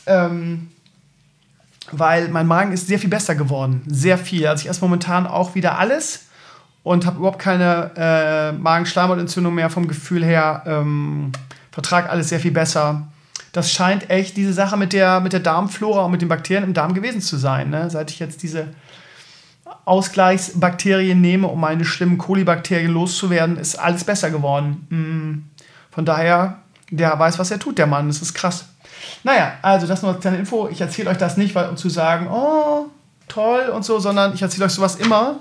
weil mein Magen ist sehr viel besser geworden. Sehr viel. Also ich esse momentan auch wieder alles und habe überhaupt keine Magenschleimhautentzündung mehr vom Gefühl her. Vertrage alles sehr viel besser. Das scheint echt diese Sache mit der Darmflora und mit den Bakterien im Darm gewesen zu sein. Ne? Seit ich jetzt diese Ausgleichsbakterien nehme, um meine schlimmen Kolibakterien loszuwerden, ist alles besser geworden. Von daher, der weiß, was er tut, der Mann. Das ist krass. Naja, also das nur als kleine Info. Ich erzähle euch das nicht, um zu sagen, oh, toll und so, sondern ich erzähle euch sowas immer,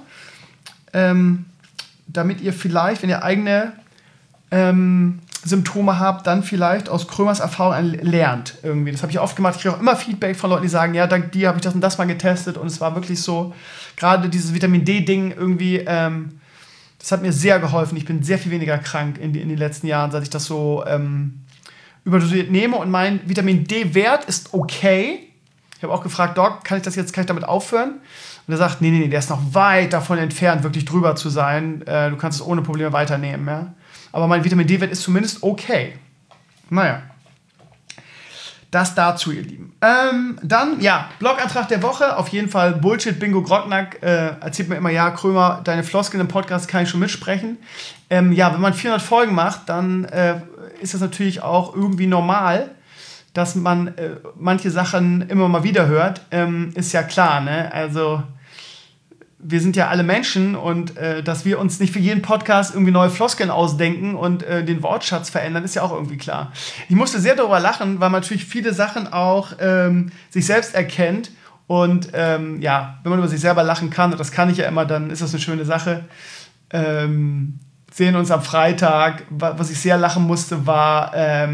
damit ihr vielleicht, wenn ihr eigene Symptome habt, dann vielleicht aus Krömers Erfahrung lernt. Irgendwie. Das habe ich oft gemacht. Ich kriege auch immer Feedback von Leuten, die sagen, ja, dank dir habe ich das und das mal getestet und es war wirklich so, gerade dieses Vitamin D-Ding irgendwie, das hat mir sehr geholfen. Ich bin sehr viel weniger krank in den letzten Jahren, seit ich das so überdosiert nehme und mein Vitamin D-Wert ist okay. Ich habe auch gefragt, Doc, kann ich damit aufhören? Und er sagt, nee, der ist noch weit davon entfernt, wirklich drüber zu sein. Du kannst es ohne Probleme weiternehmen. Ja? Aber mein Vitamin D-Wert ist zumindest okay. Naja. Das dazu, ihr Lieben. Dann, Blogantrag der Woche. Auf jeden Fall Bullshit Bingo Grottnack. Erzählt mir immer, ja, Krömer, deine Floskeln im Podcast kann ich schon mitsprechen. Wenn man 400 Folgen macht, dann ist das natürlich auch irgendwie normal, dass man manche Sachen immer mal wieder hört. Ist ja klar, ne? Also wir sind ja alle Menschen und dass wir uns nicht für jeden Podcast irgendwie neue Floskeln ausdenken und den Wortschatz verändern, ist ja auch irgendwie klar. Ich musste sehr darüber lachen, weil man natürlich viele Sachen auch sich selbst erkennt und wenn man über sich selber lachen kann, und das kann ich ja immer, dann ist das eine schöne Sache. Sehen uns am Freitag. Was ich sehr lachen musste, war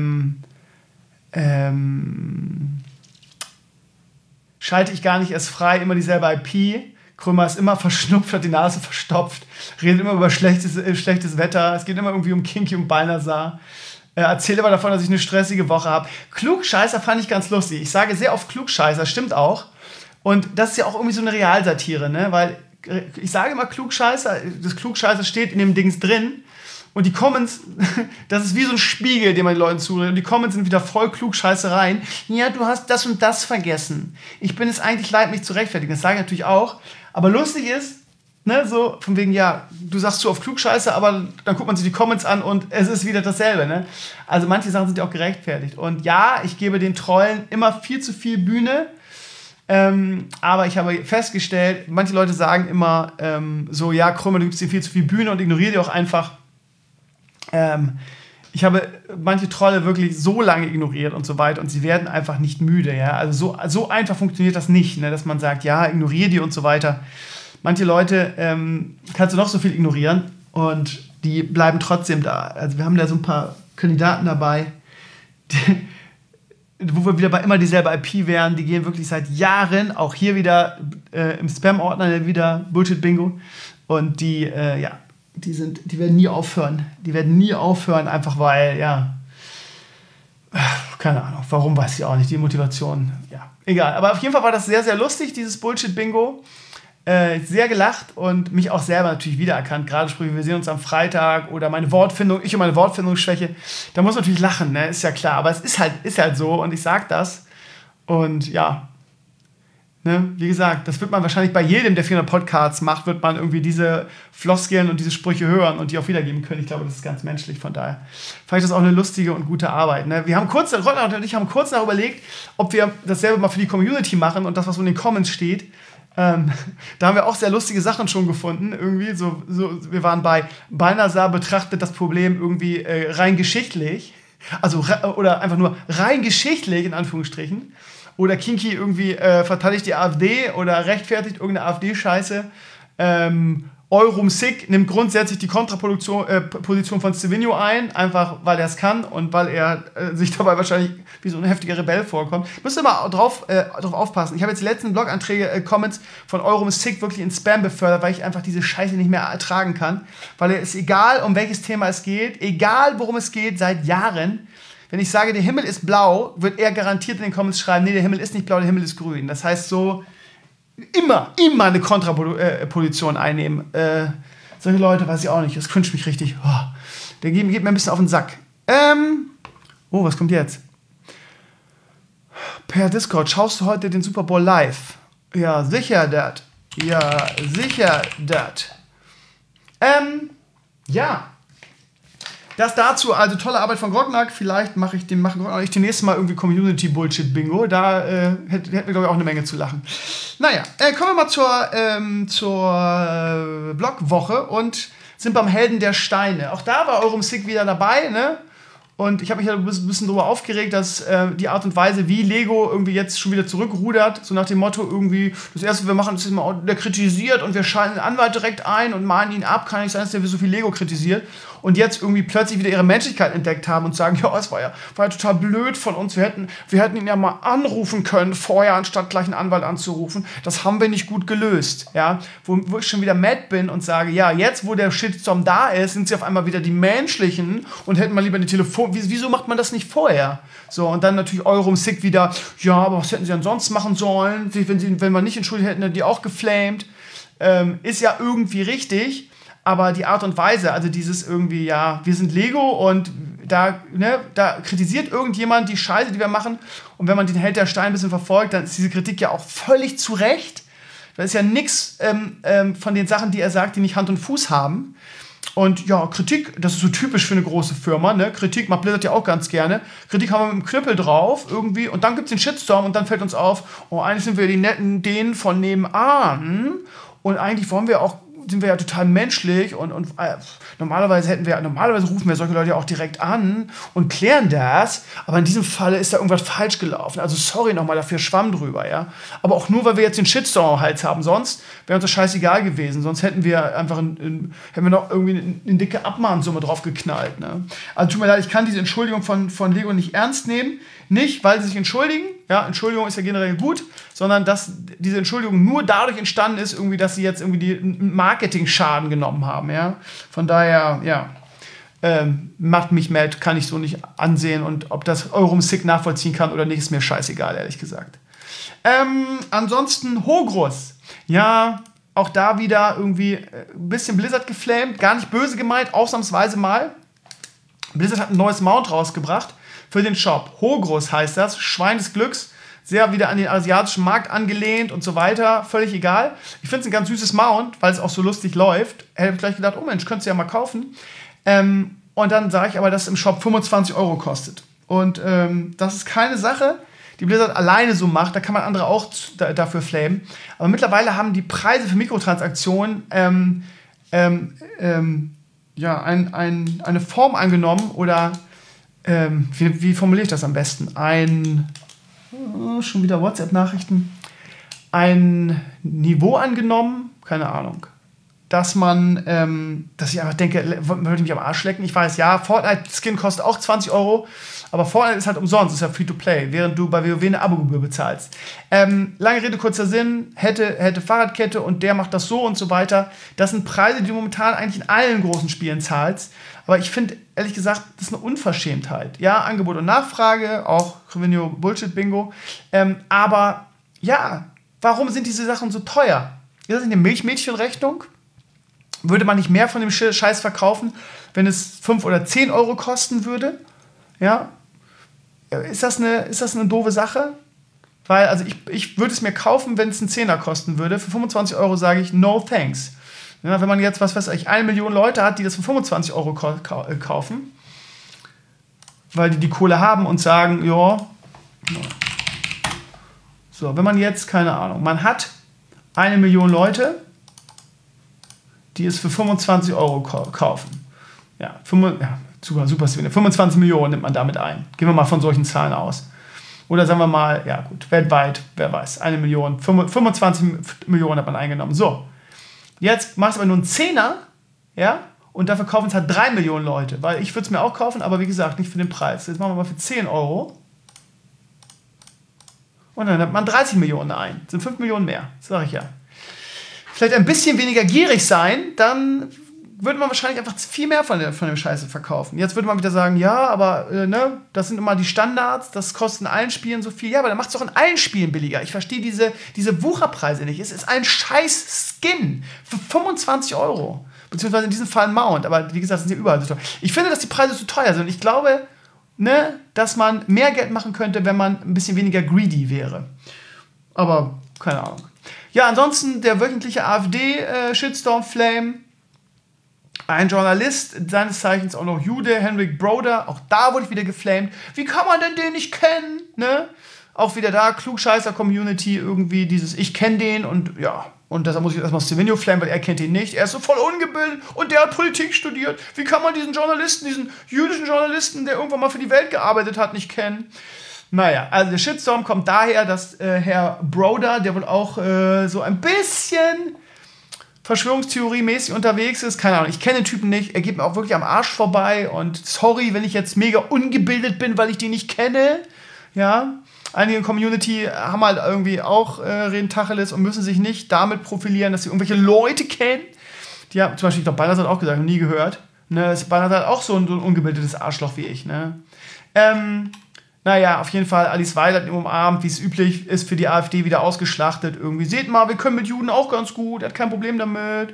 schalte ich gar nicht erst frei, immer dieselbe IP. Krömer ist immer verschnupft, hat die Nase verstopft, redet immer über schlechtes Wetter, es geht immer irgendwie um Kinky und Balnasar. Erzählt aber davon, dass ich eine stressige Woche habe. Klugscheißer fand ich ganz lustig. Ich sage sehr oft Klugscheißer, stimmt auch. Und das ist ja auch irgendwie so eine Realsatire, ne? Weil ich sage immer Klugscheißer, das Klugscheißer steht in dem Dings drin und die Comments, das ist wie so ein Spiegel, den man den Leuten zuredet und die Comments sind wieder voll Klugscheißereien. Ja, du hast das und das vergessen. Ich bin es eigentlich leid, mich zu rechtfertigen. Das sage ich natürlich auch. Aber lustig ist, ne, so von wegen, ja, du sagst zu oft Klugscheißer, aber dann guckt man sich die Comments an und es ist wieder dasselbe, ne? Also manche Sachen sind ja auch gerechtfertigt. Und ja, ich gebe den Trollen immer viel zu viel Bühne. Aber ich habe festgestellt, manche Leute sagen immer ja, Krömer, du gibst dir viel zu viel Bühne und ignoriere die auch einfach. Ich habe manche Trolle wirklich so lange ignoriert und so weiter und sie werden einfach nicht müde. Ja? Also so einfach funktioniert das nicht, ne? Dass man sagt, ja, ignoriere die und so weiter. Manche Leute kannst du noch so viel ignorieren und die bleiben trotzdem da. Also wir haben da so ein paar Kandidaten dabei, wo wir wieder bei immer dieselbe IP wären, die gehen wirklich seit Jahren, auch hier wieder im Spam-Ordner wieder Bullshit-Bingo und die die werden nie aufhören. Die werden nie aufhören, einfach weil, ja, keine Ahnung, warum, weiß ich auch nicht, die Motivation, ja, egal. Aber auf jeden Fall war das sehr, sehr lustig, dieses Bullshit-Bingo. Sehr gelacht und mich auch selber natürlich wiedererkannt. Gerade Sprüche, wir sehen uns am Freitag oder meine Wortfindung, ich und meine Wortfindungsschwäche. Da muss man natürlich lachen, ne? Ist ja klar. Aber es ist halt so und ich sag das. Und ja, ne? Wie gesagt, das wird man wahrscheinlich bei jedem, der 400 Podcasts macht, wird man irgendwie diese Floskeln und diese Sprüche hören und die auch wiedergeben können. Ich glaube, das ist ganz menschlich. Von daher fand ich das auch eine lustige und gute Arbeit. Ne? Rottner und ich haben kurz darüber überlegt, ob wir dasselbe mal für die Community machen und das, was in den Comments steht. Da haben wir auch sehr lustige Sachen schon gefunden. Irgendwie wir waren bei Balnasar betrachtet das Problem irgendwie rein geschichtlich. Also, oder einfach nur rein geschichtlich, in Anführungsstrichen. Oder Kinky irgendwie verteidigt die AfD oder rechtfertigt irgendeine AfD-Scheiße. Eurum Sick nimmt grundsätzlich die Kontraposition von Stevino ein, einfach weil er es kann und weil er sich dabei wahrscheinlich wie so ein heftiger Rebell vorkommt. Müsst ihr mal drauf aufpassen. Ich habe jetzt die letzten Blog-Einträge, Comments von Eurum Sick wirklich in Spam befördert, weil ich einfach diese Scheiße nicht mehr ertragen kann. Weil es egal, um welches Thema es geht, egal worum es geht, seit Jahren, wenn ich sage, der Himmel ist blau, wird er garantiert in den Comments schreiben, nee, der Himmel ist nicht blau, der Himmel ist grün. Das heißt so, immer eine Kontraposition einnehmen. Solche Leute, weiß ich auch nicht, das cringe mich richtig. Oh, der geht mir ein bisschen auf den Sack. Was kommt jetzt? Per Discord, schaust du heute den Super Bowl live? Ja, sicher dat. Ja. Das dazu, also tolle Arbeit von Grognack. Vielleicht mache ich nächste Mal irgendwie Community-Bullshit-Bingo. Da hätten wir, glaube ich, auch eine Menge zu lachen. Naja, kommen wir mal zur Blogwoche und sind beim Helden der Steine. Auch da war Eurum Sick wieder dabei, ne? Und ich habe mich ja ein bisschen darüber aufgeregt, dass die Art und Weise, wie Lego irgendwie jetzt schon wieder zurückrudert, so nach dem Motto irgendwie, das Erste, was wir machen, ist immer, der kritisiert und wir schalten den Anwalt direkt ein und mahnen ihn ab, kann nicht sein, dass der so viel Lego kritisiert. Und jetzt irgendwie plötzlich wieder ihre Menschlichkeit entdeckt haben und sagen, ja, es war ja total blöd von uns, wir hätten ihn ja mal anrufen können vorher, anstatt gleich einen Anwalt anzurufen. Das haben wir nicht gut gelöst, ja. Wo ich schon wieder mad bin und sage, ja, jetzt, wo der Shitstorm da ist, sind sie auf einmal wieder die Menschlichen und hätten mal lieber eine wieso macht man das nicht vorher? So, und dann natürlich Eurum Sick wieder, ja, aber was hätten sie denn sonst machen sollen? Wenn man nicht entschuldigt hätten, die auch geflamed. Ist ja irgendwie richtig. Aber die Art und Weise, also dieses irgendwie, ja, wir sind Lego und da kritisiert irgendjemand die Scheiße, die wir machen. Und wenn man den Held der Stein ein bisschen verfolgt, dann ist diese Kritik ja auch völlig zu Recht. Da ist ja nichts von den Sachen, die er sagt, die nicht Hand und Fuß haben. Und ja, Kritik, das ist so typisch für eine große Firma, ne? Kritik macht Blizzard ja auch ganz gerne. Kritik haben wir mit dem Knüppel drauf irgendwie und dann gibt es den Shitstorm und dann fällt uns auf, oh, eigentlich sind wir die netten denen von nebenan und eigentlich sind wir ja total menschlich und normalerweise rufen wir solche Leute ja auch direkt an und klären das, aber in diesem Falle ist da irgendwas falsch gelaufen. Also sorry nochmal dafür, Schwamm drüber, ja. Aber auch nur, weil wir jetzt den Shitstorm am Hals haben, sonst wäre uns das scheißegal gewesen, sonst hätten wir einfach noch irgendwie eine dicke Abmahnsumme drauf geknallt, ne? Also tut mir leid, ich kann diese Entschuldigung von Lego nicht ernst nehmen, nicht, weil sie sich entschuldigen, ja, Entschuldigung ist ja generell gut, sondern dass diese Entschuldigung nur dadurch entstanden ist, irgendwie, dass sie jetzt irgendwie den Marketing-Schaden genommen haben, ja. Von daher, ja, macht mich mad, kann ich so nicht ansehen und ob das Eurum Sick nachvollziehen kann oder nicht, ist mir scheißegal, ehrlich gesagt. Ansonsten Hogrus, ja, auch da wieder irgendwie ein bisschen Blizzard geflamed, gar nicht böse gemeint, ausnahmsweise mal. Blizzard hat ein neues Mount rausgebracht für den Shop. Hogrus heißt das, Schwein des Glücks, sehr wieder an den asiatischen Markt angelehnt und so weiter, völlig egal. Ich finde es ein ganz süßes Mount, weil es auch so lustig läuft. Hätte ich gleich gedacht, oh Mensch, könntest du ja mal kaufen. Und dann sage ich aber, dass es im Shop 25 € kostet. Und das ist keine Sache, die Blizzard alleine so macht, da kann man andere auch dafür flamen. Aber mittlerweile haben die Preise für Mikrotransaktionen eine Form angenommen oder wie formuliere ich das am besten? Schon wieder WhatsApp-Nachrichten. Ein Niveau angenommen? Keine Ahnung. dass dass ich einfach denke, würde ich mich am Arsch lecken. Ich weiß, ja, Fortnite-Skin kostet auch 20 €, aber Fortnite ist halt umsonst, ist ja Free-to-Play, während du bei WoW eine Abogebühr bezahlst. Lange Rede, kurzer Sinn, hätte Fahrradkette und der macht das so und so weiter. Das sind Preise, die du momentan eigentlich in allen großen Spielen zahlst. Aber ich finde, ehrlich gesagt, das ist eine Unverschämtheit. Ja, Angebot und Nachfrage, auch Revenue Bullshit-Bingo. Aber ja, warum sind diese Sachen so teuer? Ist das eine Milchmädchenrechnung? Würde man nicht mehr von dem Scheiß verkaufen, wenn es 5 oder 10 € kosten würde? Ja? Ist das eine doofe Sache? Weil, also ich würde es mir kaufen, wenn es einen 10er kosten würde. Für 25 € sage ich, no thanks. Ja, wenn man jetzt, 1 Million Leute hat, die das für 25 € kaufen, weil die Kohle haben und sagen, ja. So, wenn man jetzt, keine Ahnung, man hat 1 Million Leute, die es für 25 € kaufen. Ja, super, 25 Millionen nimmt man damit ein. Gehen wir mal von solchen Zahlen aus. Oder sagen wir mal, ja gut, weltweit, wer weiß, 1 Million, 25 Millionen hat man eingenommen. So, jetzt machst du aber nur einen Zehner, ja, und dafür kaufen es halt 3 Millionen Leute. Weil ich würde es mir auch kaufen, aber wie gesagt, nicht für den Preis. Jetzt machen wir mal für 10 €. Und dann nimmt man 30 Millionen ein. Das sind 5 Millionen mehr, sage ich ja. Vielleicht ein bisschen weniger gierig sein, dann würde man wahrscheinlich einfach viel mehr von dem Scheiße verkaufen. Jetzt würde man wieder sagen, ja, aber das sind immer die Standards, das kostet in allen Spielen so viel. Ja, aber dann macht es doch in allen Spielen billiger. Ich verstehe diese Wucherpreise nicht. Es ist ein scheiß Skin für 25 €. Beziehungsweise in diesem Fall ein Mount. Aber wie gesagt, das sind ja überall so teuer. Ich finde, dass die Preise zu teuer sind. Ich glaube, dass man mehr Geld machen könnte, wenn man ein bisschen weniger greedy wäre. Aber keine Ahnung. Ja, ansonsten der wöchentliche AfD-Shitstorm-Flame. Ein Journalist, seines Zeichens auch noch Jude, Henrik Broder, auch da wurde ich wieder geflamed. Wie kann man denn den nicht kennen? Ne? Auch wieder da, Klugscheißer-Community, irgendwie dieses Ich kenne den und ja. Und deshalb muss ich erstmal Stevenio flamen, weil er kennt ihn nicht. Er ist so voll ungebildet und der hat Politik studiert. Wie kann man diesen Journalisten, diesen jüdischen Journalisten, der irgendwann mal für die Welt gearbeitet hat, nicht kennen? Naja, also der Shitstorm kommt daher, dass Herr Broder, der wohl auch so ein bisschen Verschwörungstheorie-mäßig unterwegs ist, keine Ahnung, ich kenne den Typen nicht, er geht mir auch wirklich am Arsch vorbei und sorry, wenn ich jetzt mega ungebildet bin, weil ich den nicht kenne, ja. Einige Community haben halt irgendwie auch reden Tacheles und müssen sich nicht damit profilieren, dass sie irgendwelche Leute kennen. Die haben zum Beispiel, ich glaube, Bannert hat auch gesagt, noch nie gehört. Ne, Bannert hat auch so ein ungebildetes Arschloch wie ich. Ne? Naja, auf jeden Fall, Alice Weidel hat ihn umarmt, wie es üblich ist, für die AfD wieder ausgeschlachtet. Irgendwie, seht mal, wir können mit Juden auch ganz gut, er hat kein Problem damit.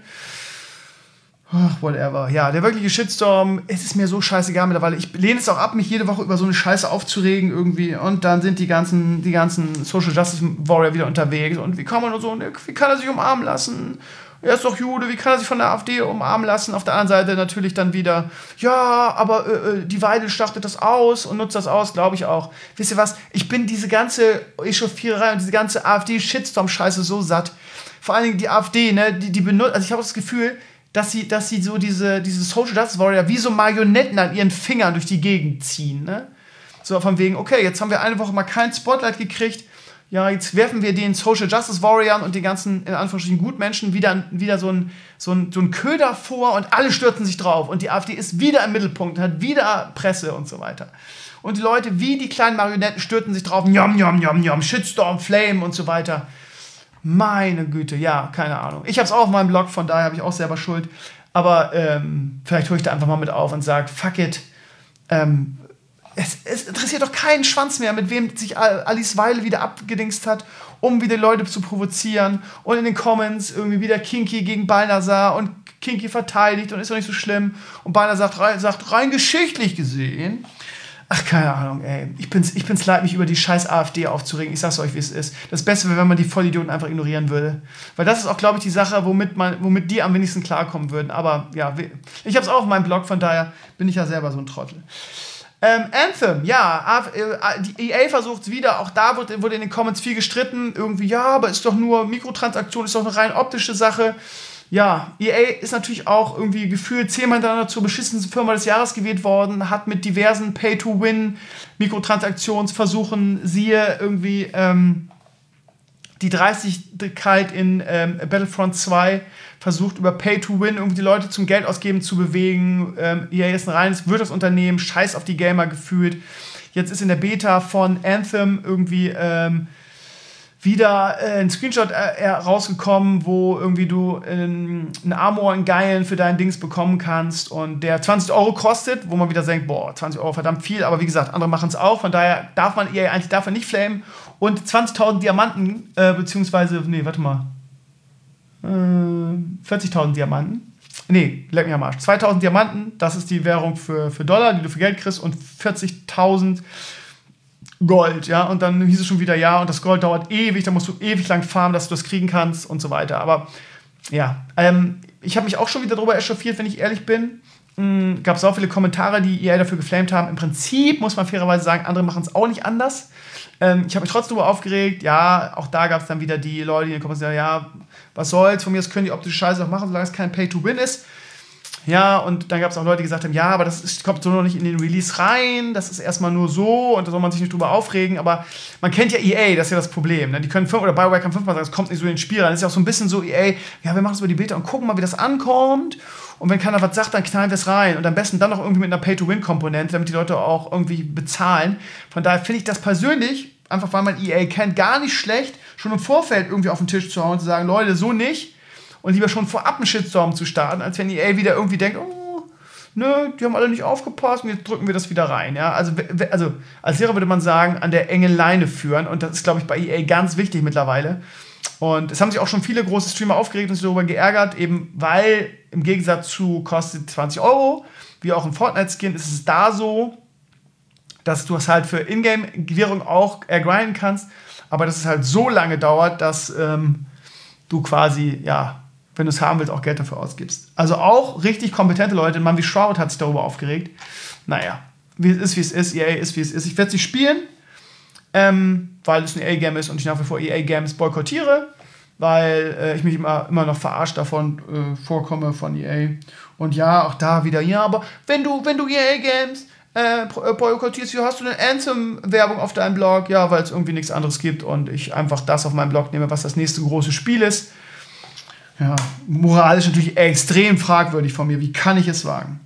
Ach, whatever. Ja, der wirkliche Shitstorm, es ist mir so scheißegal mittlerweile. Ich lehne es auch ab, mich jede Woche über so eine Scheiße aufzuregen irgendwie. Und dann sind die ganzen Social Justice Warrior wieder unterwegs. Und wie kann man nur so, wie kann er sich umarmen lassen? Er ist doch Jude, wie kann er sich von der AfD umarmen lassen? Auf der anderen Seite natürlich dann wieder, ja, aber die Weidel schlachtet das aus und nutzt das aus, glaube ich auch. Wisst ihr was? Ich bin diese ganze Echauffiererei und diese ganze AfD-Shitstorm-Scheiße so satt. Vor allen Dingen die AfD, ne, die benutzt, also ich habe das Gefühl, dass sie so diese Social Justice Warrior wie so Marionetten an ihren Fingern durch die Gegend ziehen. Ne? So von wegen, okay, jetzt haben wir eine Woche mal kein Spotlight gekriegt, ja, jetzt werfen wir den Social Justice Warriors und den ganzen, in Anführungsstrichen, Gutmenschen wieder so einen Köder vor und alle stürzen sich drauf. Und die AfD ist wieder im Mittelpunkt, hat wieder Presse und so weiter. Und die Leute wie die kleinen Marionetten stürzen sich drauf, njom, njom, njom, njom, Shitstorm, Flame und so weiter. Meine Güte, ja, keine Ahnung. Ich habe es auch auf meinem Blog, von daher habe ich auch selber Schuld. Aber vielleicht höre ich da einfach mal mit auf und sage, fuck it. Es interessiert doch keinen Schwanz mehr, mit wem sich Alice Weidel wieder abgedingst hat, um wieder Leute zu provozieren. Und in den Comments irgendwie wieder Kinky gegen Balnazar und Kinky verteidigt und ist doch nicht so schlimm. Und Balnazar sagt rein geschichtlich gesehen. Ach, keine Ahnung, ey. Ich bin's leid, mich über die scheiß AfD aufzuregen. Ich sag's euch, wie es ist. Das Beste wäre, wenn man die Vollidioten einfach ignorieren würde. Weil das ist auch, glaube ich, die Sache, womit die am wenigsten klarkommen würden. Aber ja, ich hab's auch auf meinem Blog, von daher bin ich ja selber so ein Trottel. Anthem, ja, die EA versucht es wieder, auch da wurde in den Comments viel gestritten, irgendwie, ja, aber ist doch nur Mikrotransaktion, ist doch eine rein optische Sache. Ja, EA ist natürlich auch irgendwie gefühlt 10-mal hintereinander zur beschissensten Firma des Jahres gewählt worden, hat mit diversen Pay-to-Win Mikrotransaktionsversuchen, siehe irgendwie die Dreistigkeit in Battlefront 2 versucht, über Pay-to-Win irgendwie die Leute zum Geld ausgeben zu bewegen. EA ist ein reines Wirtschaftsunternehmen, scheiß auf die Gamer gefühlt. Jetzt ist in der Beta von Anthem irgendwie wieder ein Screenshot rausgekommen, wo irgendwie du einen Armor, einen geilen für dein Dings bekommen kannst und der 20 € kostet, wo man wieder denkt, boah, 20 € verdammt viel, aber wie gesagt, andere machen es auch, von daher darf man EA eigentlich dafür nicht flamen und 20.000 Diamanten, beziehungsweise, 40.000 Diamanten. Nee, leck mich am Arsch. 2.000 Diamanten, das ist die Währung für Dollar, die du für Geld kriegst und 40.000 Gold, ja, und dann hieß es schon wieder, ja, und das Gold dauert ewig, da musst du ewig lang farmen, dass du das kriegen kannst und so weiter, aber ja, ich habe mich auch schon wieder darüber echauffiert, wenn ich ehrlich bin. Gab es auch viele Kommentare, die EA dafür geflamed haben. Im Prinzip muss man fairerweise sagen, andere machen es auch nicht anders. Ich habe mich trotzdem darüber aufgeregt, ja, auch da gab es dann wieder die Leute, die in den Kommentaren sagen, ja, was soll's, von mir aus können die optische Scheiße auch machen, solange es kein Pay-to-Win ist. Ja, und dann gab es auch Leute, die gesagt haben, ja, aber kommt so noch nicht in den Release rein, das ist erstmal nur so und da soll man sich nicht drüber aufregen, aber man kennt ja EA, das ist ja das Problem, ne? Die können oder BioWare kann 5-mal sagen, es kommt nicht so in den Spiel rein, das ist ja auch so ein bisschen so EA, ja, wir machen es über die Beta und gucken mal, wie das ankommt und wenn keiner was sagt, dann knallen wir es rein und am besten dann noch irgendwie mit einer Pay-to-Win-Komponente, damit die Leute auch irgendwie bezahlen. Von daher finde ich das persönlich, einfach weil man EA kennt, gar nicht schlecht, schon im Vorfeld irgendwie auf den Tisch zu hauen und zu sagen, Leute, so nicht. Und lieber schon vorab einen Shitstorm zu starten, als wenn EA wieder irgendwie denkt, oh, nö, die haben alle nicht aufgepasst und jetzt drücken wir das wieder rein. Ja? Also als Lehrer würde man sagen, an der engen Leine führen. Und das ist, glaube ich, bei EA ganz wichtig mittlerweile. Und es haben sich auch schon viele große Streamer aufgeregt und sich darüber geärgert, eben weil im Gegensatz zu kostet 20 €, wie auch ein Fortnite-Skin, ist es da so, dass du es halt für Ingame-Währung auch grinden kannst, aber dass es halt so lange dauert, dass du quasi, ja, wenn du es haben willst, auch Geld dafür ausgibst. Also auch richtig kompetente Leute. Ein Mann wie Shroud hat sich darüber aufgeregt. Naja, wie es ist. EA ist, wie es ist. Ich werde sie spielen, weil es ein EA-Game ist und ich nach wie vor EA-Games boykottiere, weil ich mich immer noch verarscht davon vorkomme von EA. Und ja, auch da wieder, ja, aber wenn du EA-Games boykottierst, hast du eine Anthem-Werbung auf deinem Blog? Ja, weil es irgendwie nichts anderes gibt und ich einfach das auf meinem Blog nehme, was das nächste große Spiel ist. Ja, moralisch natürlich extrem fragwürdig von mir. Wie kann ich es wagen?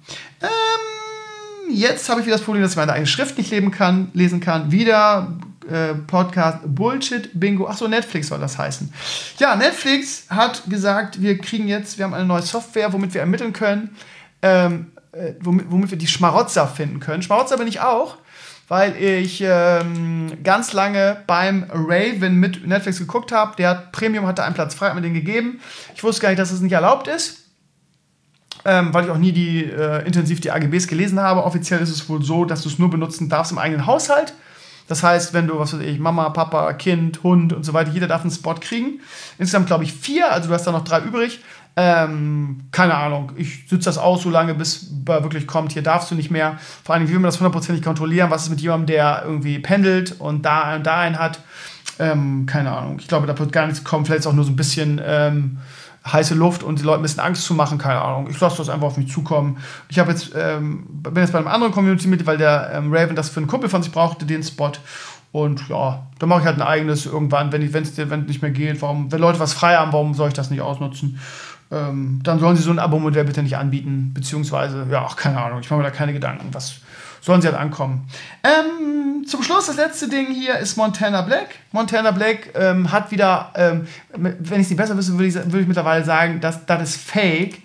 Jetzt habe ich wieder das Problem, dass ich meine eigene Schrift nicht lesen kann. Wieder Podcast Bullshit-Bingo. Achso, Netflix soll das heißen. Ja, Netflix hat gesagt, wir haben eine neue Software, womit wir ermitteln können, womit wir die Schmarotzer finden können. Schmarotzer bin ich auch, weil ich ganz lange beim Raven mit Netflix geguckt habe. Der Premium hatte einen Platz frei, hat mir den gegeben. Ich wusste gar nicht, dass es nicht erlaubt ist, weil ich auch nie intensiv die AGBs gelesen habe. Offiziell ist es wohl so, dass du es nur benutzen darfst im eigenen Haushalt. Das heißt, wenn du, was weiß ich, Mama, Papa, Kind, Hund und so weiter, jeder darf einen Spot kriegen. Insgesamt, glaube ich, 4, also du hast da noch 3 übrig. Keine Ahnung, ich sitze das aus so lange, bis wirklich kommt, hier darfst du nicht mehr. Vor allem, wie will man das 100% kontrollieren? Was ist mit jemandem, der irgendwie pendelt und da einen hat? Keine Ahnung, ich glaube, da wird gar nichts kommen. Vielleicht ist auch nur so ein bisschen heiße Luft und die Leute ein bisschen Angst zu machen, keine Ahnung. Ich lasse das einfach auf mich zukommen. Ich bin jetzt bei einem anderen Community mit, weil der Raven das für einen Kumpel von sich brauchte, den Spot. Und ja, dann mache ich halt ein eigenes irgendwann, wenn es nicht mehr geht. Wenn Leute was frei haben, warum soll ich das nicht ausnutzen? Dann sollen sie so ein Abo-Modell bitte nicht anbieten, beziehungsweise, ja, auch keine Ahnung, ich mache mir da keine Gedanken, was sollen sie halt ankommen. Zum Schluss, das letzte Ding hier ist Montana Black. Montana Black hat wieder, wenn ich es nicht besser wüsste, würde ich mittlerweile sagen, dass das ist fake,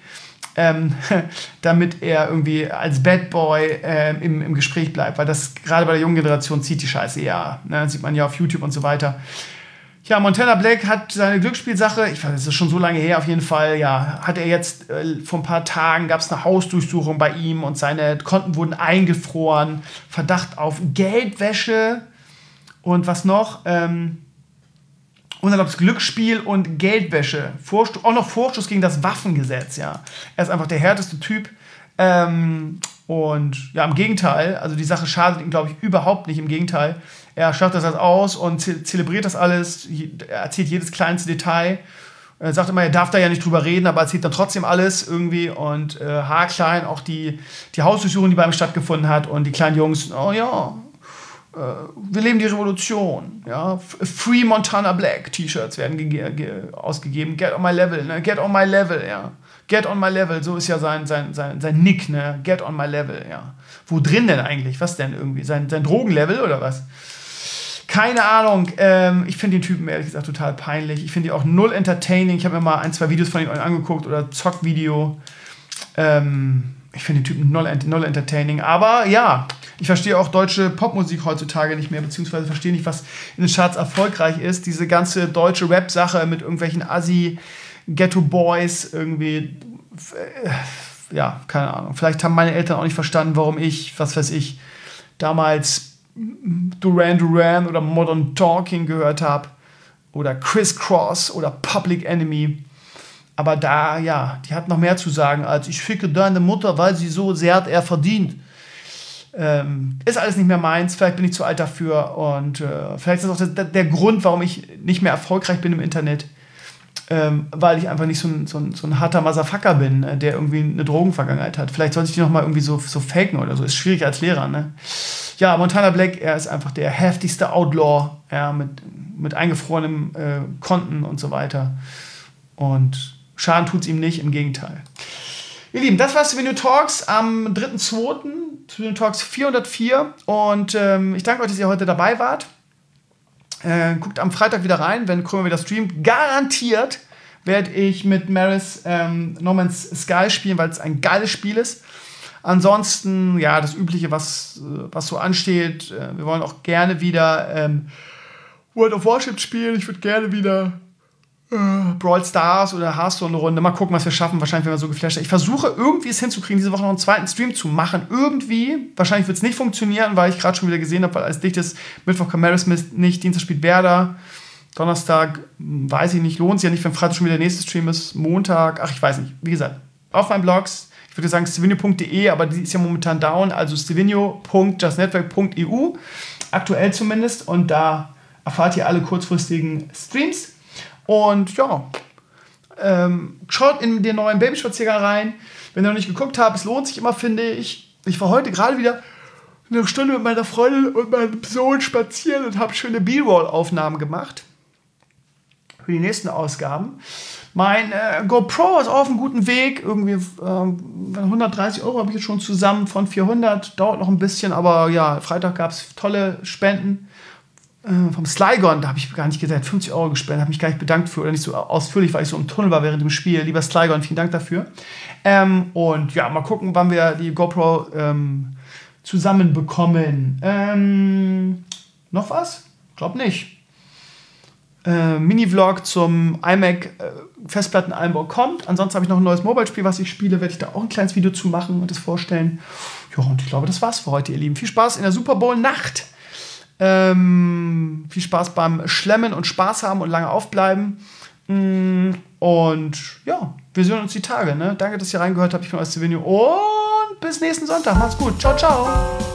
damit er irgendwie als Bad Boy im Gespräch bleibt, weil das gerade bei der jungen Generation zieht die Scheiße eher, ne? Das sieht man ja auf YouTube und so weiter. Ja, Montana Black hat seine Glücksspielsache, ich weiß, das ist schon so lange her auf jeden Fall, ja, hat er jetzt vor ein paar Tagen, gab es eine Hausdurchsuchung bei ihm und seine Konten wurden eingefroren, Verdacht auf Geldwäsche und was noch, unerlaubtes Glücksspiel und Geldwäsche, auch noch Vorstoß gegen das Waffengesetz, ja. Er ist einfach der härteste Typ und ja, im Gegenteil, also die Sache schadet ihm, glaube ich, überhaupt nicht, im Gegenteil. Er schaut das halt aus und zelebriert das alles, er erzählt jedes kleinste Detail. Er sagt immer, er darf da ja nicht drüber reden, aber erzählt dann trotzdem alles irgendwie und haarklein auch die Hausdurchsuchung, die bei ihm stattgefunden hat und die kleinen Jungs, oh ja, wir leben die Revolution. Ja? Free Montana Black T-Shirts werden ausgegeben. Get on my level, ne? Get on my level, ja. Get on my level, so ist ja sein Nick, ne? Get on my level, ja. Wo drin denn eigentlich? Was denn irgendwie? Sein Drogenlevel oder was? Keine Ahnung. Ich finde den Typen ehrlich gesagt total peinlich. Ich finde ihn auch null entertaining. Ich habe mir mal 1-2 Videos von ihm angeguckt oder Zockvideo. Ich finde den Typen null entertaining. Aber ja, ich verstehe auch deutsche Popmusik heutzutage nicht mehr, beziehungsweise verstehe nicht, was in den Charts erfolgreich ist. Diese ganze deutsche Rap-Sache mit irgendwelchen Assi-Ghetto-Boys irgendwie, ja, keine Ahnung. Vielleicht haben meine Eltern auch nicht verstanden, warum ich, was weiß ich, damals Duran Duran oder Modern Talking gehört habe oder Criss Cross oder Public Enemy. Aber da, ja, die hat noch mehr zu sagen als ich ficke deine Mutter, weil sie so sehr hat er verdient. Ist alles nicht mehr meins, vielleicht bin ich zu alt dafür und vielleicht ist das auch der Grund, warum ich nicht mehr erfolgreich bin im Internet, weil ich einfach nicht so ein harter Motherfucker bin, der irgendwie eine Drogenvergangenheit hat. Vielleicht sollte ich die nochmal irgendwie so faken oder so, ist schwierig als Lehrer, ne? Ja, Montana Black, er ist einfach der heftigste Outlaw, ja, mit eingefrorenem Konten und so weiter und Schaden tut's ihm nicht, im Gegenteil. Ihr Lieben, das war Stevenio Talks am 3.2., Stevenio Talks 404 und ich danke euch, dass ihr heute dabei wart. Guckt am Freitag wieder rein, wenn Krömer wieder streamt. Garantiert werde ich mit Maris No Man's Sky spielen, weil es ein geiles Spiel ist. Ansonsten, ja, das Übliche, was so ansteht. Wir wollen auch gerne wieder World of Warship spielen. Ich würde gerne wieder Brawl Stars oder Hearthstone eine Runde. Mal gucken, was wir schaffen. Wahrscheinlich, wenn wir so geflasht sind. Ich versuche irgendwie es hinzukriegen, diese Woche noch einen zweiten Stream zu machen. Irgendwie. Wahrscheinlich wird es nicht funktionieren, weil ich gerade schon wieder gesehen habe, weil alles dicht ist. Mittwoch kann Maris nicht. Dienstag spielt Werder. Donnerstag, weiß ich nicht, lohnt sich ja nicht, wenn Freitag schon wieder der nächste Stream ist. Montag, ach, ich weiß nicht. Wie gesagt, auf meinen Blogs. Ich würde sagen stevenio.de, aber die ist ja momentan down. Also stevenio.justnetwork.eu. Aktuell zumindest. Und da erfahrt ihr alle kurzfristigen Streams. Und ja, schaut in den neuen Babyspaziergang rein. Wenn ihr noch nicht geguckt habt, es lohnt sich immer, finde ich. Ich war heute gerade wieder eine Stunde mit meiner Freundin und meinem Sohn spazieren und habe schöne B-Roll-Aufnahmen gemacht für die nächsten Ausgaben. Mein GoPro ist auf einem guten Weg. Irgendwie 130 € habe ich jetzt schon zusammen von 400. Dauert noch ein bisschen, aber ja, Freitag gab es tolle Spenden. Vom Slygon, da habe ich gar nicht gesagt, 50 € gespendet, habe mich gar nicht bedankt für oder nicht so ausführlich, weil ich so im Tunnel war während dem Spiel. Lieber Slygon, vielen Dank dafür. Und ja, mal gucken, wann wir die GoPro zusammenbekommen. Noch was? Glaub nicht. Mini-Vlog zum iMac Festplatteneinbau kommt. Ansonsten habe ich noch ein neues Mobile-Spiel, was ich spiele. Werde ich da auch ein kleines Video zu machen und das vorstellen. Ja, und ich glaube, das war's für heute, ihr Lieben. Viel Spaß in der Super Bowl-Nacht. Viel Spaß beim Schlemmen und Spaß haben und lange aufbleiben. Und ja, wir sehen uns die Tage. Ne? Danke, dass ihr reingehört habt. Ich bin euer Stevenio und bis nächsten Sonntag. Macht's gut. Ciao, ciao.